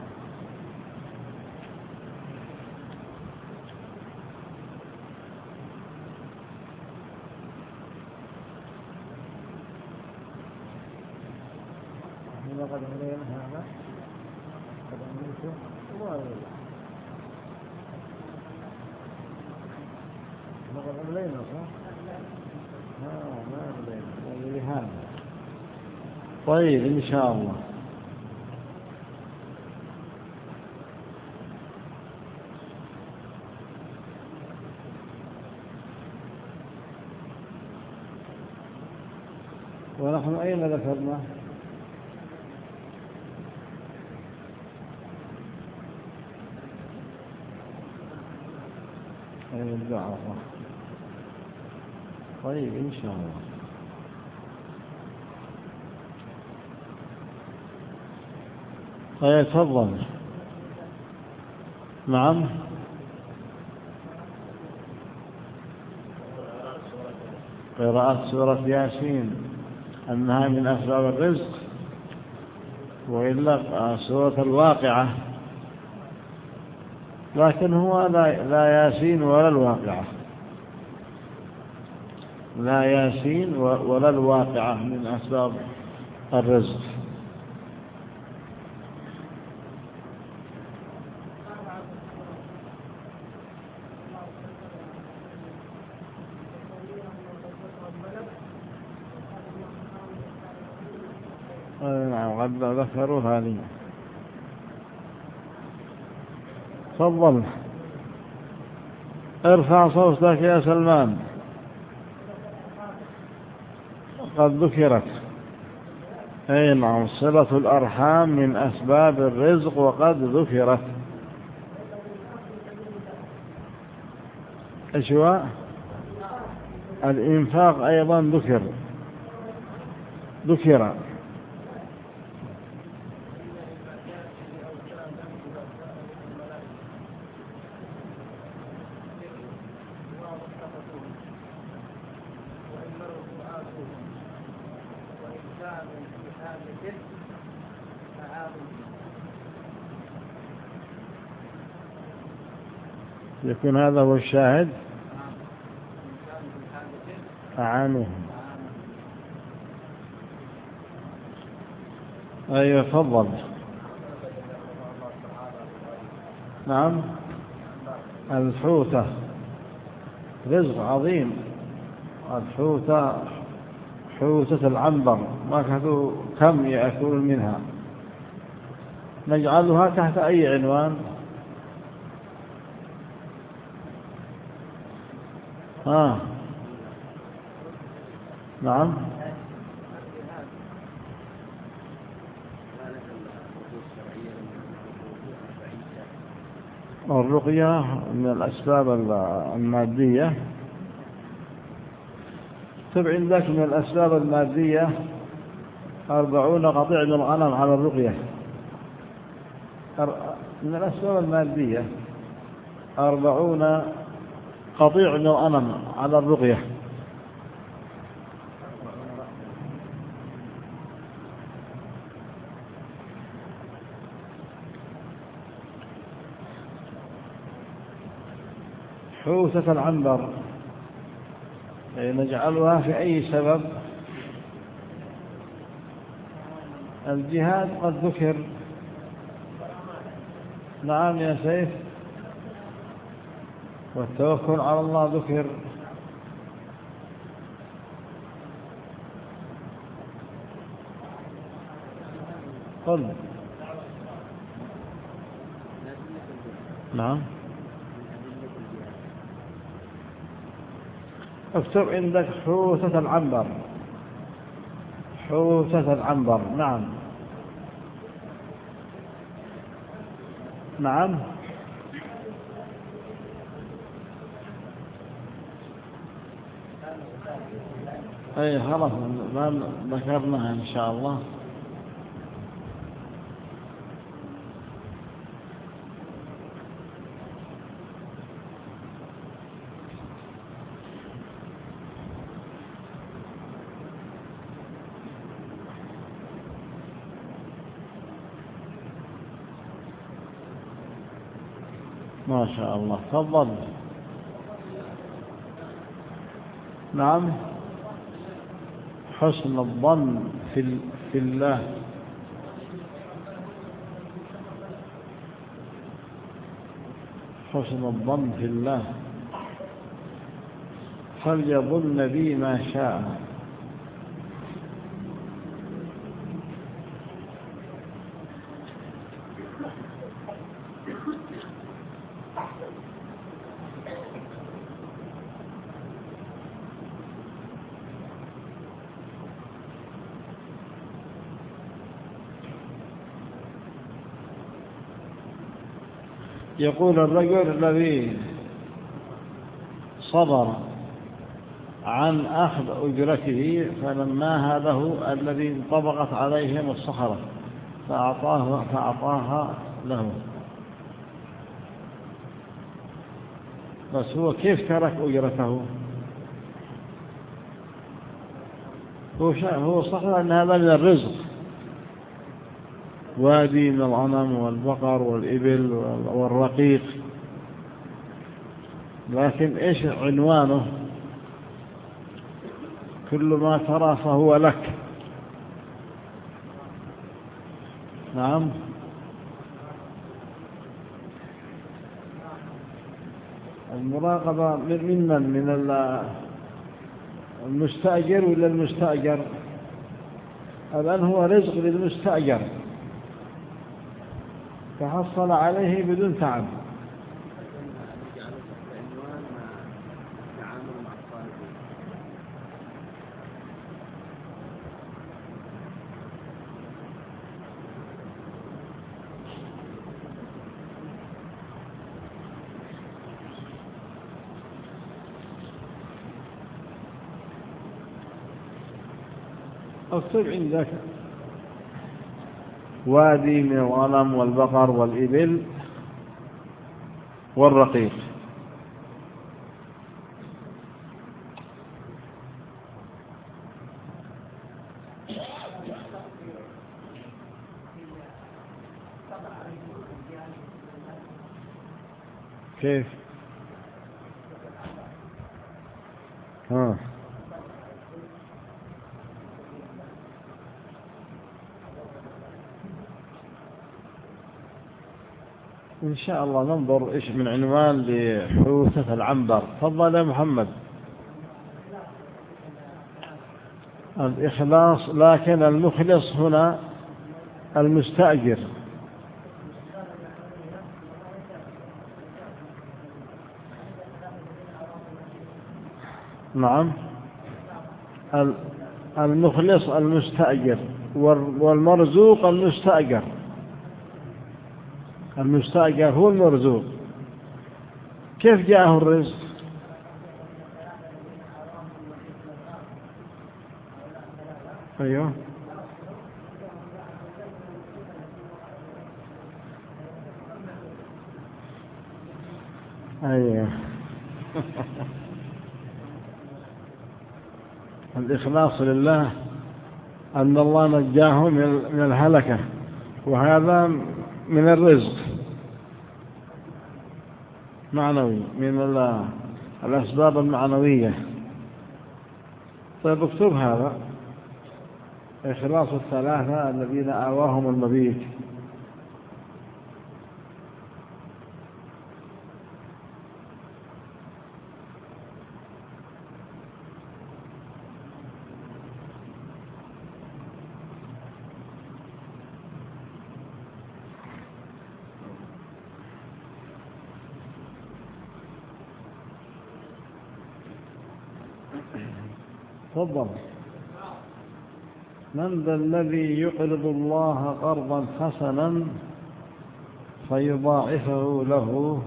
قد علينا هذا قد عملته قد علينا صح؟ ما علينا لهذا. طيب إن شاء الله. ونحن أين ذكرنا؟ الدعوة. طيب إن شاء الله. طيب تفضل. نعم. قراءة سورة ياسين أنها من أسباب الرزق، وإلا سورة الواقعة، لكن هو لا ياسين ولا الواقعة، لا ياسين ولا الواقعة من أسباب الرزق. نعم قد ذكروا هذه. تفضل ارفع صوتك يا سلمان. قد ذكرت. أي نعم، صلة الأرحام من أسباب الرزق وقد ذكرت. أشواء الإنفاق أيضا ذكر. يكون هذا هو الشاهد. أعانهم. أيوة تفضل. نعم الحوتة رزق عظيم. الحوتة حوتة العنبر ما كانوا كم يأكلون منها. نجعلها تحت أي عنوان؟ نعم الرقية من الأسباب المادية. طبعا عندك من الأسباب المادية 40 قطيع من الغنم على الرقية. من الأسباب المادية 40 قطيع من الغنم على الرقية. حوثة العنبر نجعلها في أي سبب؟ الجهاد قد ذكر. نعم يا سيف. والتوكل على الله ذكر. قل. نعم اكتب عندك حوثة العنبر. حوثة العنبر. نعم نعم اي خلاص ما ذكرناها ان شاء الله. ما شاء الله. تفضل. نعم حسن الظن في الله. حسن الظن في الله. فليظن بي ما شاء. يقول الرجل الذي صبر عن أخذ أجرته فلما له الذي انطبقت عليهم الصخرة فأعطاها له، بس هو كيف ترك أجرته؟ هو صحيح أن هذا من الرزق، وادي من الغنم والبقر والإبل والرقيق، لكن إيش عنوانه؟ كل ما ترى فهو لك. نعم. المراقبة من المستأجر ولا المستأجر؟ الآن هو رزق للمستأجر تحصل عليه بدون تعب. اكتب عندك وادي من الغنم والبقر والإبل والرقيق. كيف؟ إن شاء الله ننظر إيش من عنوان لحوثة العنبر. تفضل يا محمد. الإخلاص، لكن المخلص هنا المستأجر. نعم، المخلص المستأجر، والمرزوق المستأجر. المستأجر هو المرزوق. كيف جاءه الرزق؟ أيوه أيوه الإخلاص لله، أن الله نجاه من الهلكة، وهذا من الرزق معنوي، من الأسباب المعنوية. طيب اكتب هذا: إخلاص الثلاثة الذين آواهم المبيت. تفضل. من ذا الذي يقرض الله قرضا حسنا فيضاعفه له؟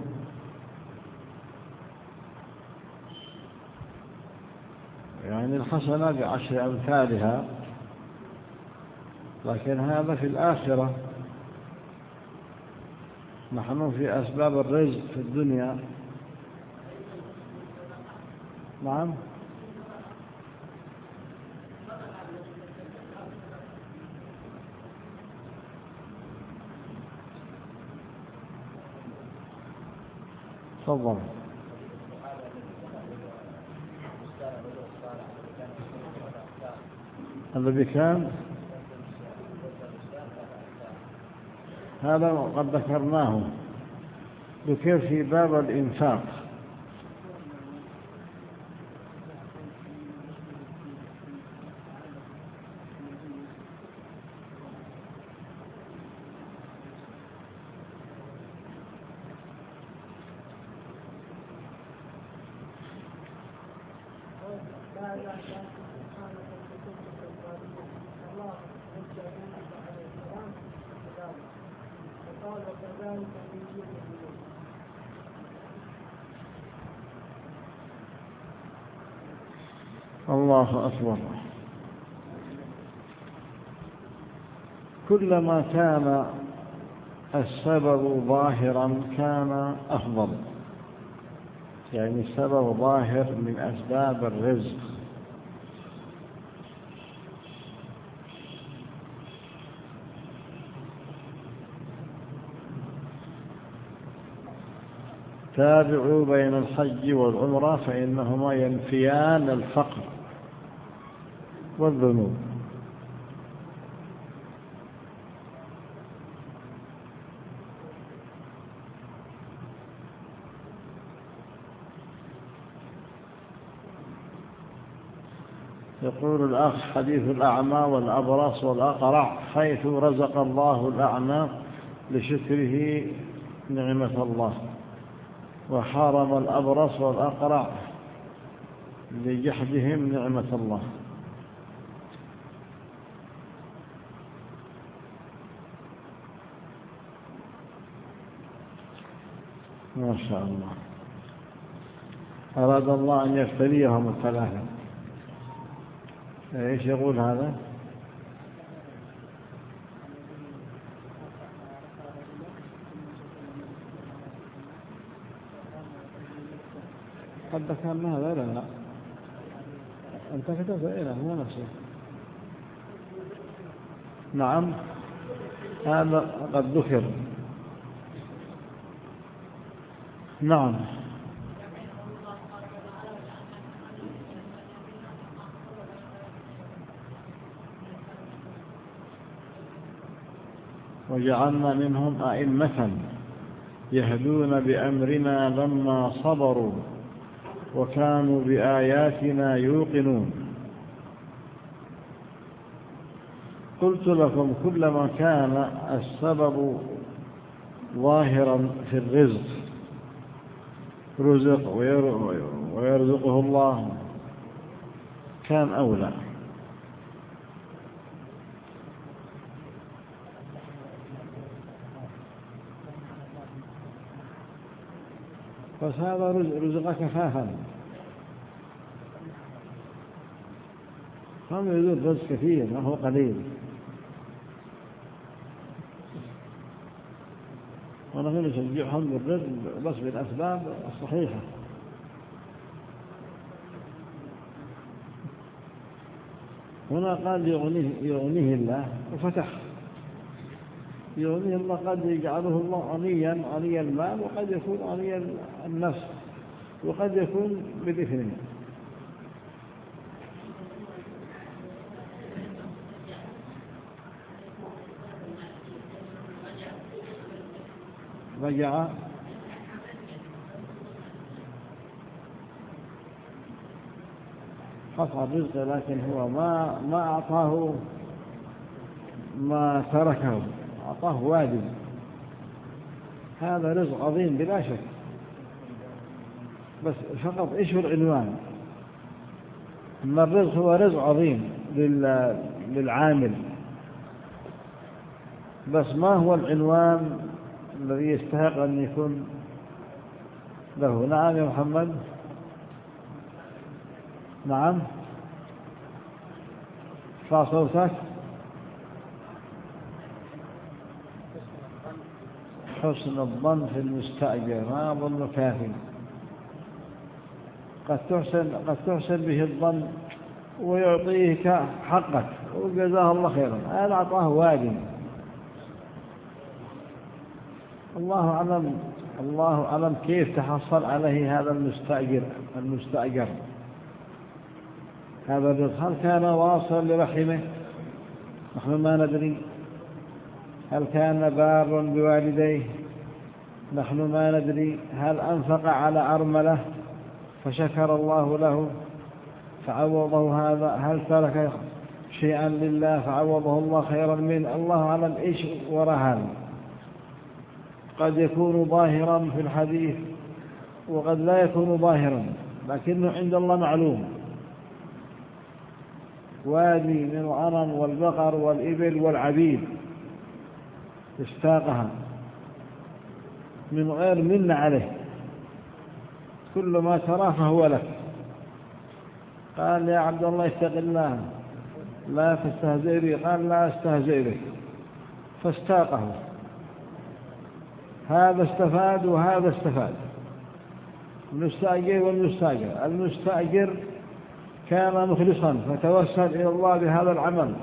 يعني الحسنة ب10 أمثالها، لكن هذا في الآخرة. نحن في أسباب الرزق في الدنيا. نعم. تفضل. هذا بكام؟ هذا قد ذكرناه، ذكر في باب الإنفاق. الله أكبر. كلما كان السبب ظاهرا كان أفضل، يعني السبب ظاهر من أسباب الرزق، تابعوا بين الحج والعمرة فإنهما ينفيان الفقر والذنوب. يقول الأخ: حديث الأعمى والأبرص والأقرع، حيث رزق الله الأعمى لشكره نعمة الله، وحرم الأبرص والأقرع لجحدهم نعمة الله. ما شاء الله. أراد الله أن يفتريهم الثلاثة. إيش يقول هذا؟ قد ذكرنا هذا ولا لا؟ أنت كتبت إله مو نفسه. نعم، هذا قد ذكر. نعم. وجعلنا منهم أئمة يهدون بأمرنا لما صبروا وكانوا بآياتنا يوقنون. قلت لكم: كلما كان السبب ظاهرا في الرزق رزق ويرزقه الله كان أولى. بس هذا رزق كفافا، هم يريدون رزق كثير ما هو قليل. ونحن نشجعهم بالرزق بس بالأسباب الصحيحة. هنا قال يغنيه الله وفتح. يغنيه الله قد يجعله الله غني المال، وقد يكون غني النفس، وقد يكون بالاثنين. رجع قطع الرزق، لكن هو ما أعطاه ما تركه، أعطاه واجب. هذا رزق عظيم بلا شك، بس فقط إيش هو العنوان؟ أن الرزق هو رزق عظيم للعامل، بس ما هو العنوان الذي يستحق أن يكون له؟ نعم يا محمد. نعم، ارفع صوتك. حسن الظن في المستأجر ما أظن كافي. قد تحسن به الظن ويعطيك حقك وجزاه الله خيرا، هذا أعطاه واجب. الله أعلم كيف تحصل عليه هذا المستأجر هذا الرزق. هل كان واصلا لرحمه؟ نحن ما ندري. هل كان بارا بوالديه؟ نحن ما ندري. هل أنفق على أرملة فشكر الله له فعوضه هذا؟ هل ترك شيئا لله فعوضه الله خيرا منه؟ الله أعلم إيش وراء هذا. قد يكون ظاهرا في الحديث وقد لا يكون ظاهرا، لكنه عند الله معلوم. وادي من الغنم والبقر والإبل والعبيد اشتاقها من غير من عليه، كل ما ترى فهو لك. قال: يا عبد الله اتق الله لا تستهزئ بي. قال: لا استهزئ بك. فاستاقه. هذا استفاد وهذا استفاد، المستأجر والمستأجر. المستأجر كان مخلصا فتوسل إلى الله بهذا العمل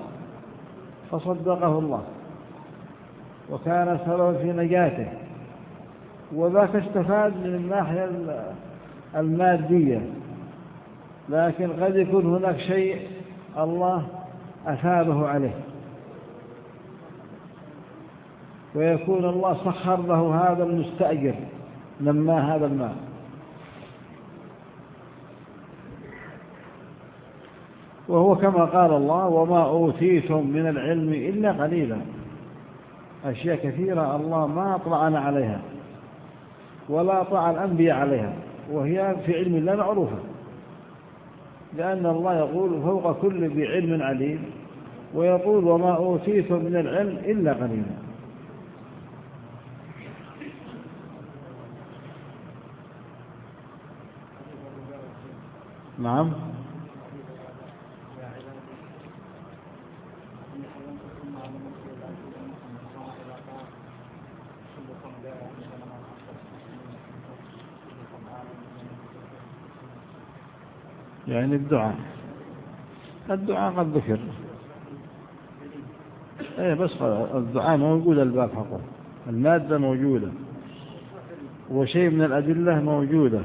فصدقه الله وكان سببا في نجاته، وذاك استفاد من الناحية المادية، لكن قد يكون هناك شيء الله أثابه عليه، ويكون الله سخر له هذا المستأجر لما هذا المال. وهو كما قال الله: وما أوتيتم من العلم إلا قليلا. أشياء كثيرة الله ما أطلعنا عليها ولا أطلع الأنبياء عليها، وهي في علم الله معروفة، لأن الله يقول: فوق كل ذي علم عليم، ويقول: وما أوتيتم من العلم إلا قليلا. نعم. يعني الدعاء قد ذكر، بس الدعاء موجود، الباب حقه، المادة موجودة، وشيء من الأدلة موجودة،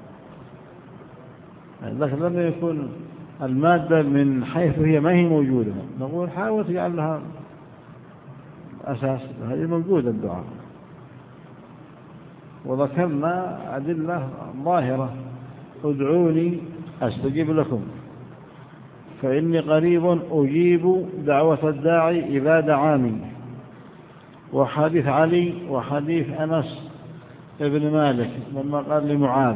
لكن لما يكون المادة من حيث هي ما هي موجودة نقول حاول تجعل لها أساس. هذه موجودة الدعاء، وذكرنا أدلة ظاهرة: ادعوني أستجيب لكم فإني قريب أجيب دعوة الداعي إذا دعاني، وحديث علي وحديث أنس ابن مالك لما قال لمعاذ: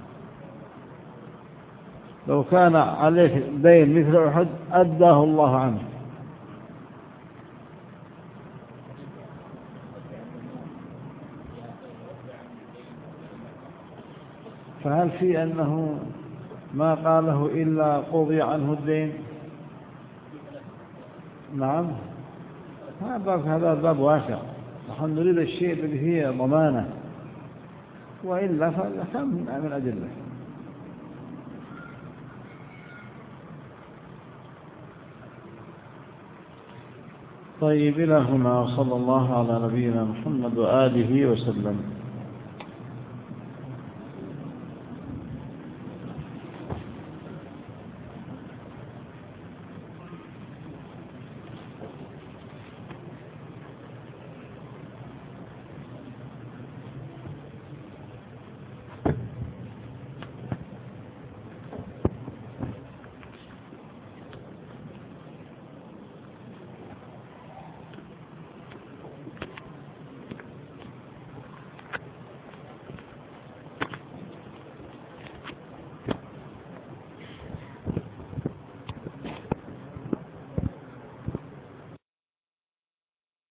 لو كان عليك دين مثل أحد أداه الله عنه. فهل في أنه ما قاله إلا قضي عنه الدين؟ نعم، هذا باب واسع، نحن نريد الشيء الذي فيه ضمانة، وإلا فكم من أدلة. طيب، إلى هنا، صلى الله على نبينا محمد وآله وسلم.